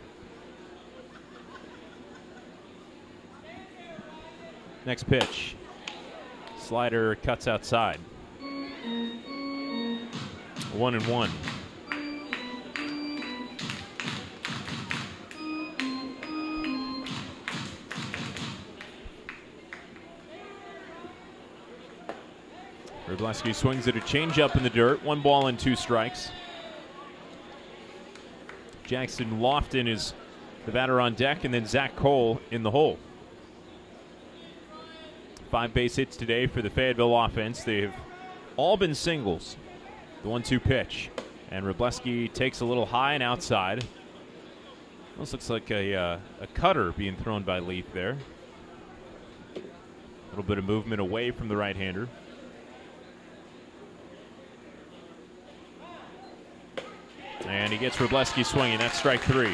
S2: Next pitch. Slider cuts outside. 1-1. Wrobleski swings at a changeup in the dirt. 1 ball and 2 strikes. Jackson Lofton is the batter on deck, and then Zach Cole in the hole. 5 base hits today for the Fayetteville offense. They've all been singles. The 1-2 pitch. And Wrobleski takes a little high and outside. Almost looks like a cutter being thrown by Leith there. A little bit of movement away from the right-hander. And he gets Wrobleski swinging. That's strike 3.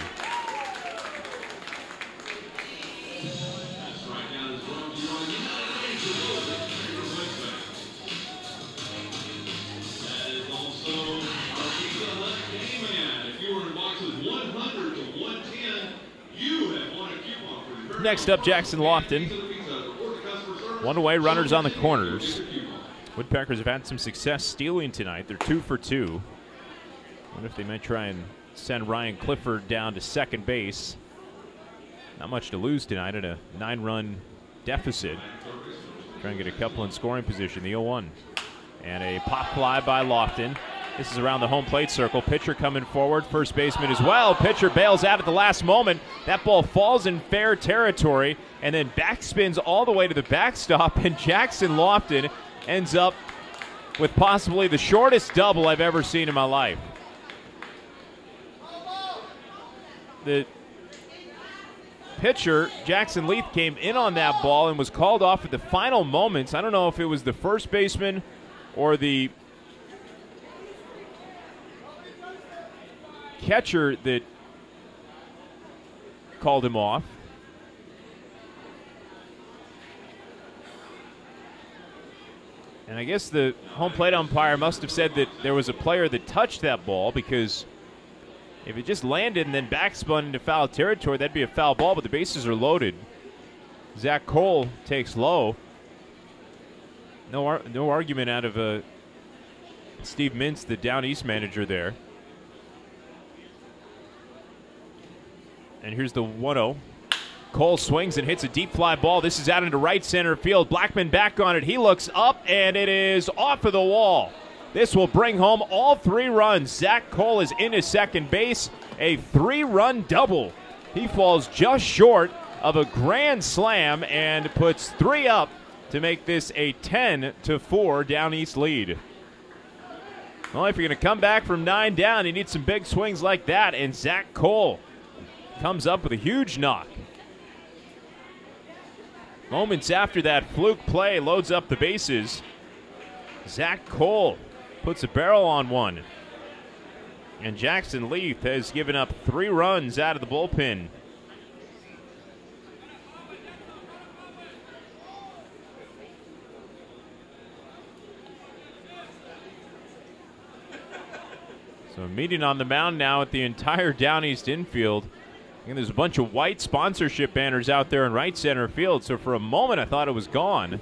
S2: Next up, Jackson Lofton. 1 away, runners on the corners. Woodpeckers have had some success stealing tonight. They're 2 for 2. Wonder if they might try and send Ryan Clifford down to second base. Not much to lose tonight at a 9-run deficit. Try and get a couple in scoring position. The 0-1. And a pop fly by Lofton. This is around the home plate circle. Pitcher coming forward. First baseman as well. Pitcher bails out at the last moment. That ball falls in fair territory and then backspins all the way to the backstop. And Jackson Lofton ends up with possibly the shortest double I've ever seen in my life. The pitcher, Jackson Leith, came in on that ball and was called off at the final moments. I don't know if it was the first baseman or the catcher that called him off. And I guess the home plate umpire must have said that there was a player that touched that ball, because if it just landed and then backspun into foul territory, that'd be a foul ball, but the bases are loaded. Zach Cole takes low. No argument out of Steve Mintz, the Down East manager there. And here's the 1-0. Cole swings and hits a deep fly ball. This is out into right center field. Blackman back on it. He looks up, and it is off of the wall. This will bring home all 3 runs. Zach Cole is into second base. A 3-run double. He falls just short of a grand slam and puts 3 up to make this a 10-4 Down East lead. Well, if you're going to come back from 9 down, you need some big swings like that, and Zach Cole comes up with a huge knock. Moments after that fluke play loads up the bases, Zach Cole puts a barrel on one. And Jackson Leaf has given up 3 runs out of the bullpen. So meeting on the mound now at the entire Down East infield. And there's a bunch of white sponsorship banners out there in right center field. So for a moment I thought it was gone.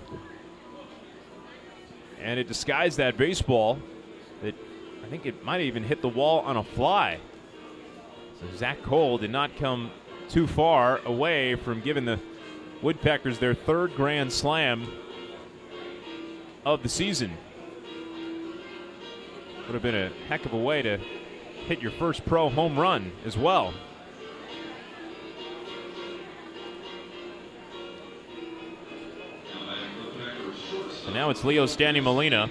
S2: And it disguised that baseball. That I think it might have even hit the wall on a fly. So Zach Cole did not come too far away from giving the Woodpeckers their 3rd grand slam of the season. Would have been a heck of a way to hit your first pro home run as well. And now it's Leo Standing Molina.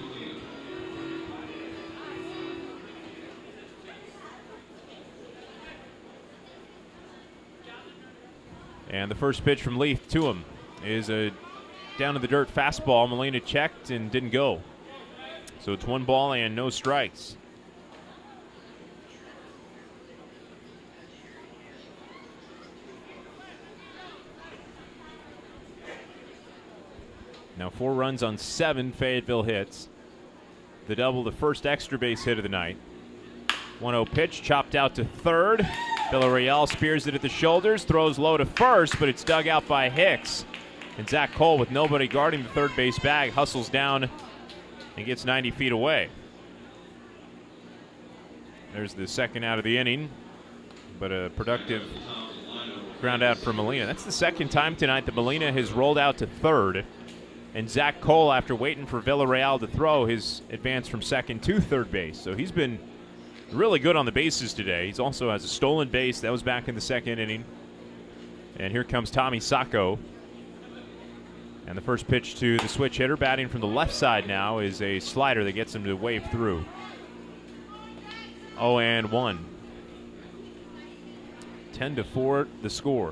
S2: And the first pitch from Leaf to him is a down to the dirt fastball. Molina checked and didn't go. So it's 1 ball and no strikes. Now 4 runs on 7 Fayetteville hits. The double, the first extra base hit of the night. 1-0 pitch, chopped out to third. Villarreal spears it at the shoulders, throws low to first, but it's dug out by Hicks. And Zach Cole, with nobody guarding the third base bag, hustles down and gets 90 feet away. There's the second out of the inning, but a productive ground out for Molina. That's the second time tonight that Molina has rolled out to third. And Zach Cole, after waiting for Villarreal to throw, his advance from second to third base. So he's been really good on the bases today. He also has a stolen base. That was back in the second inning. And here comes Tommy Sacco. And the first pitch to the switch hitter, batting from the left side now, is a slider that gets him to wave through. 0-1. 10-4 the score.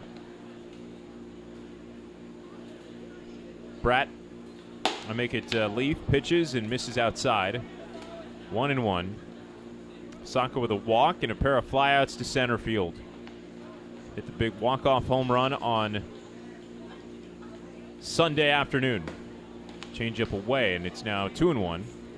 S2: Bratt, I make it Leaf, pitches and misses outside. 1-1. Sacco with a walk and a pair of flyouts to center field. Hit the big walk-off home run on Sunday afternoon. Change up away, and it's now 2-1.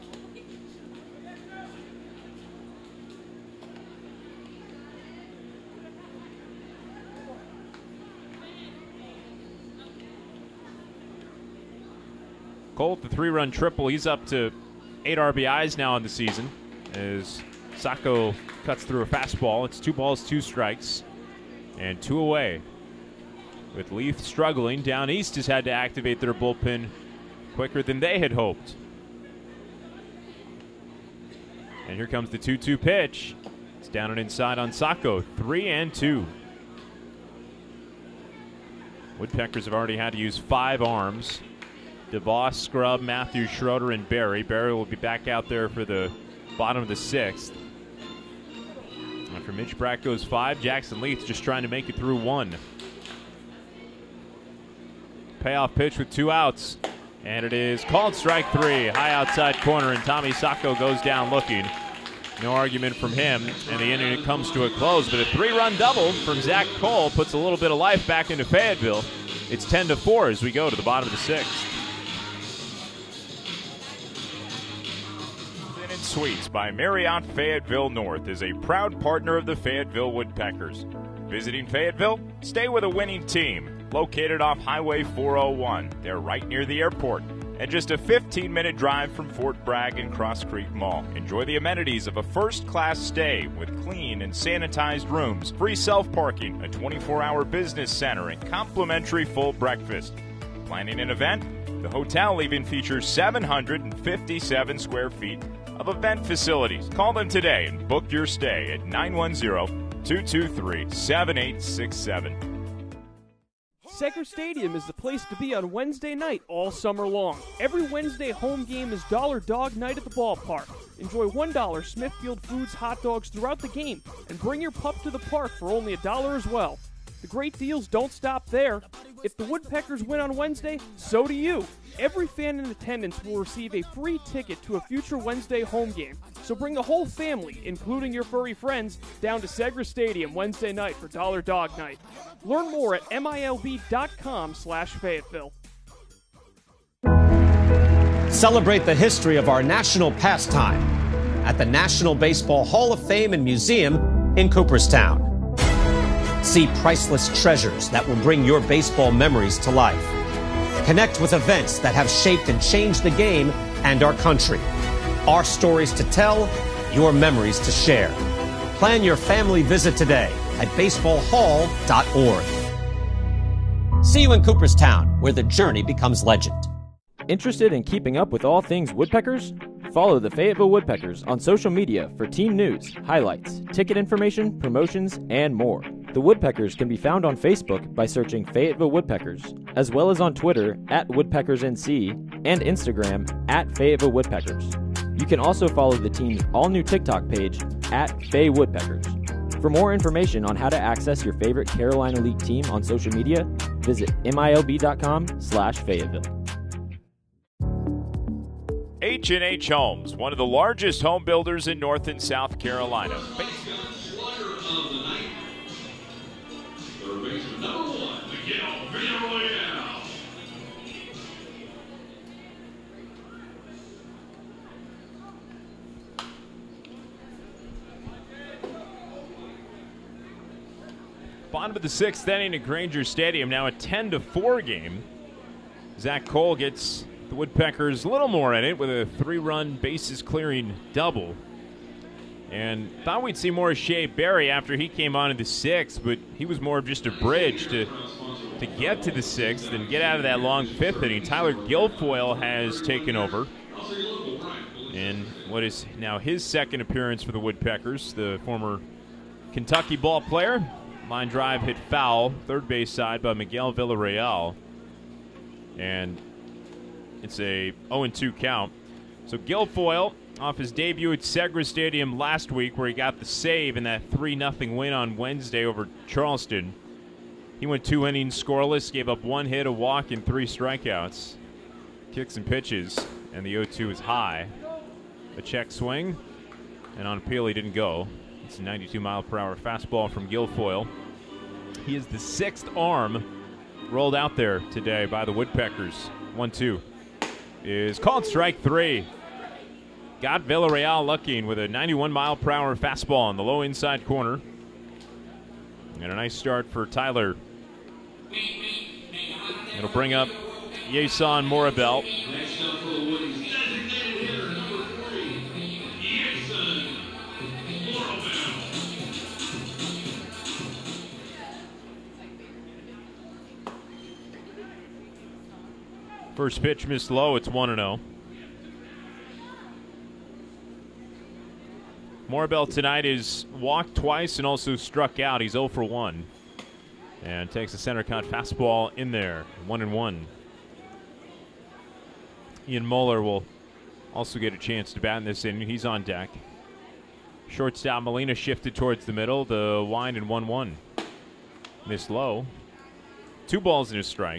S2: Cole, the 3-run triple. He's up to 8 RBIs now in the season as Sacco cuts through a fastball. It's 2 balls, 2 strikes, and 2 away. With Leaf struggling, Down East has had to activate their bullpen quicker than they had hoped. And here comes the 2-2 pitch. It's down and inside on Sacco. 3-2. Woodpeckers have already had to use 5 arms. DeVos, Scrub, Matthew, Schroeder, and Barry. Barry will be back out there for the bottom of the 6th. After Mitch Bratt goes 5, Jackson Leith just trying to make it through 1. Payoff pitch with 2 outs. And it is called strike 3. High outside corner, and Tommy Sacco goes down looking. No argument from him, and the inning comes to a close. But a 3-run double from Zach Cole puts a little bit of life back into Fayetteville. It's 10-4 as we go to the bottom of the 6th.
S9: Suites by Marriott Fayetteville North is a proud partner of the Fayetteville Woodpeckers. Visiting Fayetteville? Stay with a winning team. Located off Highway 401. They're right near the airport and just a 15-minute drive from Fort Bragg and Cross Creek Mall. Enjoy the amenities of a first-class stay with clean and sanitized rooms, free self-parking, a 24-hour business center, and complimentary full breakfast. Planning an event? The hotel even features 757 square feet of event facilities. Call them today and book your stay at 910-223-7867.
S4: Segra Stadium is the place to be on Wednesday night all summer long. Every Wednesday home game is Dollar Dog Night at the ballpark. Enjoy $1 Smithfield Foods hot dogs throughout the game and bring your pup to the park for only $1 as well. The great deals don't stop there. If the Woodpeckers win on Wednesday, so do you. Every fan in attendance will receive a free ticket to a future Wednesday home game. So bring the whole family, including your furry friends, down to Segra Stadium Wednesday night for Dollar Dog Night. Learn more at milb.com/Fayetteville.
S5: Celebrate the history of our national pastime at the National Baseball Hall of Fame and Museum in Cooperstown. See priceless treasures that will bring your baseball memories to life. Connect with events that have shaped and changed the game and our country. Our stories to tell, your memories to share. Plan your family visit today at baseballhall.org. See you in Cooperstown, where the journey becomes legend.
S6: Interested in keeping up with all things Woodpeckers? Follow the Fayetteville Woodpeckers on social media for team news, highlights, ticket information, promotions, and more. The Woodpeckers can be found on Facebook by searching Fayetteville Woodpeckers, as well as on Twitter at WoodpeckersNC and Instagram at Fayetteville Woodpeckers. You can also follow the team's all-new TikTok page at Faye Woodpeckers. For more information on how to access your favorite Carolina League team on social media, visit milb.com/Fayetteville.
S9: H&H Homes, one of the largest home builders in North and South Carolina.
S3: Slugger of the night. Third baseman number 1, Miguel Villarreal.
S2: Bottom of the 6th inning at Granger Stadium, now a 10-4 game. Zach Cole gets the Woodpeckers a little more in it with a 3-run bases-clearing double. And thought we'd see more of Shea Berry after he came on in the 6th, but he was more of just a bridge to get to the 6th and get out of that long 5th inning. Tyler Guilfoyle has taken over in what is now his second appearance for the Woodpeckers, the former Kentucky ball player. Line drive hit foul, third base side by Miguel Villarreal. And it's a 0-2 count. So Guilfoyle, off his debut at Segra Stadium last week, where he got the save in that 3-0 win on Wednesday over Charleston. He went 2 innings scoreless, gave up 1 hit, a walk, and 3 strikeouts. Kicks and pitches, and the 0-2 is high. A check swing, and on appeal he didn't go. It's a 92-mile-per-hour fastball from Guilfoyle. He is the 6th arm rolled out there today by the Woodpeckers. 1-2 is called strike 3. Got Villarreal looking with a 91-mile-per-hour fastball in the low inside corner. And a nice start for Tyler. It'll bring up Yason Morabel.
S3: Next up for the Woodies, designated hitter number 3, Yason Morabel.
S2: First pitch missed low. It's 1-0. Morabel tonight is walked twice and also struck out. He's 0 for 1. And takes a center cut fastball in there. 1-1. Ian Moeller will also get a chance to bat in this inning. He's on deck. Shortstop Molina shifted towards the middle. The wind and 1-1. Missed low. 2 balls and a strike.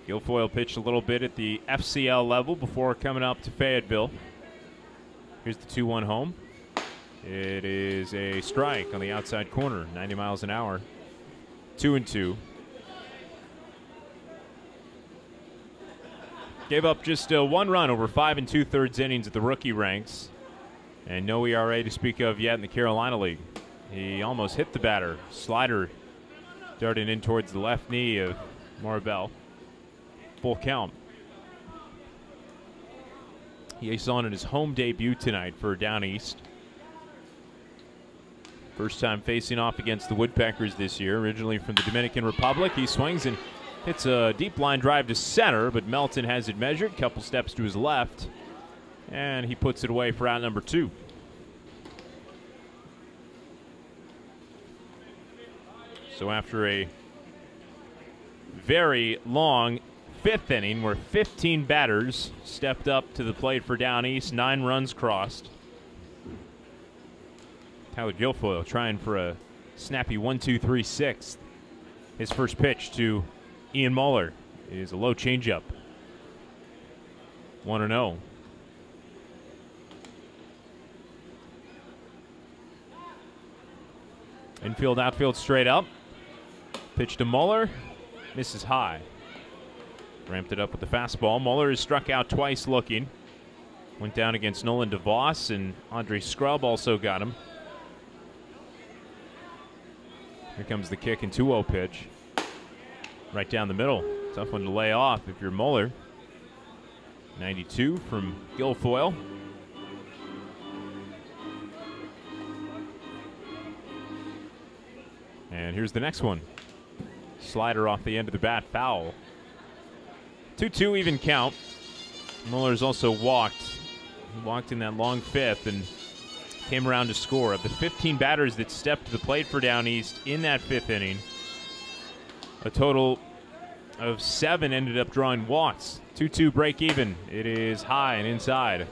S2: Guilfoyle pitched a little bit at the FCL level before coming up to Fayetteville. Here's the 2-1 home. It is a strike on the outside corner, 90 miles an hour. 2-2. Gave up just 1 run over 5 2/3 innings at the rookie ranks. And no ERA to speak of yet in the Carolina League. He almost hit the batter. Slider darting in towards the left knee of Marabell. Full count. He is on in his home debut tonight for Down East. First time facing off against the Woodpeckers this year, originally from the Dominican Republic. He swings and hits a deep line drive to center, but Melton has it measured, couple steps to his left, and he puts it away for out number 2. So after a very long 5th inning where 15 batters stepped up to the plate for Down East, 9 runs crossed. Tyler Guilfoyle trying for a snappy 1-2-3-6. His first pitch to Ian Muller is a low changeup. 1-0. Infield, outfield, straight up. Pitch to Muller. Misses high. Ramped it up with the fastball. Muller has struck out twice looking. Went down against Nolan DeVos, and Andre Scrub also got him. Here comes the kick and 2-0 pitch. Right down the middle. Tough one to lay off if you're Muller. 92 from Guilfoyle. And here's the next one. Slider off the end of the bat, foul. 2-2 even count. Muller's also walked. He walked in that long 5th and came around to score. Of the 15 batters that stepped to the plate for Down East in that 5th inning, a total of 7 ended up drawing walks. 2-2 break even. It is high and inside.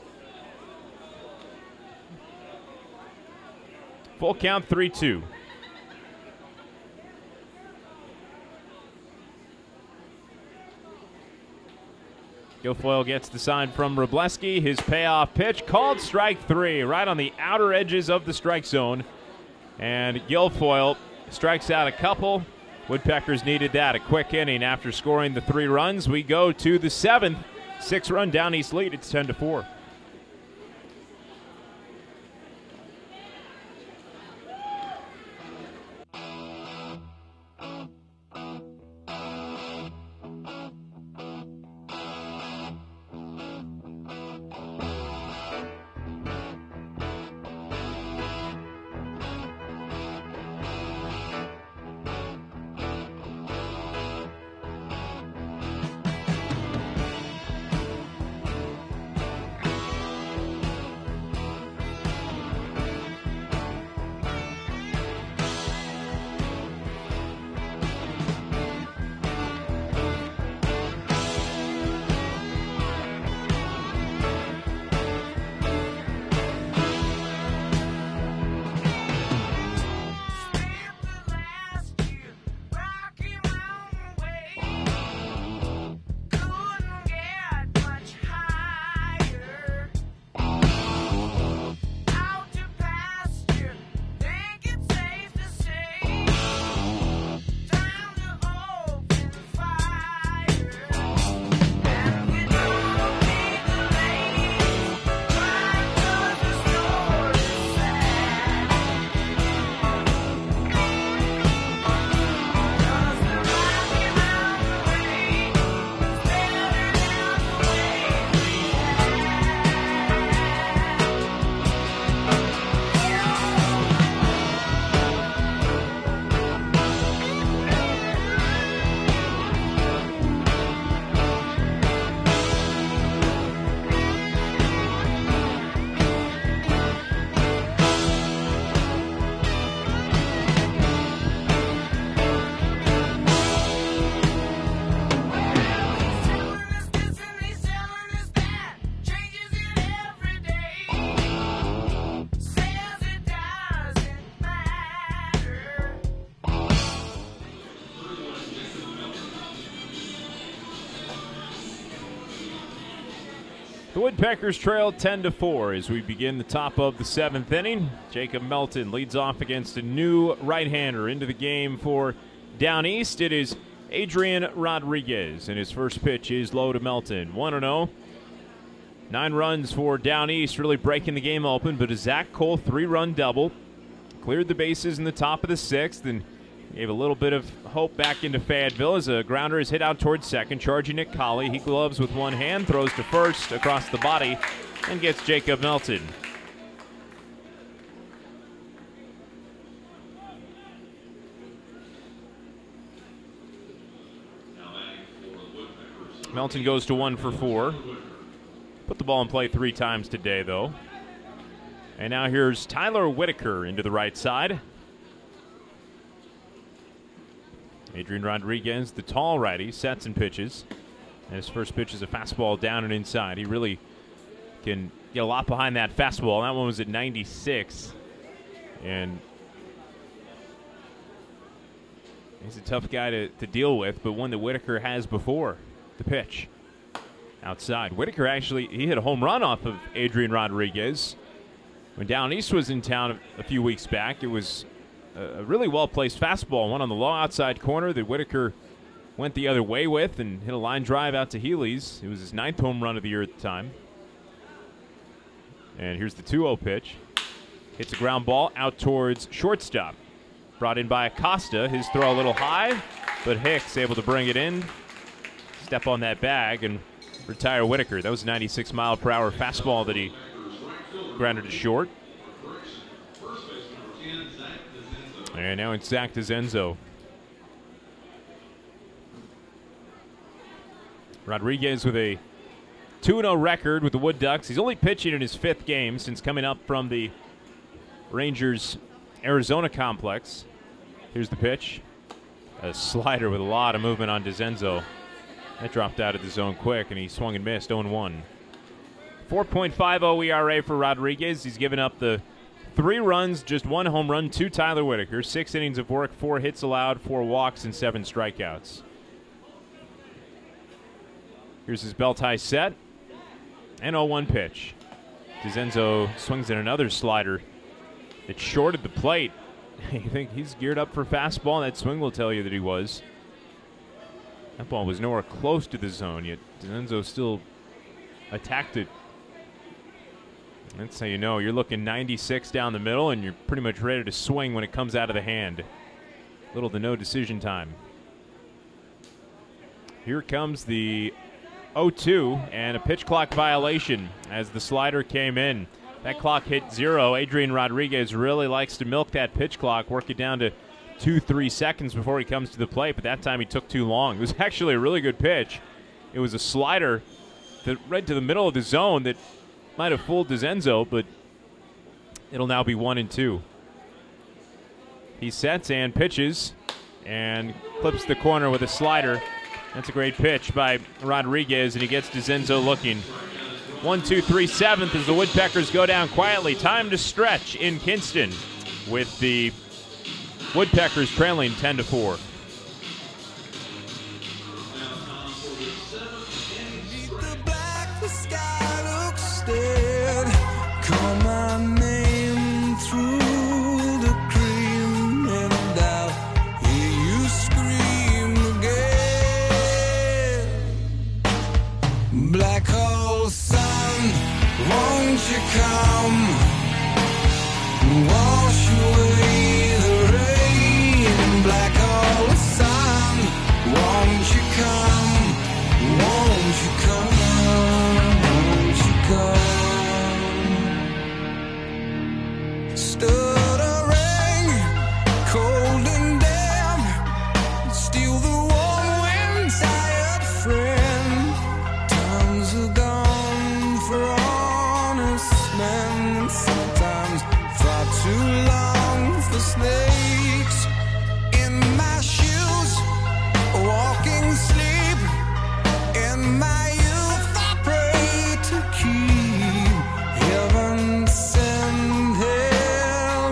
S2: Full count, 3-2. Guilfoyle gets the sign from Wrobleski. His payoff pitch called strike 3, right on the outer edges of the strike zone. And Guilfoyle strikes out a couple. Woodpeckers needed that, a quick inning after scoring the 3 runs. We go to the 7th. 6-run Down East lead. It's 10-4. Woodpeckers trail 10-4 as we begin the top of the 7th inning. Jacob Melton leads off against a new right-hander into the game for Down East. It is Adrian Rodriguez, and his first pitch is low to Melton. 1-0. 9 runs for Down East, really breaking the game open, but a Zach Cole 3-run double cleared the bases in the top of the 6th and gave a little bit of hope back into Fayetteville as a grounder is hit out towards second, charging Nick Colley. He gloves with one hand, throws to first across the body, and gets Jacob Melton. Melton goes to 1 for 4. Put the ball in play 3 times today, though. And now here's Tyler Whitaker into the right side. Adrian Rodriguez, the tall righty, sets and pitches. And his first pitch is a fastball down and inside. He really can get a lot behind that fastball. That one was at 96. And he's a tough guy to deal with, but one that Whitaker has before the pitch. Outside. Whitaker actually, he hit a home run off of Adrian Rodriguez. When Down East was in town a few weeks back, it was a really well-placed fastball, one on the low outside corner that Whitaker went the other way with and hit a line drive out to Healy's. It was his 9th home run of the year at the time. And here's the 2-0 pitch. Hits a ground ball out towards shortstop. Brought in by Acosta. His throw a little high, but Hicks able to bring it in, step on that bag, and retire Whitaker. That was a 96-mile-per-hour fastball that he grounded to short. And now it's Zach DeZenzo. Rodriguez with a 2-0 record with the Wood Ducks. He's only pitching in his 5th game since coming up from the Rangers Arizona complex. Here's the pitch. A slider with a lot of movement on DeZenzo. That dropped out of the zone quick, and he swung and missed, 0-1. 4.50 ERA for Rodriguez. He's given up the 3 runs, just 1 home run to Tyler Whitaker. 6 innings of work, 4 hits allowed, 4 walks, and 7 strikeouts. Here's his belt high set. And 0-1 pitch. DeZenzo swings in another slider that shorted the plate. You think he's geared up for fastball? That swing will tell you that he was. That ball was nowhere close to the zone, yet DeZenzo still attacked it. That's how you know. You're looking 96 down the middle, and you're pretty much ready to swing when it comes out of the hand. Little to no decision time. Here comes the 0-2 and a pitch clock violation as the slider came in. That clock hit 0. Adrian Rodriguez really likes to milk that pitch clock, work it down to 2-3 seconds before he comes to the plate, but that time he took too long. It was actually a really good pitch. It was a slider that right to the middle of the zone that might have fooled DeZenzo, but it'll now be 1-2. He sets and pitches and clips the corner with a slider. That's a great pitch by Rodriguez, and he gets DeZenzo looking. 1-2-3 7th as the Woodpeckers go down quietly. Time to stretch in Kinston with the Woodpeckers trailing 10-4.
S10: Black hole sun, won't you come wash away the rain? Black hole sun, won't you come, won't you come, won't you come? Stuttering, cold and damp, steal the warm wind, tired friend. Are gone for honest men, sometimes far too long for snakes. In my shoes, walking sleep. In my youth, I pray to keep heaven send help.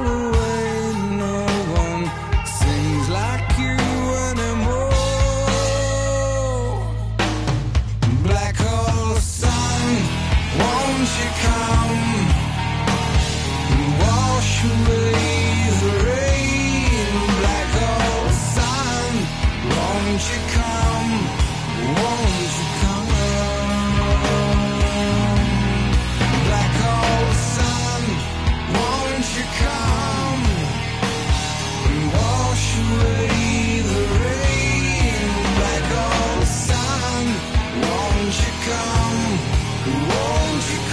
S10: won't you come? Won't you come? Black hole sun, won't you come and wash away the rain? Black hole sun, won't you come? Won't you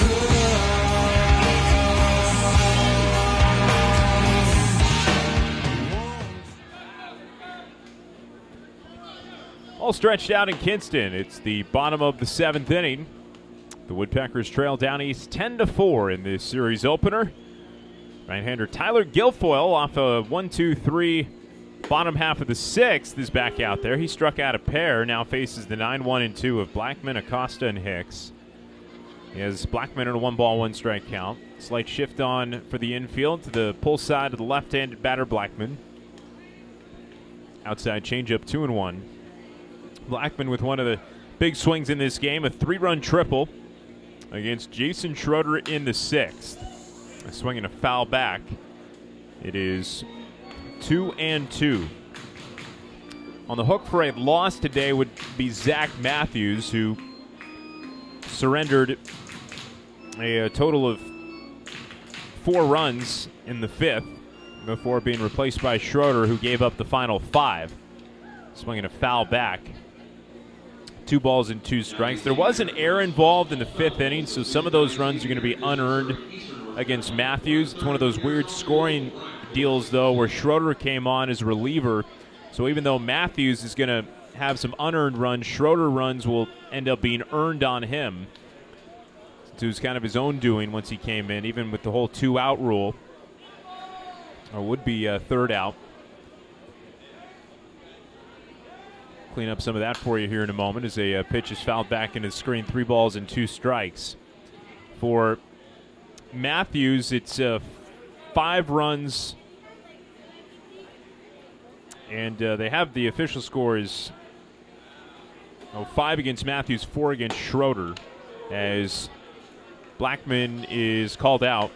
S2: All stretched out in Kinston. It's the bottom of the 7th inning. The Woodpeckers trail down east 10-4 in this series opener. Right-hander Tyler Guilfoyle off a 1-2-3 bottom half of the 6th is back out there. He struck out a pair, now faces the 9-1-2 of Blackman, Acosta, and Hicks. He has Blackman in a 1-ball, 1-strike count. Slight shift on for the infield to the pull side of the left-handed batter Blackman. Outside changeup 2-1. Blackman with one of the big swings in this game, a 3-run triple against Jason Schroeder in the 6th. A swing and a foul back. It is 2-2. On the hook for a loss today would be Zach Matthews, who surrendered a total of 4 runs in the 5th before being replaced by Schroeder, who gave up the final 5. Swinging a foul back. 2 balls and 2 strikes. There was an error involved in the 5th inning, so some of those runs are going to be unearned against Matthews. It's one of those weird scoring deals, though, where Schroeder came on as a reliever. So even though Matthews is going to have some unearned runs, Schroeder runs will end up being earned on him. It was kind of his own doing once he came in, even with the whole 2-out rule. Or would be a 3rd out. Clean up some of that for you here in a moment as a pitch is fouled back into the screen. 3 balls and 2 strikes. For Matthews, it's 5 runs. And they have the official score is 5 against Matthews, 4 against Schroeder, as Blackman is called out.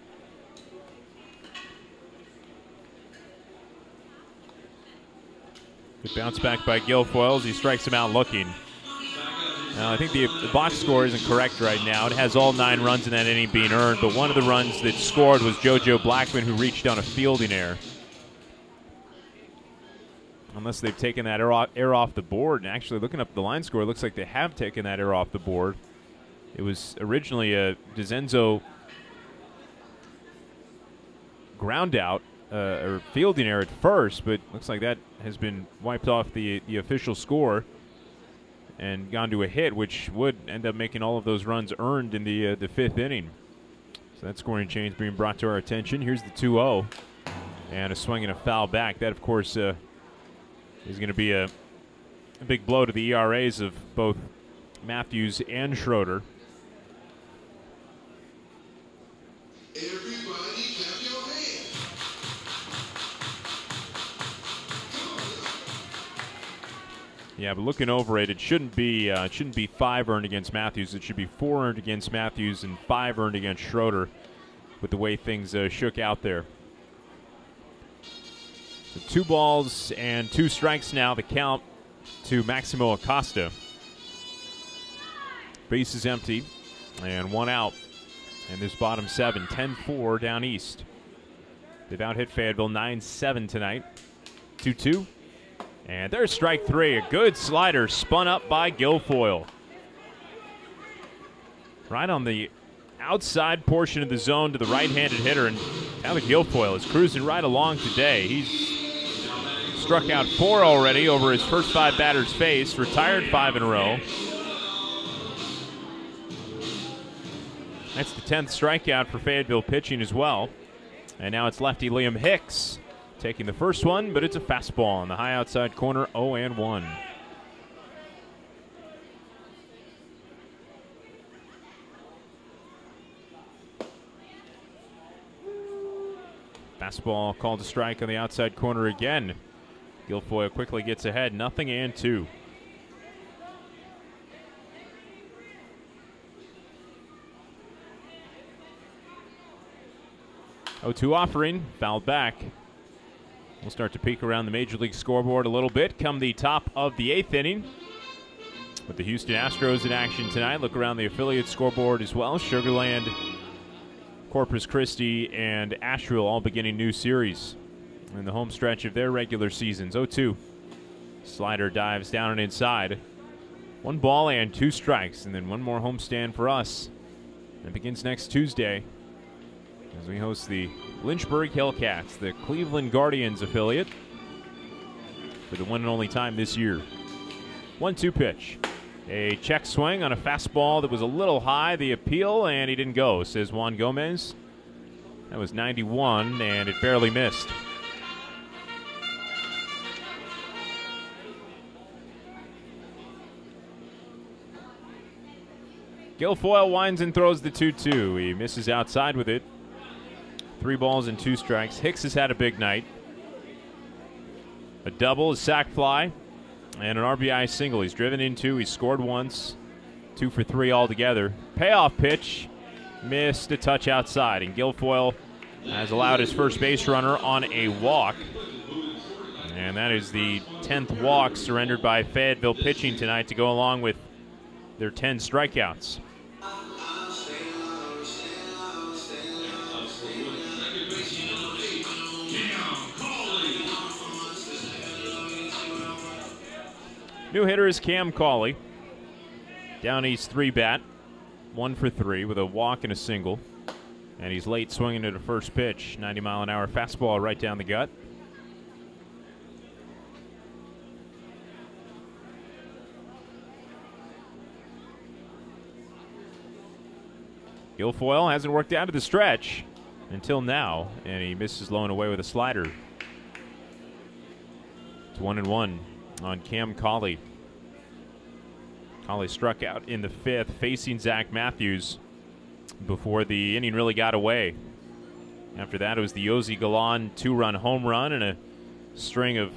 S2: Good bounce back by Guilfoyle as he strikes him out looking. I think the box score isn't correct right now. It has all 9 runs in that inning being earned, but one of the runs that scored was JoJo Blackman, who reached on a fielding error. Unless they've taken that error off the board. And actually, looking up the line score, it looks like they have taken that error off the board. It was originally a DeZenzo ground out. Or fielding error at first, but looks like that has been wiped off the official score and gone to a hit, which would end up making all of those runs earned in the 5th inning. So that scoring change being brought to our attention. Here's the 2-0 and a swing and a foul back. That, of course, is going to be a big blow to the ERAs of both Matthews and Schroeder. Yeah, but looking over it, it shouldn't be 5 earned against Matthews. It should be 4 earned against Matthews and 5 earned against Schroeder, with the way things shook out there. So 2 balls and 2 strikes now. The count to Maximo Acosta. Base is empty and 1 out in this bottom 7. 10-4 down east. They've out-hit Fayetteville 9-7 tonight. 2-2. And there's strike 3. A good slider spun up by Guilfoyle. Right on the outside portion of the zone to the right-handed hitter. And Tyler Guilfoyle is cruising right along today. He's struck out 4 already over his first 5 batters faced. Retired 5 in a row. That's the 10th strikeout for Fayetteville pitching as well. And now it's lefty Liam Hicks taking the first one, but it's a fastball on the high outside corner, 0-1. Fastball called a strike on the outside corner again. Guilfoyle quickly gets ahead, 0-2. Oh, 2 offering, fouled back. We'll start to peek around the Major League scoreboard a little bit come the top of the 8th inning. With the Houston Astros in action tonight, look around the affiliate scoreboard as well. Sugar Land, Corpus Christi, and Asheville all beginning new series in the home stretch of their regular seasons. 0-2. Slider dives down and inside. 1 ball and 2 strikes, and then one more homestand for us. It begins next Tuesday as we host the Lynchburg Hellcats, the Cleveland Guardians affiliate, for the one and only time this year. 1-2 pitch. A check swing on a fastball that was a little high. The appeal, and he didn't go, says Juan Gomez. That was 91, and it barely missed. Guilfoyle winds and throws the 2-2. He misses outside with it. 3 balls and 2 strikes. Hicks has had a big night. A double, a sac fly, and an RBI single. He's driven in 2. He's scored once. 2 for 3 altogether. Payoff pitch. Missed a touch outside. And Guilfoyle has allowed his first base runner on a walk. And that is the 10th walk surrendered by Fayetteville pitching tonight to go along with their 10 strikeouts. New hitter is Cam Cauley. Down East 3-bat. 1 for 3 with a walk and a single. And he's late swinging at a first pitch. 90-mile-an-hour fastball right down the gut. Guilfoyle hasn't worked out of the stretch until now, and he misses low and away with a slider. It's 1-1 on Cam Cauley. Cauley struck out in the 5th, facing Zach Matthews before the inning really got away. After that, it was the Yossi Galan 2-run home run and a string of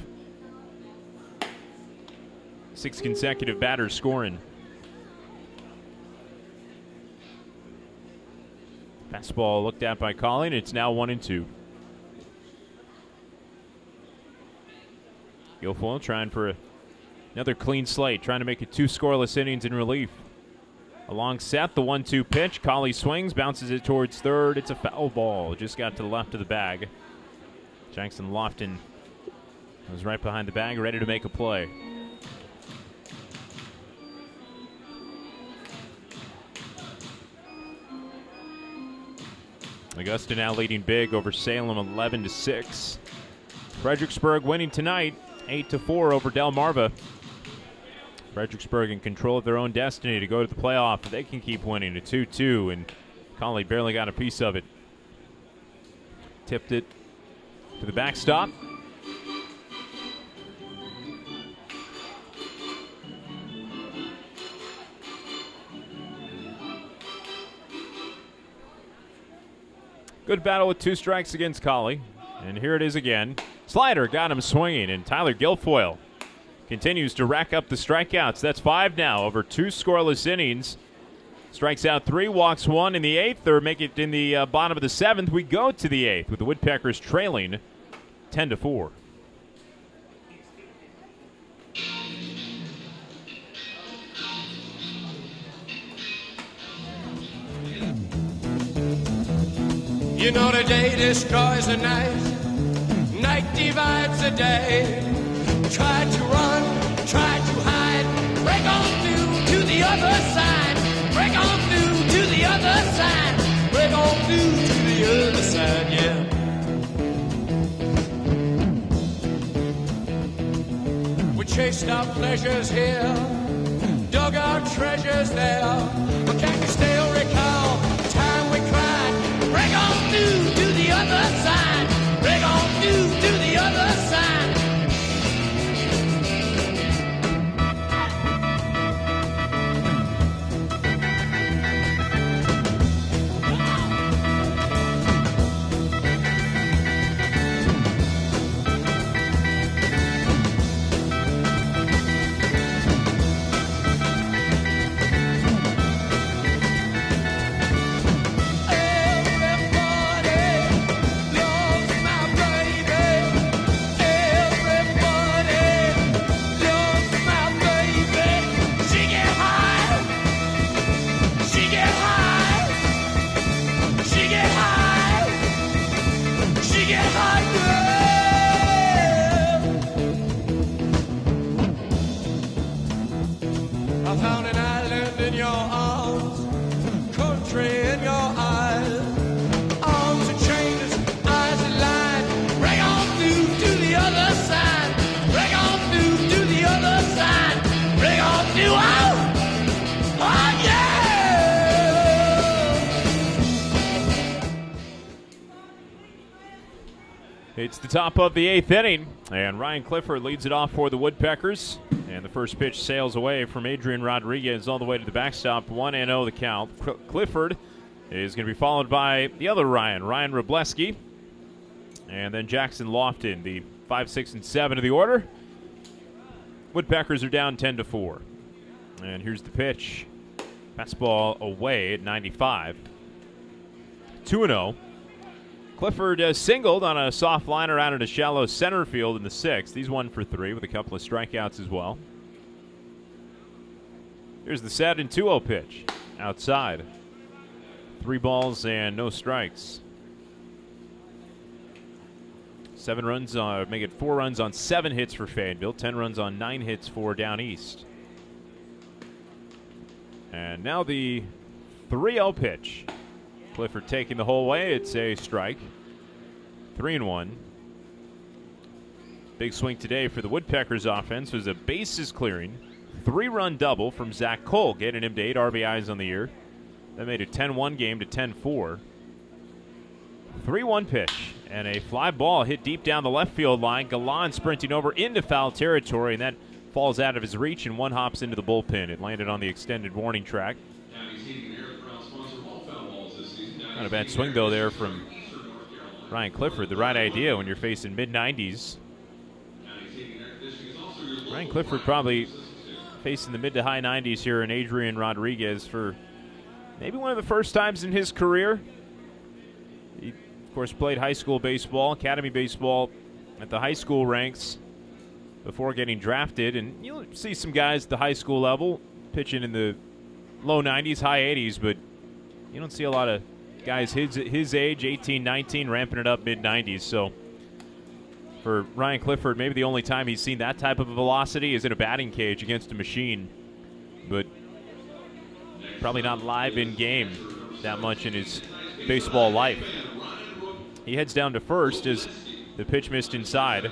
S2: 6 consecutive batters scoring. Fastball looked at by Cauley, and it's now 1-2. Guilfoyle trying for another clean slate, trying to make it 2 scoreless innings in relief. A long set, the 1-2 pitch. Cauley swings, bounces it towards third. It's a foul ball. Just got to the left of the bag. Jackson Lofton was right behind the bag, ready to make a play. Augusta now leading big over Salem 11-6. Fredericksburg winning tonight 8-4 over Delmarva. Fredericksburg in control of their own destiny to go to the playoff. They can keep winning at 2-2, and Cauley barely got a piece of it. Tipped it to the backstop. Good battle with 2 strikes against Cauley. And here it is again. Slider got him swinging, and Tyler Guilfoyle continues to rack up the strikeouts. That's 5 now over 2 scoreless innings. Strikes out 3, walks 1 in the 8th, or make it in the bottom of the 7th. We go to the 8th with the Woodpeckers trailing 10-4.
S10: You know the day destroys the night, night divides the day. Try to run, try to hide, break on through to the other side, break on through to the other side, break on through to the other side, yeah. We chased our pleasures here, dug our treasures there, but can you still recall the time we cried? Break on through to the other side. Break on through to the other side.
S2: It's the top of the 8th inning, and Ryan Clifford leads it off for the Woodpeckers. And the first pitch sails away from Adrian Rodriguez all the way to the backstop. 1-0 the count. Clifford is going to be followed by the other Ryan Robleski. And then Jackson Lofton, the 5, 6, and 7 of the order. Woodpeckers are down 10-4. And here's the pitch. Fastball away at 95. 2-0. Clifford singled on a soft liner out in a shallow center field in the 6th. He's 1 for 3 with a couple of strikeouts as well. Here's the set and 2-0 pitch. Outside. 3 balls and no strikes. 7 runs, make it 4 runs on 7 hits for Fayetteville. 10 runs on 9 hits for Down East. And now the 3-0 pitch. Clifford taking the whole way. It's a strike. 3-1. Big swing today for the Woodpeckers offense was a bases clearing 3-run double from Zach Cole, getting him to 8 RBIs on the year. That made a 10-1 game to 10-4. 3-1 pitch and a fly ball hit deep down the left field line. Galan sprinting over into foul territory, and that falls out of his reach and one hops into the bullpen. It landed on the extended warning track. Not a bad swing, though, there from Ryan Clifford. The right idea when you're facing mid-90s. Ryan Clifford probably facing the mid to high 90s here in Adrian Rodriguez for maybe one of the first times in his career. He, of course, played high school baseball, academy baseball at the high school ranks before getting drafted. And you'll see some guys at the high school level pitching in the low 90s, high 80s, but you don't see a lot of guys his age, 18, 19, ramping it up mid-90s. So for Ryan Clifford, maybe the only time he's seen that type of a velocity is in a batting cage against a machine. But probably not live in game that much in his baseball life. He heads down to first as the pitch missed inside.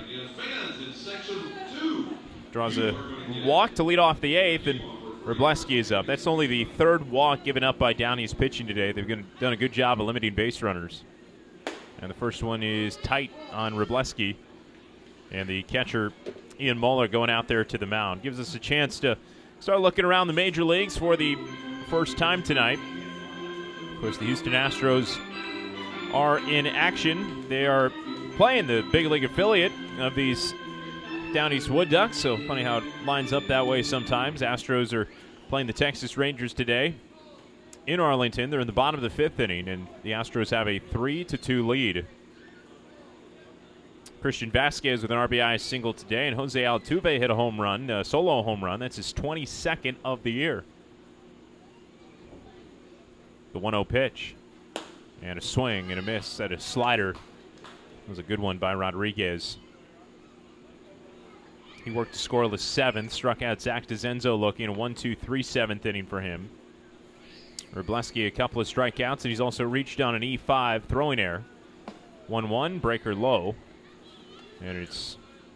S2: Draws a walk to lead off the 8th, and Robleski is up. That's only the 3rd walk given up by Downey's pitching today. They've done a good job of limiting base runners. And the first one is tight on Robleski. And the catcher, Ian Muller, going out there to the mound. Gives us a chance to start looking around the major leagues for the first time tonight. Of course, the Houston Astros are in action. They are playing the big league affiliate of these Down East Wood Ducks, so funny how it lines up that way sometimes. Astros are playing the Texas Rangers today in Arlington. They're in the bottom of the 5th inning, and the Astros have a 3-2 lead. Christian Vasquez with an RBI single today, and Jose Altuve hit a home run, solo home run. That's his 22nd of the year. The 1-0 pitch, and a swing and a miss at a slider. It was a good one by Rodriguez. He worked a scoreless 7th, struck out Zach DeZenzo looking, a 1-2-3 7th inning for him. Robleski a couple of strikeouts, and he's also reached on an E5 throwing error. 1-1, breaker low, and it's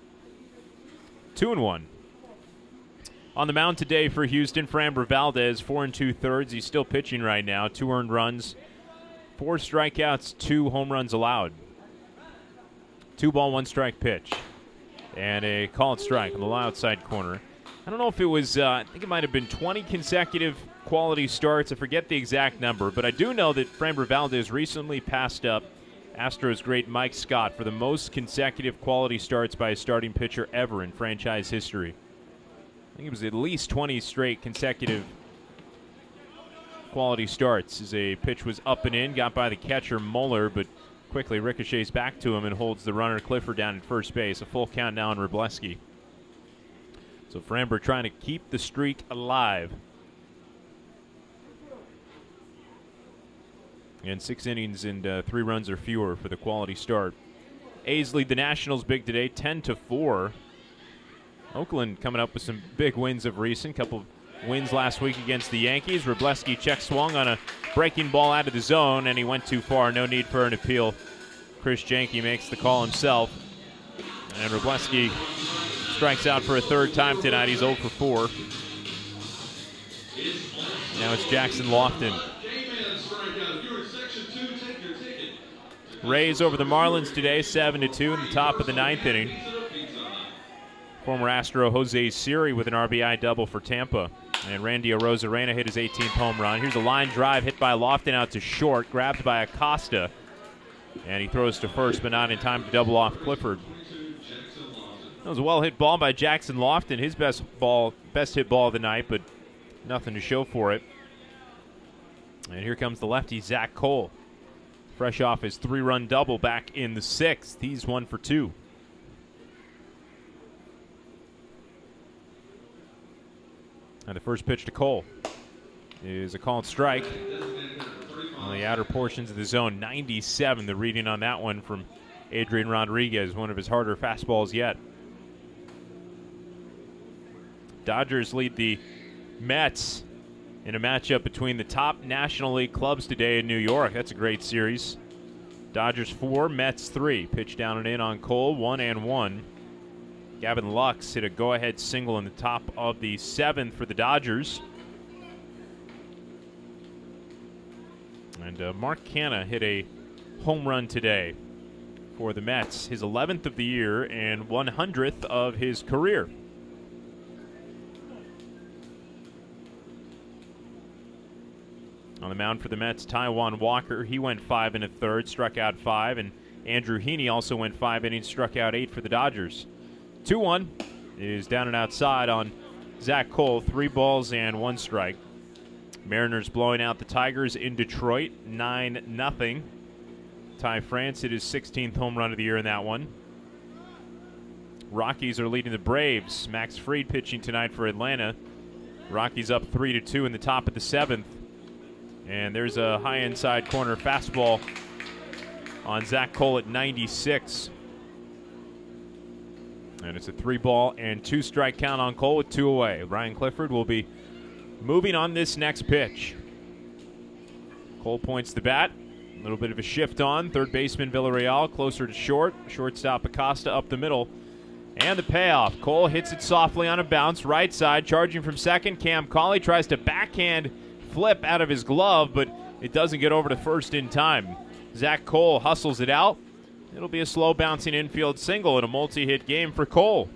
S2: 2-1. On the mound today for Houston, Framber Valdez, 4 2/3. He's still pitching right now. 2 earned runs, 4 strikeouts, 2 home runs allowed. 2-ball, 1-strike pitch. And a called strike on the outside corner. I don't know if it was, I think it might have been 20 consecutive quality starts. I forget the exact number, but I do know that Framber Valdez recently passed up Astros great Mike Scott for the most consecutive quality starts by a starting pitcher ever in franchise history. I think it was at least 20 straight consecutive quality starts as a pitch was up and in, got by the catcher Muller, but quickly ricochets back to him and holds the runner Clifford down at first base. A full count now on Robleski. So Framber trying to keep the streak alive. And 6 innings and 3 runs or fewer for the quality start. A's lead the Nationals big today, 10-4. Oakland coming up with some big wins of recent. Couple of wins last week against the Yankees. Robleski check swung on a breaking ball out of the zone, and he went too far. No need for an appeal. Chris Janke makes the call himself. And Robleski strikes out for a 3rd time tonight. He's 0 for 4. Now it's Jackson Lofton. Rays over the Marlins today, 7-2 in the top of the ninth inning. Former Astro Jose Siri with an RBI double for Tampa. And Randy Arozarena hit his 18th home run. Here's a line drive hit by Lofton out to short, grabbed by Acosta. And he throws to first, but not in time to double off Clifford. That was a well-hit ball by Jackson Lofton, his best hit ball of the night, but nothing to show for it. And here comes the lefty, Zach Cole. Fresh off his 3-run double back in the 6th. He's 1 for 2. And the first pitch to Cole is a called strike on the outer portions of the zone. 97, the reading on that one from Adrian Rodriguez, one of his harder fastballs yet. Dodgers lead the Mets in a matchup between the top National League clubs today in New York. That's a great series. Dodgers 4, Mets 3. Pitch down and in on Cole, 1-1. Gavin Lux hit a go-ahead single in the top of the 7th for the Dodgers. And Mark Canha hit a home run today for the Mets, his 11th of the year and 100th of his career. On the mound for the Mets, Taijuan Walker, he went 5 1/3, struck out 5, and Andrew Heaney also went 5 innings, struck out 8 for the Dodgers. 2-1 is down and outside on Zach Cole, 3 balls and 1 strike. Mariners blowing out the Tigers in Detroit, 9-0. Ty France hit his 16th home run of the year in that one. Rockies are leading the Braves. Max Fried pitching tonight for Atlanta. Rockies up 3-2 in the top of the 7th. And there's a high inside corner fastball on Zach Cole at 96. And it's a 3-ball and 2 strike count on Cole with 2 away. Ryan Clifford will be moving on this next pitch. Cole points the bat. A little bit of a shift on. Third baseman Villarreal closer to short. Shortstop Acosta up the middle. And the payoff. Cole hits it softly on a bounce. Right side, charging from second. Cam Cauley tries to backhand flip out of his glove, but it doesn't get over to first in time. Zach Cole hustles it out. It'll be a slow bouncing infield single in a multi-hit game for Cole.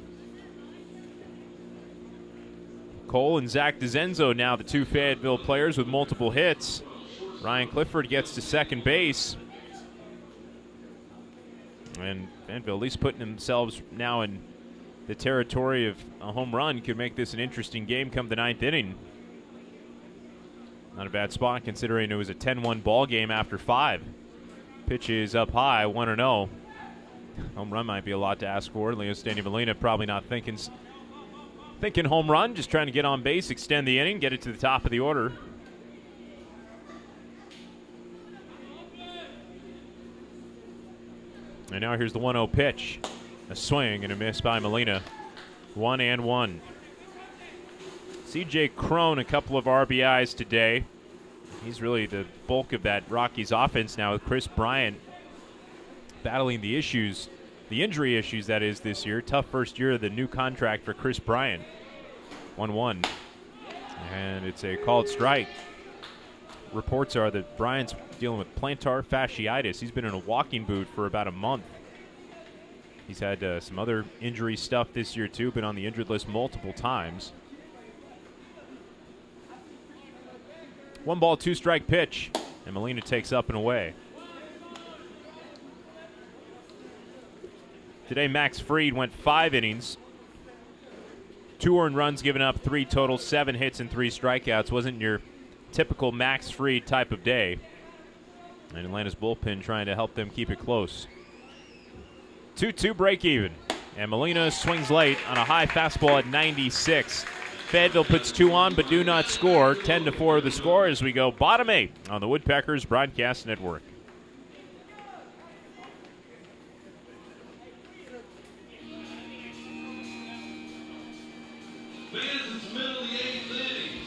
S2: Cole and Zach DeZenzo now the 2 Fayetteville players with multiple hits. Ryan Clifford gets to second base. And Fayetteville at least putting themselves now in the territory of a home run could make this an interesting game come the 9th inning. Not a bad spot considering it was a 10-1 ball game after 5. Pitch is up high, 1-0. Home run might be a lot to ask for. Leo Stany Molina probably not thinking home run, just trying to get on base, extend the inning, get it to the top of the order. And now here's the 1-0 pitch. A swing and a miss by Molina. 1-1. C.J. Cron, a couple of RBIs today. He's really the bulk of that Rockies offense now with Chris Bryant battling the injury issues that is this year. Tough first year of the new contract for Chris Bryant. 1-1. And it's a called strike. Reports are that Bryant's dealing with plantar fasciitis. He's been in a walking boot for about a month. He's had some other injury stuff this year too, been on the injured list multiple times. 1-ball, 2-strike pitch, and Molina takes up and away. Today, Max Fried went 5 innings. 2 earned runs given up, 3 total, 7 hits and 3 strikeouts. Wasn't your typical Max Fried type of day. And Atlanta's bullpen trying to help them keep it close. 2-2 break even. And Molina swings late on a high fastball at 96. Fayetteville puts 2 on but do not score. 10-4 the score as we go bottom 8 on the Woodpeckers Broadcast Network.
S3: Fans, middle of the 8th inning.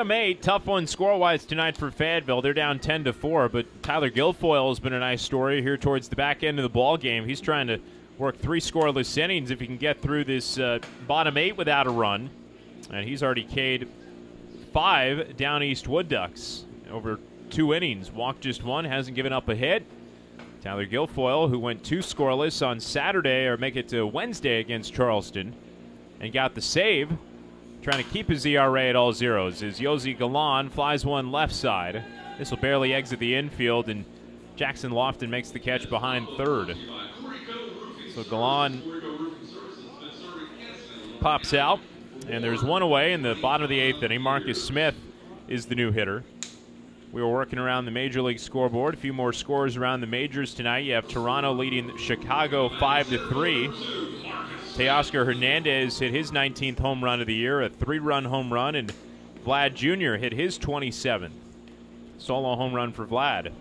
S2: bottom 8, tough one score-wise tonight for Fayetteville. They're down 10-4, but Tyler Guilfoyle has been a nice story here towards the back end of the ball game. He's trying to work 3 scoreless innings if he can get through this bottom 8 without a run. And he's already K'd 5 Down East Wood Ducks over 2 innings. Walked just 1, hasn't given up a hit. Tyler Guilfoyle, who went 2 scoreless on Saturday, or make it to Wednesday against Charleston, and got the save. Trying to keep his ERA at all zeros as Yosi Galan flies one left side. This will barely exit the infield, and Jackson Lofton makes the catch behind third. So Galan pops out, and there's one away in the bottom of the 8th inning. Marcus Smith is the new hitter. We were working around the Major League scoreboard. A few more scores around the majors tonight. You have Toronto leading Chicago 5-3. Teoscar Hernandez hit his 19th home run of the year, a 3-run home run, and Vlad Jr. hit his 27th. Solo home run for Vlad.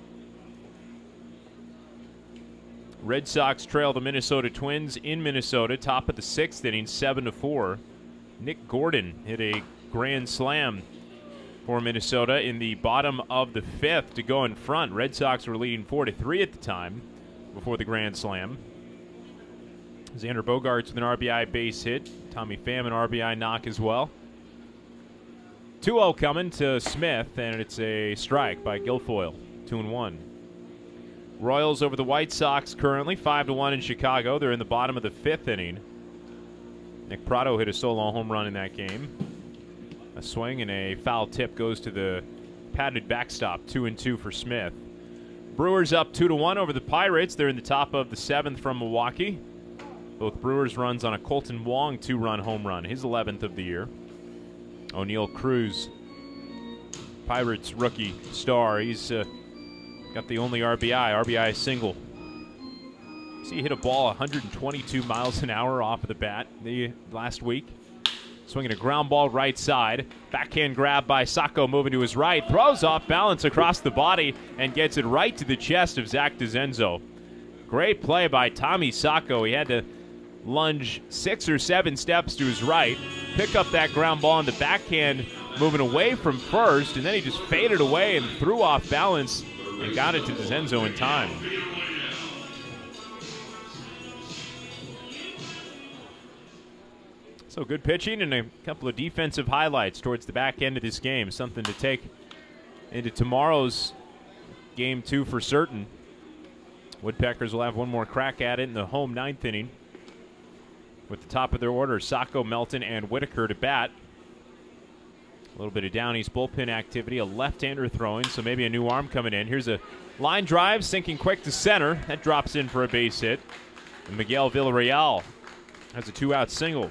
S2: Red Sox trail the Minnesota Twins in Minnesota, top of the 6th inning, 7-4. Nick Gordon hit a grand slam for Minnesota in the bottom of the 5th to go in front. Red Sox were leading 4-3 at the time before the grand slam. Xander Bogaerts with an RBI base hit. Tommy Pham an RBI knock as well. 2-0 coming to Smith, and it's a strike by Guilfoyle. 2-1. Royals over the White Sox currently 5-1 in Chicago. They're in the bottom of the 5th inning. Nick Pratto hit a solo home run in that game. A swing and a foul tip goes to the padded backstop. 2-2 for Smith. Brewers up 2-1 over the Pirates. They're in the top of the 7th from Milwaukee. Both Brewers runs on a Colton Wong 2-run home run, his 11th of the year. O'Neal Cruz, Pirates rookie star. He's got the only RBI single. See, he hit a ball 122 miles an hour off of the bat last week. Swinging a ground ball right side. Backhand grab by Sacco moving to his right. Throws off balance across the body and gets it right to the chest of Zach DeZenzo. Great play by Tommy Sacco. He had to lunge 6 or 7 steps to his right, pick up that ground ball in the backhand, moving away from first, and then he just faded away and threw off balance and got it to DeZenzo in time. So good pitching and a couple of defensive highlights towards the back end of this game. Something to take into tomorrow's game 2 for certain. Woodpeckers will have one more crack at it in the home 9th inning. With the top of their order, Sacco, Melton, and Whitaker to bat. A little bit of Down East bullpen activity, a left-hander throwing, so maybe a new arm coming in. Here's a line drive, sinking quick to center. That drops in for a base hit. And Miguel Villarreal has a 2-out single.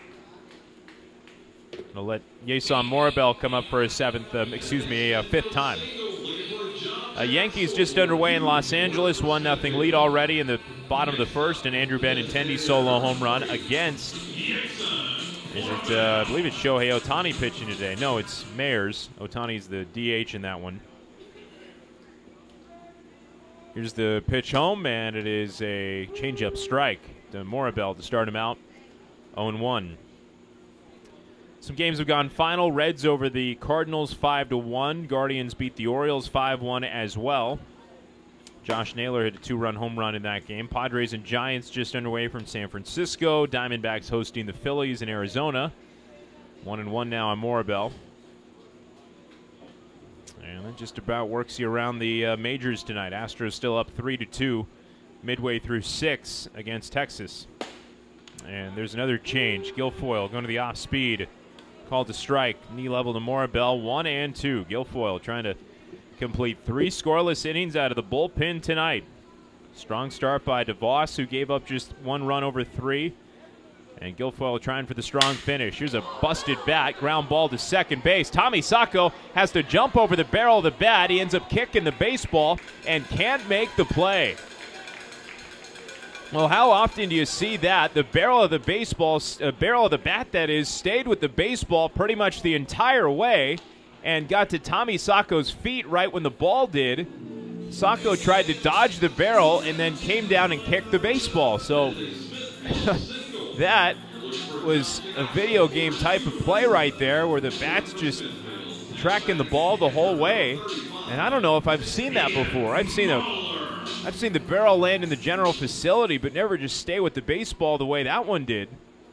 S2: I'll let Yason Morabel come up for a 5th time. Yankees just underway in Los Angeles. 1-0 lead already in the bottom of the 1st, and Andrew Benintendi solo home run against, I believe it's Shohei Ohtani pitching today. No, it's Mayers. Ohtani's the DH in that one. Here's the pitch home, and it is a changeup strike to Morabel to start him out. 0-1. Some games have gone final. Reds over the Cardinals 5-1. Guardians beat the Orioles 5-1 as well. Josh Naylor hit a 2-run home run in that game. Padres and Giants just underway from San Francisco. Diamondbacks hosting the Phillies in Arizona. 1-1 now on Morabel. And that just about works you around the majors tonight. Astros still up 3-2 midway through 6 against Texas. And there's another change. Guilfoyle going to the off-speed. Called to strike. Knee level to Morabel. 1-2. Guilfoyle trying to complete 3 scoreless innings out of the bullpen tonight. Strong start by DeVos, who gave up just 1 run over 3. And Guilfoyle trying for the strong finish. Here's a busted bat. Ground ball to second base. Tommy Sacco has to jump over the barrel of the bat. He ends up kicking the baseball and can't make the play. Well, how often do you see that? The barrel of the bat, that is, stayed with the baseball pretty much the entire way and got to Tommy Sacco's feet right when the ball did. Sacco tried to dodge the barrel and then came down and kicked the baseball. So that was a video game type of play right there where the bat's just tracking the ball the whole way, and I don't know if I've seen that before. I've seen the barrel land in the general facility, but never just stay with the baseball the way that one did.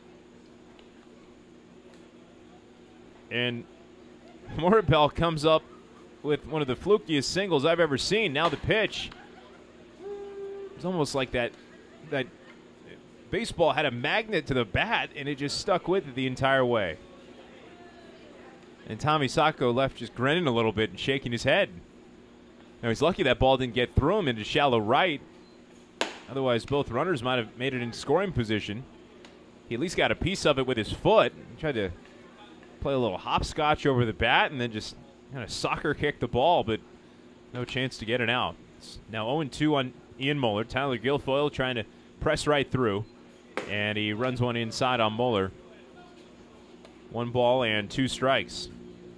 S2: And Morabel comes up with one of the flukiest singles I've ever seen. Now the pitch. It's almost like that baseball had a magnet to the bat, and it just stuck with it the entire way. And Tommy Sacco left just grinning a little bit and shaking his head. Now he's lucky that ball didn't get through him into shallow right. Otherwise, both runners might have made it in scoring position. He at least got a piece of it with his foot. He tried to play a little hopscotch over the bat and then just kind of soccer kick the ball, but no chance to get it out. It's now 0-2 on Ian Moeller. Tyler Guilfoyle trying to press right through, and he runs one inside on Moeller. 1 ball and 2 strikes.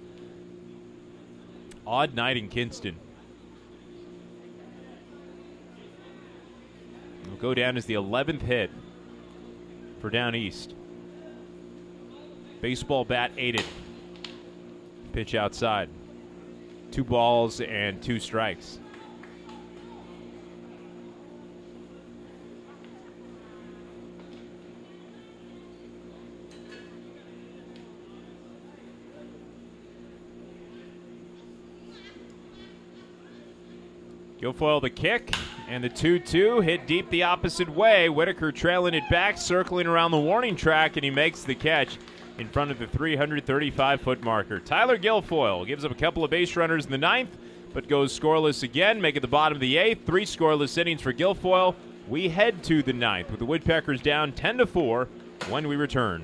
S2: Odd night in Kinston. Will go down as the 11th hit for Down East. Baseball bat aided. Pitch outside. 2 balls and 2 strikes. Guilfoyle the kick, and the 2-2 hit deep the opposite way. Whitaker trailing it back, circling around the warning track, and he makes the catch in front of the 335-foot marker. Tyler Guilfoyle gives up a couple of base runners in the 9th, but goes scoreless again, making the bottom of the 8th. 3 scoreless innings for Guilfoyle. We head to the 9th with the Woodpeckers down 10-4 when we return.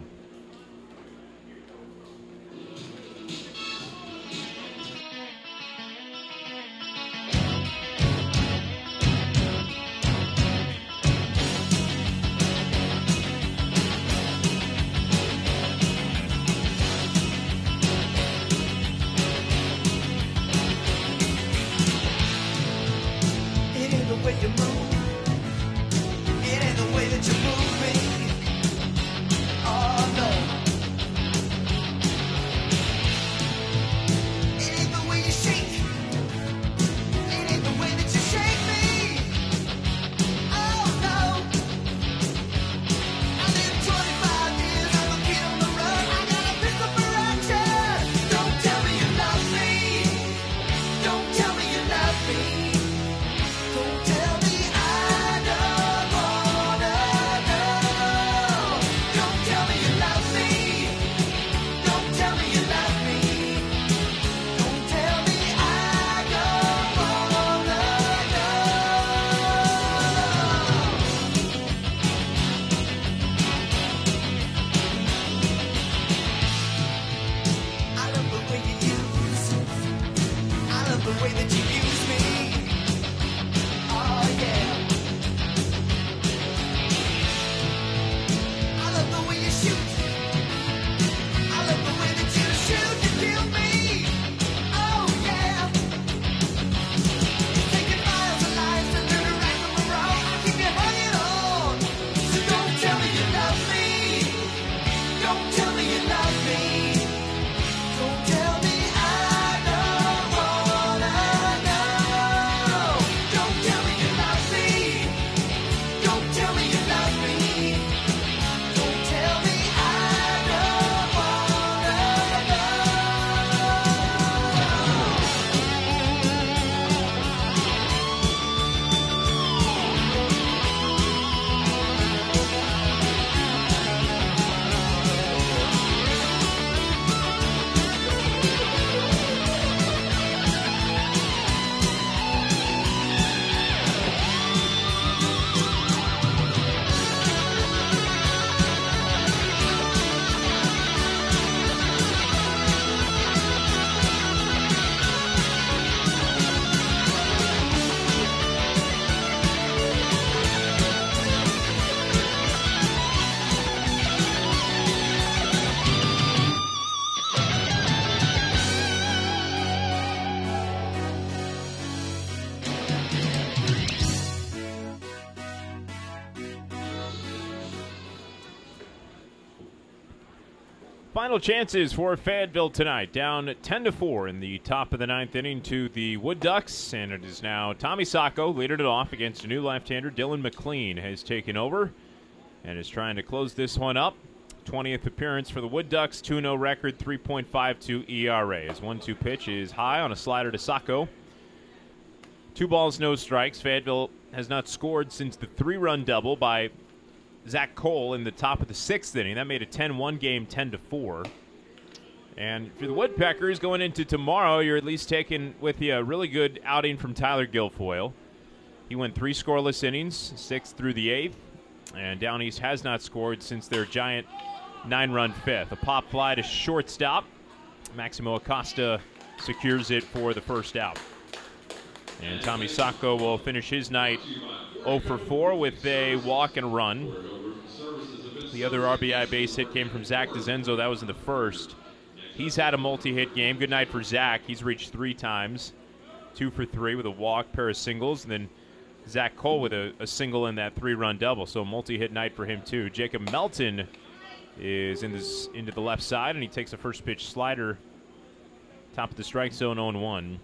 S2: Final chances for Fayetteville tonight. Down 10-4 in the top of the ninth inning to the Wood Ducks. And it is now Tommy Sacco leading it off against a new left-hander. Dylan McLean has taken over and is trying to close this one up. 20th appearance for the Wood Ducks. 2-0 record, 3.52 ERA. His 1-2 pitch is high on a slider to Sacco. 2 balls, no strikes. Fayetteville has not scored since the 3-run double by Zach Cole in the top of the 6th inning. That made a 10-1 game 10-4. And for the Woodpeckers going into tomorrow, you're at least taking with you a really good outing from Tyler Guilfoyle. He went 3 scoreless innings, 6th through the 8th. And Down East has not scored since their giant 9-run 5th. A pop fly to shortstop. Maximo Acosta secures it for the first out. And Tommy Sacco will finish his night 0 for 4 with a walk and run. The other RBI base hit came from Zach DeZenzo. That was in the first. He's had a multi-hit game. Good night for Zach. He's reached 3 times. 2 for 3 with a walk, pair of singles. And then Zach Cole with a single in that 3-run double. So multi-hit night for him, too. Jacob Melton is into the left side, and he takes a first pitch slider. Top of the strike zone, 0-1.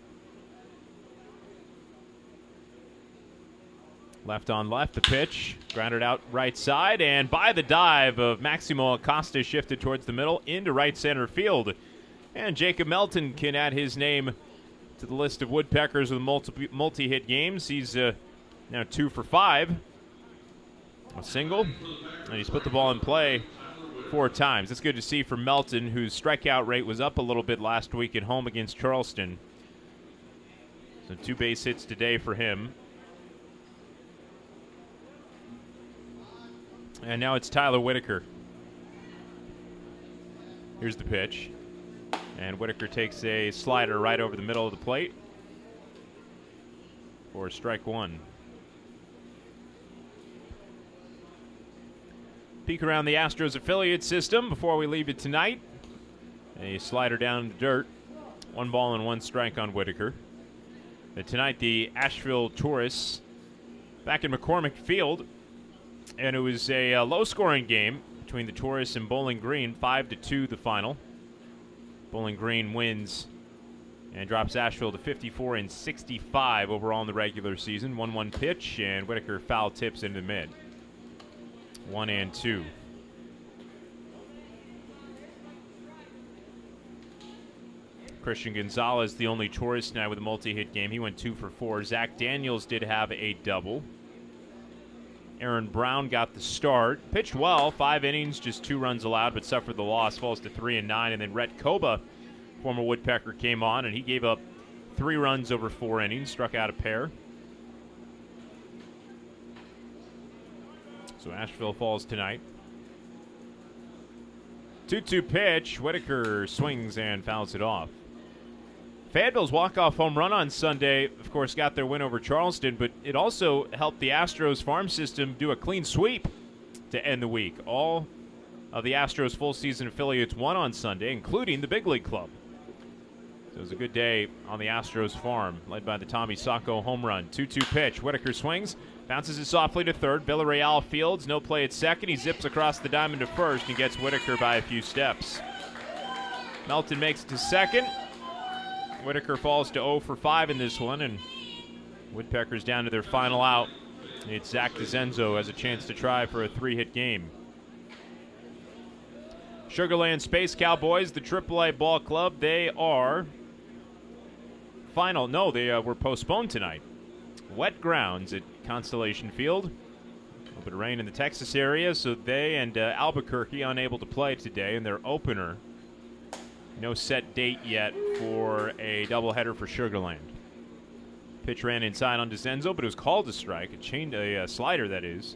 S2: Left on left, the pitch. Grounded out right side, and by the dive of Maximo Acosta, shifted towards the middle into right center field. And Jacob Melton can add his name to the list of Woodpeckers with multi-hit games. He's now 2 for 5. A single, and he's put the ball in play 4 times. It's good to see for Melton, whose strikeout rate was up a little bit last week at home against Charleston. So 2 base hits today for him. And now it's Tyler Whitaker. Here's the pitch. And Whitaker takes a slider right over the middle of the plate for strike 1. Peek around the Astros affiliate system before we leave it tonight. A slider down to dirt. 1 ball and 1 strike on Whitaker. And tonight the Asheville Tourists back in McCormick Field. And it was a low-scoring game between the Tourists and Bowling Green. 5-2 the final. Bowling Green wins and drops Asheville to 54-65 overall in the regular season. 1-1 pitch, and Whitaker foul tips into the mid. 1-2. Christian Gonzalez, the only Tourist now with a multi-hit game. He went 2 for 4. Zach Daniels did have a double. Aaron Brown got the start. Pitched well, 5 innings, just 2 runs allowed, but suffered the loss, falls to 3-9. And then Rhett Koba, former Woodpecker, came on, and he gave up 3 runs over 4 innings, struck out a pair. So Asheville falls tonight. 2-2 pitch. Whitaker swings and fouls it off. Fayetteville's walk-off home run on Sunday, of course, got their win over Charleston, but it also helped the Astros farm system do a clean sweep to end the week. All of the Astros full-season affiliates won on Sunday, including the Big League Club. So it was a good day on the Astros farm, led by the Tommy Sacco home run. 2-2 pitch. Whitaker swings, bounces it softly to third. Villarreal fields, no play at second. He zips across the diamond to first and gets Whitaker by a few steps. Melton makes it to second. Whitaker falls to 0 for 5 in this one, and Woodpeckers down to their final out. It's Zach DeZenzo has a chance to try for a 3-hit game. Sugarland Space Cowboys, the AAA ball club, they are final. No, they were postponed tonight. Wet grounds at Constellation Field. A little bit of rain in the Texas area, so they and Albuquerque unable to play today in their opener. No set date yet for a doubleheader for Sugarland. Pitch ran inside on DeZenzo, but it was called a strike. It chained a slider, that is.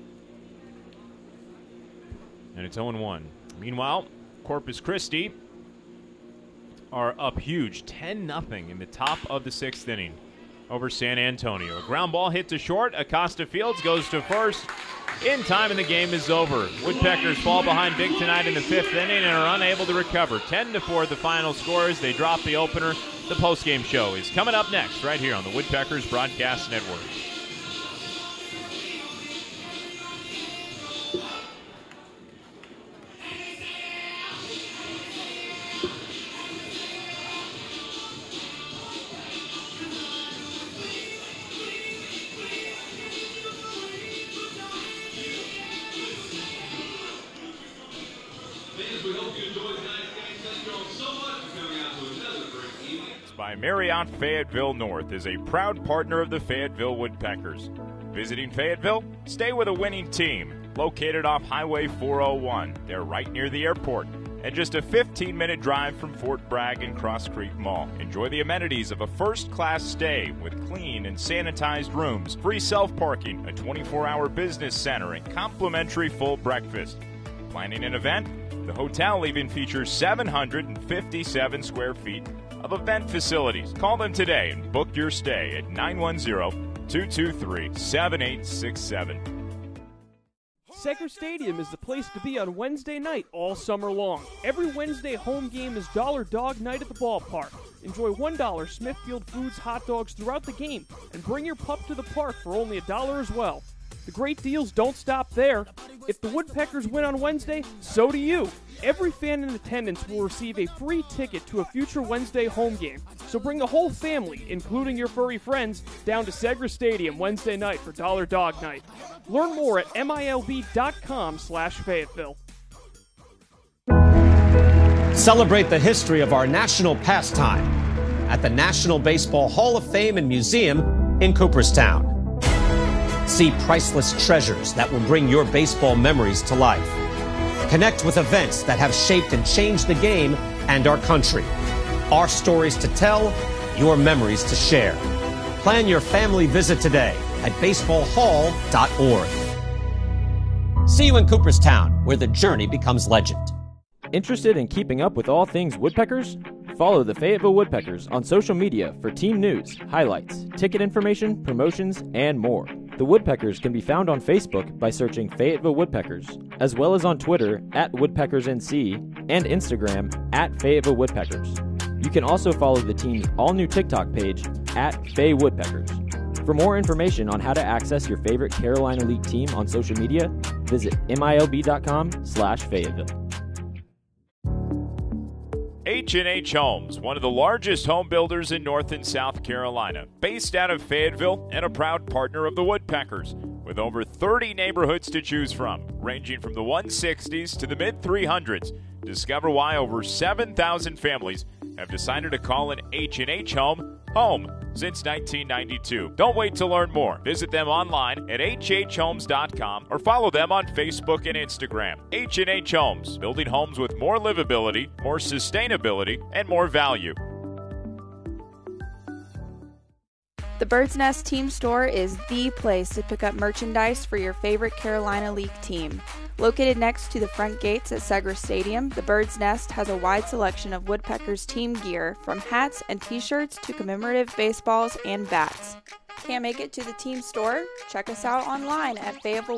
S2: And it's 0-1. Meanwhile, Corpus Christi are up huge, 10-0 in the top of the 6th inning over San Antonio. A ground ball hit to short. Acosta Fields goes to first in time, and the game is over. Woodpeckers fall behind big tonight in the 5th inning and are unable to recover. 10-4 the final scores. They drop the opener. The postgame show is coming up next right here on the Woodpeckers Broadcast Network.
S9: Marriott Fayetteville North is a proud partner of the Fayetteville Woodpeckers. Visiting Fayetteville? Stay with a winning team. Located off Highway 401. They're right near the airport. And just a 15-minute drive from Fort Bragg and Cross Creek Mall. Enjoy the amenities of a first-class stay with clean and sanitized rooms, free self-parking, a 24-hour business center, and complimentary full breakfast. Planning an event? The hotel even features 757 square feet of event facilities. Call them today and book your stay at 910-223-7867.
S4: Segra Stadium is the place to be on Wednesday night all summer long. Every Wednesday home game is Dollar Dog Night at the ballpark. Enjoy $1 Smithfield Foods hot dogs throughout the game and bring your pup to the park for only $1 as well. The great deals don't stop there. If the Woodpeckers win on Wednesday, so do you. Every fan in attendance will receive a free ticket to a future Wednesday home game. So bring the whole family, including your furry friends, down to Segra Stadium Wednesday night for Dollar Dog Night. Learn more at milb.com/Fayetteville.
S5: Celebrate the history of our national pastime at the National Baseball Hall of Fame and Museum in Cooperstown. See priceless treasures that will bring your baseball memories to life. Connect with events that have shaped and changed the game and our country. Our stories to tell, your memories to share. Plan your family visit today at baseballhall.org. See you in Cooperstown, where the journey becomes legend.
S6: Interested in keeping up with all things Woodpeckers? Follow the Fayetteville Woodpeckers on social media for team news, highlights, ticket information, promotions, and more. The Woodpeckers can be found on Facebook by searching Fayetteville Woodpeckers, as well as on Twitter @WoodpeckersNC and Instagram @Fayetteville Woodpeckers. You can also follow the team's all-new TikTok page @FayWoodpeckers. For more information on how to access your favorite Carolina League team on social media, visit milb.com/Fayetteville.
S9: H&H Homes, one of the largest home builders in North and South Carolina, based out of Fayetteville and a proud partner of the Woodpeckers, with over 30 neighborhoods to choose from, ranging from the 160s to the mid-300s. Discover why over 7,000 families have decided to call an H&H home home since 1992. Don't wait to learn more. Visit them online at hhhomes.com or follow them on Facebook and Instagram. H&H Homes, building homes with more livability, more sustainability, and more value.
S7: The Bird's Nest Team Store is the place to pick up merchandise for your favorite Carolina League team. Located next to the front gates at Segra Stadium, the Bird's Nest has a wide selection of Woodpeckers team gear, from hats and t-shirts to commemorative baseballs and bats. Can't make it to the team store? Check us out online at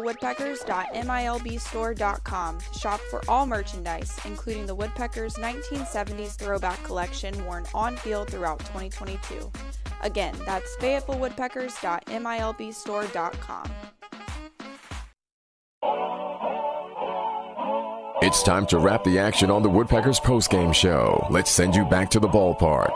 S7: fayettevillewoodpeckers.milbstore.com to shop for all merchandise, including the Woodpeckers 1970s throwback collection worn on field throughout 2022. Again, that's fayettevillewoodpeckers.milbstore.com.
S1: It's time to wrap the action on the Woodpeckers postgame show. Let's send you back to the ballpark.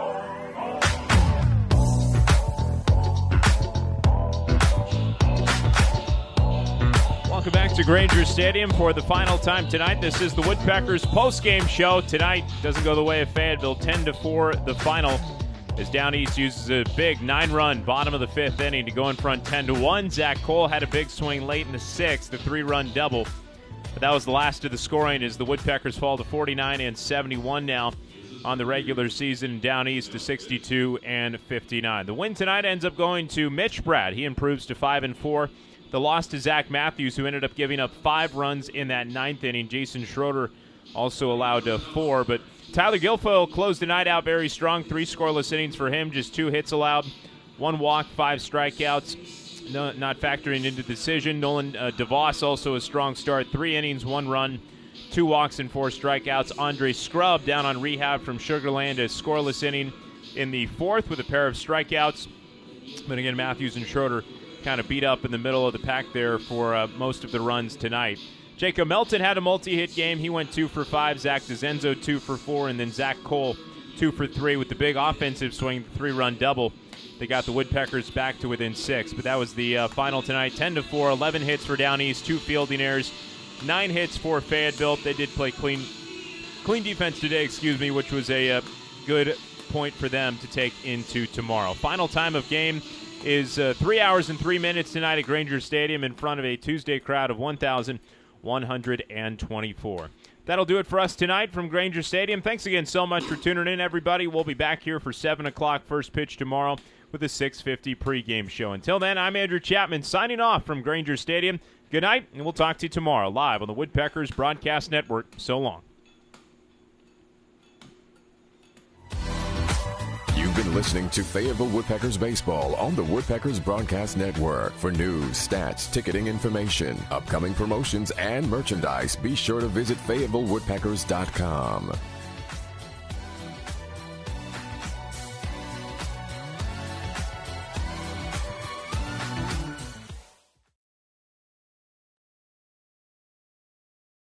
S2: Welcome back to Granger Stadium for the final time tonight. This is the Woodpeckers postgame show. Tonight doesn't go the way of Fayetteville. 10-4 the final, as Down East uses a big 9-run bottom of the 5th inning to go in front 10-1. Zach Cole had a big swing late in the 6th, the 3-run double. But that was the last of the scoring, as the Woodpeckers fall to 49-71 now on the regular season, Down East to 62-59. The win tonight ends up going to Mitch Brad. He improves to 5-4. The loss to Zach Matthews, who ended up giving up 5 runs in that 9th inning. Jason Schroeder also allowed 4, but Tyler Guilfoyle closed the night out very strong. 3 scoreless innings for him, just 2 hits allowed, 1 walk, 5 strikeouts. No, not factoring into the decision. Nolan DeVos also a strong start. 3 innings, 1 run, 2 walks, and 4 strikeouts. Andre Scrub down on rehab from Sugar Land, a scoreless inning in the 4th with a pair of strikeouts. But again, Matthews and Schroeder kind of beat up in the middle of the pack there for most of the runs tonight. Jacob Melton had a multi-hit game. He went 2 for 5. Zach DeZenzo 2 for 4. And then Zach Cole 2 for 3 with the big offensive swing, 3-run double. They got the Woodpeckers back to within 6. But that was the final tonight, 10-4, 11 hits for Down East, 2 fielding errors, 9 hits for Fayetteville. They did play clean defense today, which was a good point for them to take into tomorrow. Final time of game is 3 hours and 3 minutes tonight at Grainger Stadium in front of a Tuesday crowd of 1,124. That'll do it for us tonight from Grainger Stadium. Thanks again so much for tuning in, everybody. We'll be back here for 7 o'clock first pitch tomorrow with a 6:50 pregame show. Until then, I'm Andrew Chapman signing off from Grainger Stadium. Good night, and we'll talk to you tomorrow live on the Woodpeckers Broadcast Network. So long.
S1: You've been listening to Fayetteville Woodpeckers Baseball on the Woodpeckers Broadcast Network. For news, stats, ticketing information, upcoming promotions, and merchandise, be sure to visit FayettevilleWoodpeckers.com.